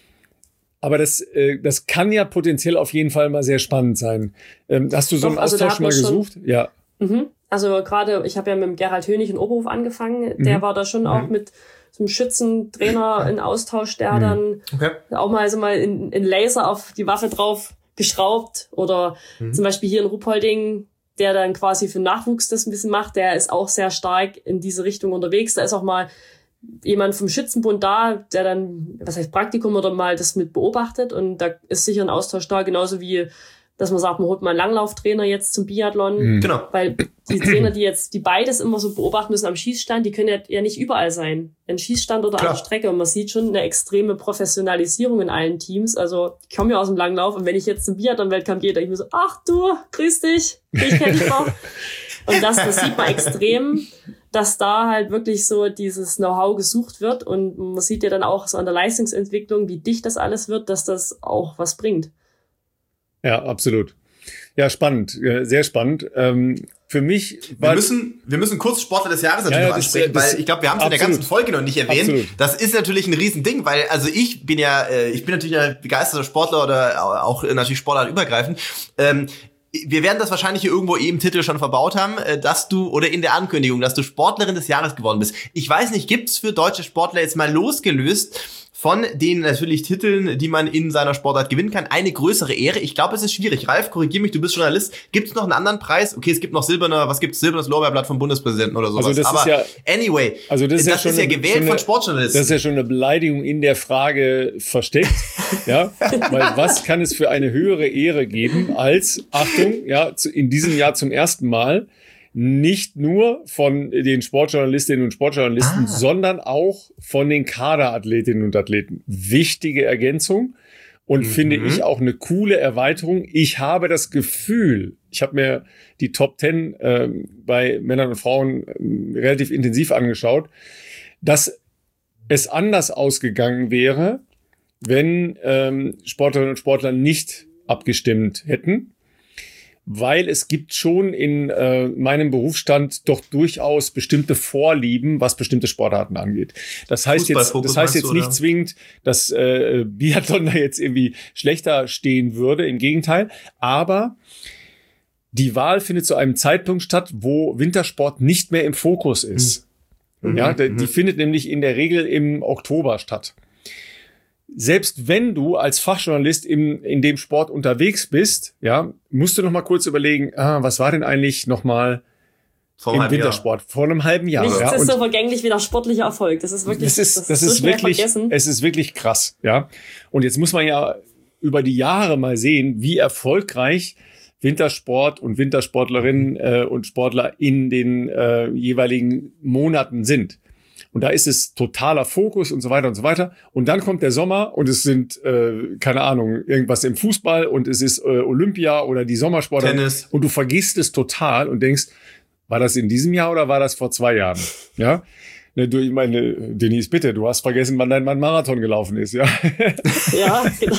Aber das, äh, das kann ja potenziell auf jeden Fall mal sehr spannend sein. Ähm, hast du so Doch, einen Austausch also mal gesucht? Schon, ja. Mhm. Also gerade, ich habe ja mit dem Gerald Hönig in Oberhof angefangen. Der mhm. war da schon mhm. auch mit so einem Schützentrainer in Austausch, der mhm. dann okay. auch mal so mal in, in Laser auf die Waffe drauf geschraubt, oder mhm. zum Beispiel hier in Ruhpolding, der dann quasi für Nachwuchs das ein bisschen macht, der ist auch sehr stark in diese Richtung unterwegs. Da ist auch mal jemand vom Schützenbund da, der dann, was heißt Praktikum, oder mal das mit beobachtet, und da ist sicher ein Austausch da, genauso wie, dass man sagt, man holt mal einen Langlauftrainer jetzt zum Biathlon, mhm. genau. weil die Trainer, die jetzt, die beides immer so beobachten müssen am Schießstand, die können ja, ja nicht überall sein. Ein Schießstand oder Klar. an der Strecke, und man sieht schon eine extreme Professionalisierung in allen Teams. Also ich komme ja aus dem Langlauf, und wenn ich jetzt zum Biathlon-Weltkampf gehe, denke ich mir so, ach du, grüß dich, ich kenne dich noch. Und das, das sieht man extrem, dass da halt wirklich so dieses Know-how gesucht wird, und man sieht ja dann auch so an der Leistungsentwicklung, wie dicht das alles wird, dass das auch was bringt. Ja, absolut. Ja, spannend, sehr spannend. Ähm, für mich war... Wir müssen, wir müssen kurz Sportler des Jahres natürlich ja, ja, noch ansprechen, das, weil ich glaube, wir haben es in der ganzen Folge noch nicht erwähnt. Absolut. Das ist natürlich ein Riesending, weil also ich bin ja, ich bin natürlich ein begeisterter Sportler oder auch natürlich sportartübergreifend. Ähm, Wir werden das wahrscheinlich hier irgendwo eh im Titel schon verbaut haben, dass du, oder in der Ankündigung, dass du Sportlerin des Jahres geworden bist. Ich weiß nicht, gibt's für deutsche Sportler jetzt mal losgelöst von den natürlich Titeln, die man in seiner Sportart gewinnen kann, eine größere Ehre? Ich glaube, es ist schwierig. Ralf, korrigier mich, du bist Journalist. Gibt's noch einen anderen Preis? Okay, es gibt noch silberner, was gibt's? Silbernes Lorbeerblatt vom Bundespräsidenten oder sowas. Also das Aber ist ja, anyway, also das ist, das ja, ist ja gewählt eine, von Sportjournalisten. Das ist ja schon eine Beleidigung in der Frage versteckt. Ja, weil was kann es für eine höhere Ehre geben als, Achtung, ja, in diesem Jahr zum ersten Mal, nicht nur von den Sportjournalistinnen und Sportjournalisten, ah. sondern auch von den Kaderathletinnen und Athleten. Wichtige Ergänzung und mhm. finde ich auch eine coole Erweiterung. Ich habe das Gefühl, ich habe mir die Top Ten äh, bei Männern und Frauen äh, relativ intensiv angeschaut, dass es anders ausgegangen wäre, wenn ähm, Sportlerinnen und Sportler nicht abgestimmt hätten. Weil es gibt schon in äh, meinem Berufsstand doch durchaus bestimmte Vorlieben, was bestimmte Sportarten angeht. Das heißt jetzt, das heißt jetzt nicht zwingend, dass äh, Biathlon da jetzt irgendwie schlechter stehen würde. Im Gegenteil. Aber die Wahl findet zu einem Zeitpunkt statt, wo Wintersport nicht mehr im Fokus ist. Mhm. Ja, die, die findet nämlich in der Regel im Oktober statt. Selbst wenn du als Fachjournalist im, in dem Sport unterwegs bist, ja, musst du noch mal kurz überlegen, ah, was war denn eigentlich noch mal im Wintersport Jahr. vor einem halben Jahr? Nichts ja, ist so vergänglich wie der sportliche Erfolg. Das ist wirklich, das ist, das, das ist, ist so wirklich, vergessen. Es ist wirklich krass, ja. Und jetzt muss man ja über die Jahre mal sehen, wie erfolgreich Wintersport und Wintersportlerinnen äh, und Sportler in den äh, jeweiligen Monaten sind. Und da ist es totaler Fokus und so weiter und so weiter. Und dann kommt der Sommer und es sind, äh, keine Ahnung, irgendwas im Fußball und es ist äh, Olympia oder die Sommersportler. Tennis. Und du vergisst es total und denkst, war das in diesem Jahr oder war das vor zwei Jahren? Ja. Ne, du, ich meine, Denise, bitte, du hast vergessen, wann dein Mann Marathon gelaufen ist, ja? Ja, genau.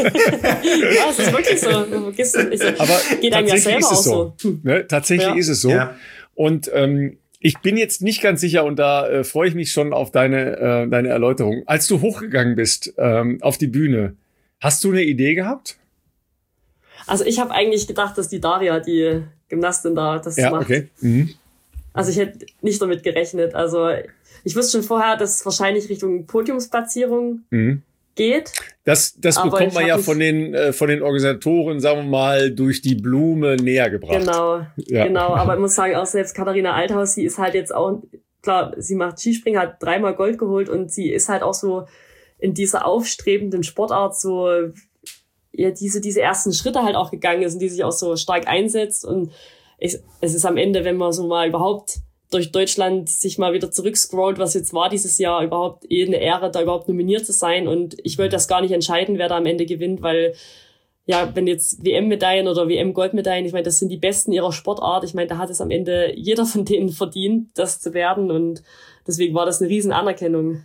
Ja, es ist wirklich so. Du vergisst es. Aber geht einem ja selber ist es auch so. so. Ne, tatsächlich ja. ist es so. Ja. Und ähm, ich bin jetzt nicht ganz sicher und da äh, freue ich mich schon auf deine äh, deine Erläuterung. Als du hochgegangen bist ähm, auf die Bühne, hast du eine Idee gehabt? Also ich habe eigentlich gedacht, dass die Daria, die Gymnastin da, das ja, macht. Okay. Mhm. Also ich hätte nicht damit gerechnet. Also ich wusste schon vorher, dass es wahrscheinlich Richtung Podiumsplatzierung mhm. geht. Das, das bekommt man ja von den, äh, von den Organisatoren, sagen wir mal, durch die Blume näher gebracht. Genau, ja. genau. Aber ich muss sagen, auch selbst Katharina Althaus, sie ist halt jetzt auch, klar, sie macht Skispringen, hat dreimal Gold geholt und sie ist halt auch so in dieser aufstrebenden Sportart so, ja, diese, diese ersten Schritte halt auch gegangen ist und die sich auch so stark einsetzt. Und ich, es ist am Ende, wenn man so mal überhaupt durch Deutschland sich mal wieder zurückscrollt, was jetzt war dieses Jahr, überhaupt eh eine Ehre, da überhaupt nominiert zu sein. Und ich wollte das gar nicht entscheiden, wer da am Ende gewinnt, weil, ja, wenn jetzt W M-Medaillen oder W M-Goldmedaillen, ich meine, das sind die Besten ihrer Sportart. Ich meine, da hat es am Ende jeder von denen verdient, das zu werden. Und deswegen war das eine riesen Anerkennung.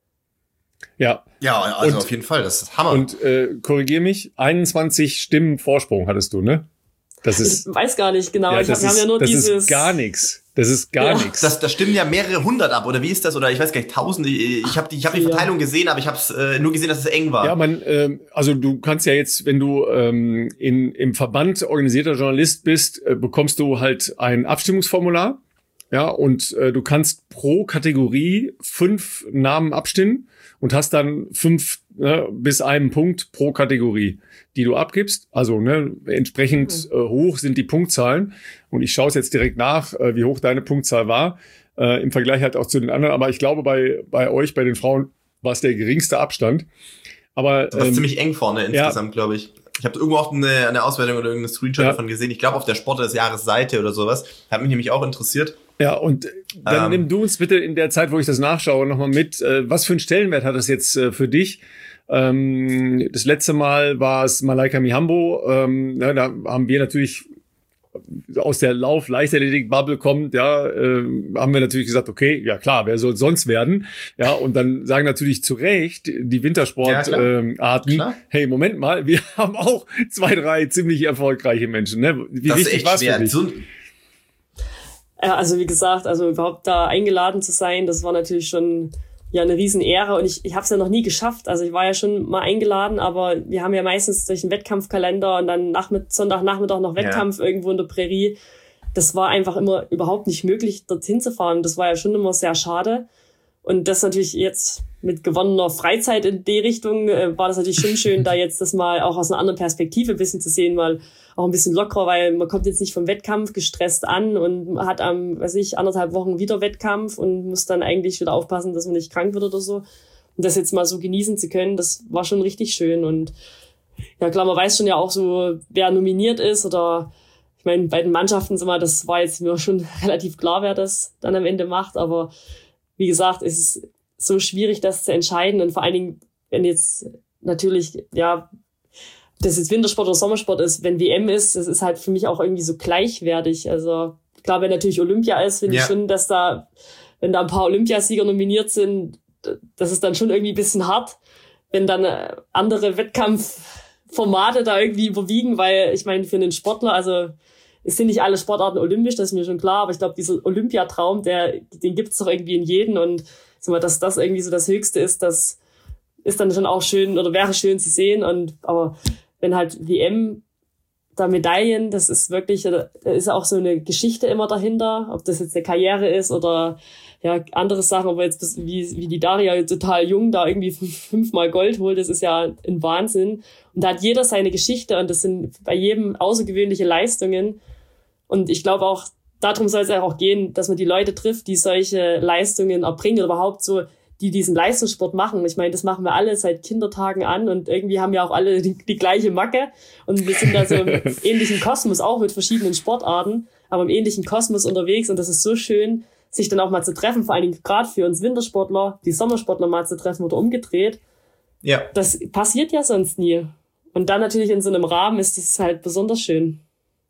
Ja. Ja, also und, auf jeden Fall, das ist Hammer. Und äh, korrigier mich, einundzwanzig Stimmen Vorsprung hattest du, ne? Das ist, ich weiß gar nicht genau. Ja, ich hab, ist, wir haben ja nur das dieses. Das ist gar nichts. Das ist gar ja. nichts. Das, das stimmen ja mehrere hundert ab, oder wie ist das? Oder ich weiß gar nicht, tausende. Ich habe die, ich hab die Verteilung ja. gesehen, aber ich habe äh, nur gesehen, dass es eng war. Ja, man, ähm, also du kannst ja jetzt, wenn du ähm, in, im Verband organisierter Journalist bist, äh, bekommst du halt ein Abstimmungsformular. Ja, und äh, du kannst pro Kategorie fünf Namen abstimmen und hast dann fünf ne, bis einen Punkt pro Kategorie, die du abgibst. Also ne, entsprechend mhm. äh, hoch sind die Punktzahlen. Und ich schaue es jetzt direkt nach, äh, wie hoch deine Punktzahl war, äh, im Vergleich halt auch zu den anderen. Aber ich glaube, bei bei euch, bei den Frauen, war es der geringste Abstand. Aber das war ähm, ziemlich eng vorne insgesamt, ja. glaube ich. Ich habe irgendwo auch eine, eine Auswertung oder irgendeinen Screenshot ja. davon gesehen. Ich glaube, auf der Sportler des Jahres Seite oder sowas. Hat mich nämlich auch interessiert. Ja, und dann ähm, nimm du uns bitte in der Zeit, wo ich das nachschaue, nochmal mit. Äh, was für einen Stellenwert hat das jetzt äh, für dich? Ähm, das letzte Mal war es Malaika Mihambo. Ähm, ja, da haben wir natürlich aus der Lauf-Leichtathletik-Bubble kommt, ja, äh, haben wir natürlich gesagt, okay, ja klar, wer soll sonst werden? Ja, und dann sagen natürlich zu Recht die Wintersportarten, ja, ähm, hey, Moment mal, wir haben auch zwei, drei ziemlich erfolgreiche Menschen. Ne? Wie das wichtig war es für dich? So ja, also wie gesagt, also überhaupt da eingeladen zu sein, das war natürlich schon ja eine Riesenehre und ich, ich habe es ja noch nie geschafft. Also ich war ja schon mal eingeladen, aber wir haben ja meistens durch den Wettkampfkalender und dann Nachmitt- Sonntagnachmittag noch Wettkampf ja. irgendwo in der Prärie. Das war einfach immer überhaupt nicht möglich, dorthin zu fahren. Das war ja schon immer sehr schade. Und das natürlich jetzt mit gewonnener Freizeit in die Richtung äh, war das natürlich schon schön, da jetzt das mal auch aus einer anderen Perspektive ein bisschen zu sehen, mal auch ein bisschen lockerer, weil man kommt jetzt nicht vom Wettkampf gestresst an und hat am, weiß ich, anderthalb Wochen wieder Wettkampf und muss dann eigentlich wieder aufpassen, dass man nicht krank wird oder so. Und das jetzt mal so genießen zu können, das war schon richtig schön. Und ja klar, man weiß schon ja auch so, wer nominiert ist oder ich meine, bei den Mannschaften sind wir, das war jetzt mir schon relativ klar, wer das dann am Ende macht, aber wie gesagt, es ist so schwierig, das zu entscheiden und vor allen Dingen, wenn jetzt natürlich, ja, das jetzt Wintersport oder Sommersport ist, wenn W M ist, das ist halt für mich auch irgendwie so gleichwertig. Also klar, wenn natürlich Olympia ist, finde ja. ich schon, dass da, wenn da ein paar Olympiasieger nominiert sind, das ist dann schon irgendwie ein bisschen hart, wenn dann andere Wettkampfformate da irgendwie überwiegen, weil ich meine, für einen Sportler, also es sind nicht alle Sportarten olympisch, das ist mir schon klar, aber ich glaube, dieser Olympiatraum, der, den gibt's doch irgendwie in jedem und sag mal, dass das irgendwie so das Höchste ist, das ist dann schon auch schön oder wäre schön zu sehen und aber wenn halt W M da Medaillen, das ist wirklich, da ist auch so eine Geschichte immer dahinter, ob das jetzt eine Karriere ist oder ja andere Sachen, aber jetzt wie wie die Daria total jung da irgendwie fünfmal Gold holt, das ist ja ein Wahnsinn und da hat jeder seine Geschichte und das sind bei jedem außergewöhnliche Leistungen und ich glaube auch, darum soll es auch gehen, dass man die Leute trifft, die solche Leistungen erbringen oder überhaupt so, die diesen Leistungssport machen. Ich meine, das machen wir alle seit Kindertagen an und irgendwie haben ja auch alle die, die gleiche Macke und wir sind da so im ähnlichen Kosmos, auch mit verschiedenen Sportarten, aber im ähnlichen Kosmos unterwegs und das ist so schön, sich dann auch mal zu treffen, vor allen Dingen gerade für uns Wintersportler, die Sommersportler mal zu treffen oder umgedreht. Ja. Das passiert ja sonst nie. Und dann natürlich in so einem Rahmen ist es halt besonders schön.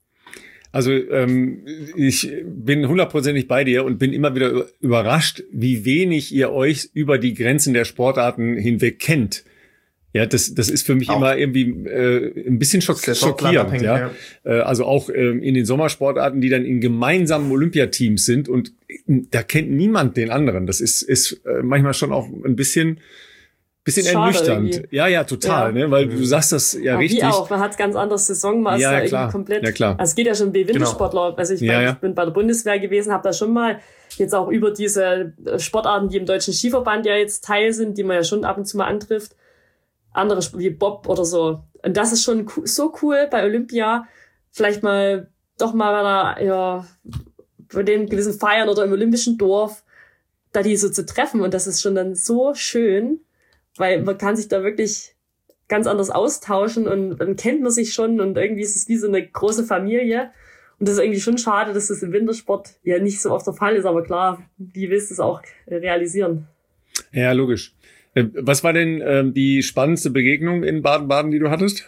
Also ähm, ich bin hundertprozentig bei dir und bin immer wieder überrascht, wie wenig ihr euch über die Grenzen der Sportarten hinweg kennt. Ja, das das ist für mich auch immer irgendwie äh, ein bisschen schock schockierend. Ja, ja. Äh, also auch ähm, in den Sommersportarten, die dann in gemeinsamen Olympiateams sind und da kennt niemand den anderen. Das ist ist äh, manchmal schon auch ein bisschen Bisschen Schade ernüchternd. Irgendwie. Ja, ja, total, ja. Ne? Weil du sagst das ja aber richtig. Wie auch, man hat ganz anderes Saisonmaß ja, ja, irgendwie komplett. Ja, klar. Also es geht ja schon bei Wintersportler. Genau. Also ich, ja, mein, ja. ich bin bei der Bundeswehr gewesen, habe da schon mal jetzt auch über diese Sportarten, die im Deutschen Skiverband ja jetzt Teil sind, die man ja schon ab und zu mal antrifft, andere Sp- wie Bob oder so. Und das ist schon co- so cool bei Olympia, vielleicht mal doch mal bei einer, ja, bei den gewissen Feiern oder im olympischen Dorf, da die so zu treffen. Und das ist schon dann so schön, weil man kann sich da wirklich ganz anders austauschen und dann kennt man sich schon und irgendwie ist es wie so eine große Familie. Und das ist irgendwie schon schade, dass das im Wintersport ja nicht so oft der Fall ist, aber klar, wie willst du es auch realisieren? Ja, logisch. Was war denn ähm, die spannendste Begegnung in Baden-Baden, die du hattest?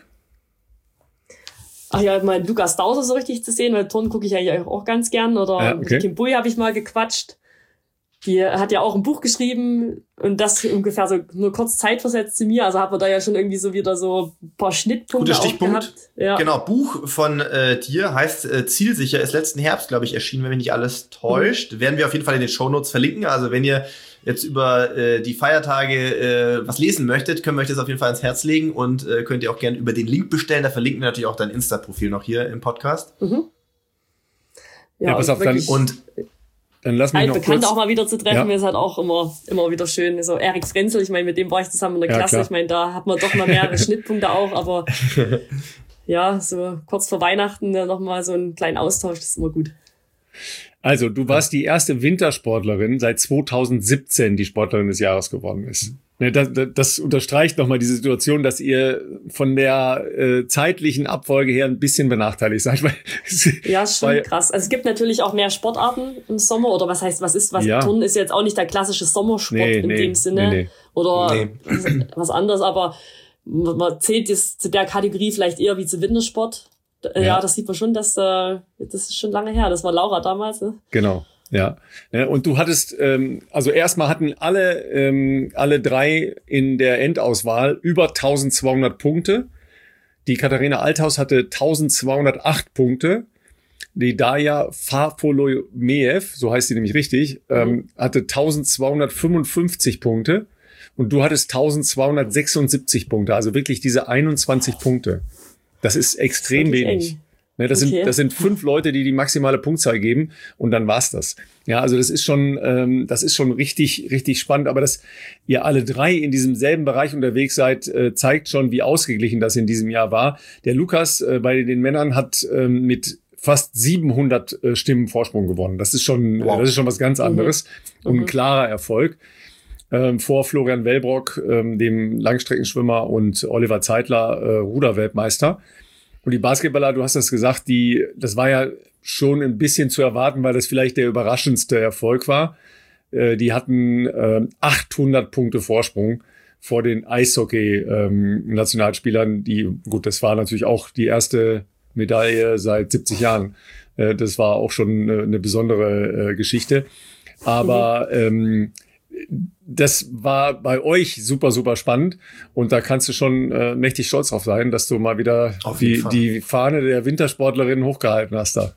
Ach ja, mal Lukas Dauser so richtig zu sehen, weil Turnen gucke ich eigentlich auch ganz gern. Oder ja, okay. mit Kim Bui habe ich mal gequatscht. Die hat ja auch ein Buch geschrieben und das ungefähr so nur kurz zeitversetzt zu mir. Also hat man da ja schon irgendwie so wieder so ein paar Schnittpunkte. Guter Stichpunkt. Gehabt. Ja. Genau, Buch von äh, dir heißt äh, Zielsicher, ist letzten Herbst, glaube ich, erschienen, wenn mich nicht alles täuscht. Mhm. Werden wir auf jeden Fall in den Shownotes verlinken. Also wenn ihr jetzt über äh, die Feiertage äh, was lesen möchtet, können wir euch das auf jeden Fall ans Herz legen und äh, könnt ihr auch gerne über den Link bestellen. Da verlinken wir natürlich auch dein Insta-Profil noch hier im Podcast. Mhm. Ja, ja, pass auf, dann und Dann lass mich noch Bekannte kurz. auch mal wieder zu treffen, Ja. ist halt auch immer immer wieder schön. So Erik Frenzel, ich meine, mit dem war ich zusammen in der Ja, Klasse. klar. Ich meine, da hat man doch mal mehrere Schnittpunkte auch, aber ja, so kurz vor Weihnachten ja, noch mal so einen kleinen Austausch, das ist immer gut. Also, du warst die erste Wintersportlerin seit zweitausendsiebzehn, die Sportlerin des Jahres geworden ist. Ne, Das, das unterstreicht nochmal die Situation, dass ihr von der äh, zeitlichen Abfolge her ein bisschen benachteiligt seid. Weil, Ja, ist schon weil, krass. Also es gibt natürlich auch mehr Sportarten im Sommer, oder was heißt, was ist, was Ja. Turnen ist jetzt auch nicht der klassische Sommersport Nee, in nee, dem Sinne. nee, nee. Oder Nee. was anderes, aber man man zählt es zu der Kategorie vielleicht eher wie zu Wintersport. Ja, Ja. ja das sieht man schon, dass äh, das ist schon lange her. Das war Laura damals, ne? Genau, ja. Ja, und du hattest, ähm, also erstmal hatten alle, ähm, alle drei in der Endauswahl über eintausendzweihundert Punkte. Die Katharina Althaus hatte eintausendzweihundertacht Punkte. Die Daria Fafolomeev, so heißt sie nämlich richtig, ähm, hatte eintausendzweihundertfünfundfünfzig Punkte. Und du hattest eintausendzweihundertsechsundsiebzig Punkte, also wirklich diese einundzwanzig Punkte. Das ist extrem Wirklich wenig. eng. Ne, das, Okay. sind, das sind fünf Leute, die die maximale Punktzahl geben und dann war's das. Ja, also das ist schon, ähm, das ist schon richtig, richtig spannend. Aber dass ihr alle drei in diesem selben Bereich unterwegs seid, äh, zeigt schon, wie ausgeglichen das in diesem Jahr war. Der Lukas äh, bei den Männern hat ähm, mit fast siebenhundert äh, Stimmen Vorsprung gewonnen. Das ist schon, Wow. das ist schon was ganz anderes und ein Mhm. klarer Erfolg. Ähm, vor Florian Wellbrock, ähm, dem Langstreckenschwimmer, und Oliver Zeitler, äh, Ruderweltmeister. Und die Basketballer, du hast das gesagt, die, das war ja schon ein bisschen zu erwarten, weil das vielleicht der überraschendste Erfolg war. Äh, die hatten äh, achthundert Punkte Vorsprung vor den Eishockey-Nationalspielern. die, gut, das war natürlich auch die erste Medaille seit siebzig Jahren. Äh, das war auch schon eine, eine besondere äh, Geschichte. Aber ähm, das war bei euch super, super spannend. Und da kannst du schon äh, mächtig stolz drauf sein, dass du mal wieder Auf jeden die, Fall. die Fahne der Wintersportlerinnen hochgehalten hast da.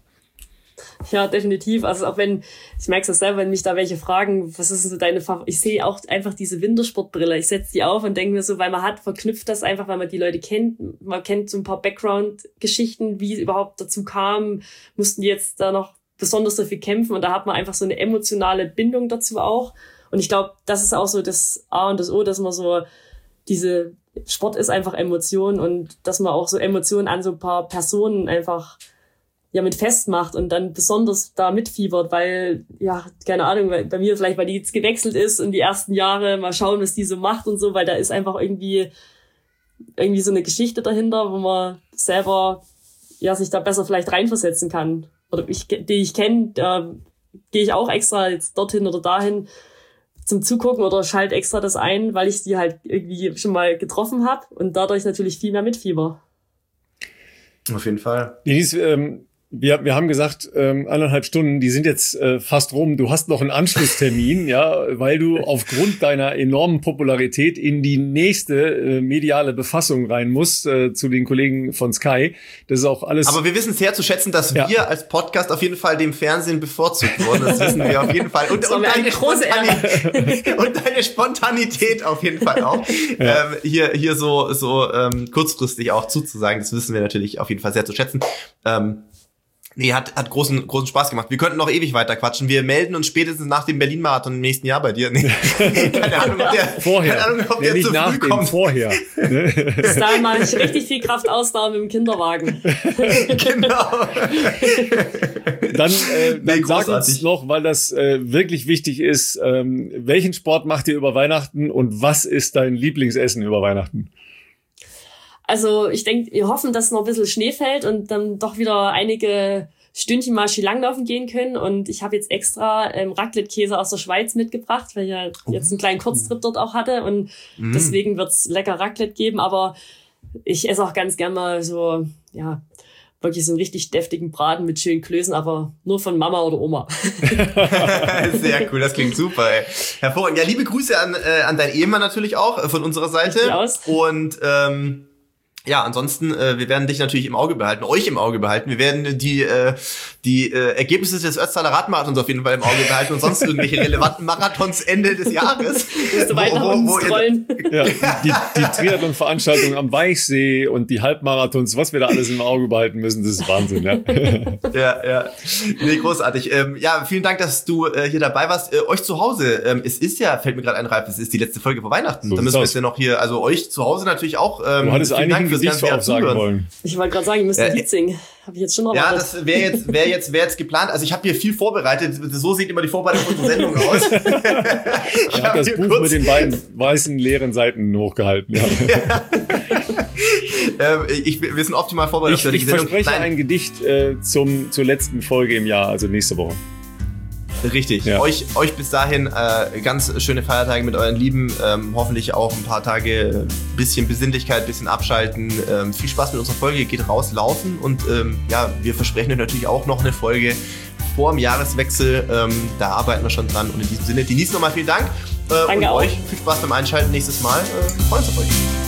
Ja, definitiv. Also auch wenn, ich merke es selber, wenn mich da welche fragen, was ist denn so deine Fach? Ich sehe auch einfach diese Wintersportbrille. Ich setze die auf und denke mir so, weil man hat, verknüpft das einfach, weil man die Leute kennt. Man kennt so ein paar Background-Geschichten, wie es überhaupt dazu kam. Mussten die jetzt da noch besonders dafür kämpfen, und da hat man einfach so eine emotionale Bindung dazu auch. Und ich glaube, das ist auch so das A und das O, dass man so diese, Sport ist einfach Emotion, und dass man auch so Emotionen an so ein paar Personen einfach ja mit festmacht und dann besonders da mitfiebert, weil, ja, keine Ahnung, weil bei mir vielleicht, weil die jetzt gewechselt ist in die ersten Jahre, mal schauen, was die so macht und so, weil da ist einfach irgendwie irgendwie so eine Geschichte dahinter, wo man selber ja sich da besser vielleicht reinversetzen kann. Oder ich, die ich kenne, da gehe ich auch extra jetzt dorthin oder dahin zum Zugucken oder schalte extra das ein, weil ich die halt irgendwie schon mal getroffen habe und dadurch natürlich viel mehr mitfieber. Auf jeden Fall. Denise, ähm, wir, wir haben gesagt, ähm, eineinhalb Stunden, die sind jetzt äh, fast rum. Du hast noch einen Anschlusstermin, ja, weil du aufgrund deiner enormen Popularität in die nächste äh, mediale Befassung rein musst, äh, zu den Kollegen von Sky. Das ist auch alles. Aber wir wissen sehr zu schätzen, dass Ja. wir als Podcast auf jeden Fall dem Fernsehen bevorzugt wurden. Das wissen wir auf jeden Fall. Und, Das war und, mir eine deine, große Spontani und deine Spontanität auf jeden Fall auch. ähm, hier hier so so ähm, kurzfristig auch zuzusagen, das wissen wir natürlich auf jeden Fall sehr zu schätzen. Ähm, Nee, hat, hat großen, großen Spaß gemacht. Wir könnten noch ewig weiter quatschen. Wir melden uns spätestens nach dem Berlin-Marathon im nächsten Jahr bei dir. Nee. Keine Ahnung, ob der, vorher. Keine Ahnung, ob der, der nicht zu früh kommt. Vorher. Bis dahin mache ich richtig viel Kraftausdauer mit dem Kinderwagen. Genau. Dann, äh, dann nee, sag uns noch, weil das äh, wirklich wichtig ist, ähm, welchen Sport macht ihr über Weihnachten und was ist dein Lieblingsessen über Weihnachten? Also ich denke, wir hoffen, dass noch ein bisschen Schnee fällt und dann doch wieder einige Stündchen mal Skilanglaufen gehen können. Und ich habe jetzt extra ähm, Raclette-Käse aus der Schweiz mitgebracht, weil ich ja jetzt einen kleinen Kurztrip dort auch hatte. Und mm. deswegen wird's lecker Raclette geben. Aber ich esse auch ganz gern mal so, ja, wirklich so einen richtig deftigen Braten mit schönen Klößen, aber nur von Mama oder Oma. Sehr cool, das klingt super, ey. Hervorragend. Ja, liebe Grüße an, äh, an deinen Ehemann natürlich auch äh, von unserer Seite. Aus. Und ähm, ja, ansonsten, äh, wir werden dich natürlich im Auge behalten, euch im Auge behalten. Wir werden die äh, die äh, Ergebnisse des Ötztaler Radmarathons auf jeden Fall im Auge behalten und sonst irgendwelche relevanten Marathons Ende des Jahres. Musst du weiter wo, wo, wo scrollen. Ja, die, die Triathlon-Veranstaltungen am Weichsee und die Halbmarathons, was wir da alles im Auge behalten müssen, das ist Wahnsinn, ja. Ja, ja. Nee, großartig. Ähm, ja, vielen Dank, dass du äh, hier dabei warst. Äh, euch zu Hause, ähm, es ist ja, fällt mir gerade ein, Ralf, es ist die letzte Folge vor Weihnachten. So da müssen wir jetzt ja noch hier, also euch zu Hause natürlich auch. Ähm, du hattest eigentlich ein Gedicht aufsagen wollen. Ich wollte gerade sagen, ihr müsst ein Lied singen. Habe ich jetzt schon noch Ja, das wäre jetzt, wäre jetzt, wäre jetzt geplant. Also ich habe hier viel vorbereitet. So sieht immer die Vorbereitung unserer Sendung aus. Ich habe das Buch mit den beiden weißen leeren Seiten hochgehalten. Ja. Ja. ähm, ich, wir sind optimal vorbereitet. Ich, ich verspreche Nein. ein Gedicht äh, zum zur letzten Folge im Jahr, also nächste Woche. Richtig. Ja. Euch, euch bis dahin äh, ganz schöne Feiertage mit euren Lieben. Ähm, hoffentlich auch ein paar Tage äh, bisschen Besinnlichkeit, bisschen abschalten. Ähm, viel Spaß mit unserer Folge. Geht raus, laufen. Und ähm, ja, wir versprechen euch natürlich auch noch eine Folge vor dem Jahreswechsel. Ähm, da arbeiten wir schon dran. Und in diesem Sinne, Denise, nochmal vielen Dank. Äh, Danke und auch. euch viel Spaß beim Einschalten nächstes Mal. Äh, wir freuen uns auf euch.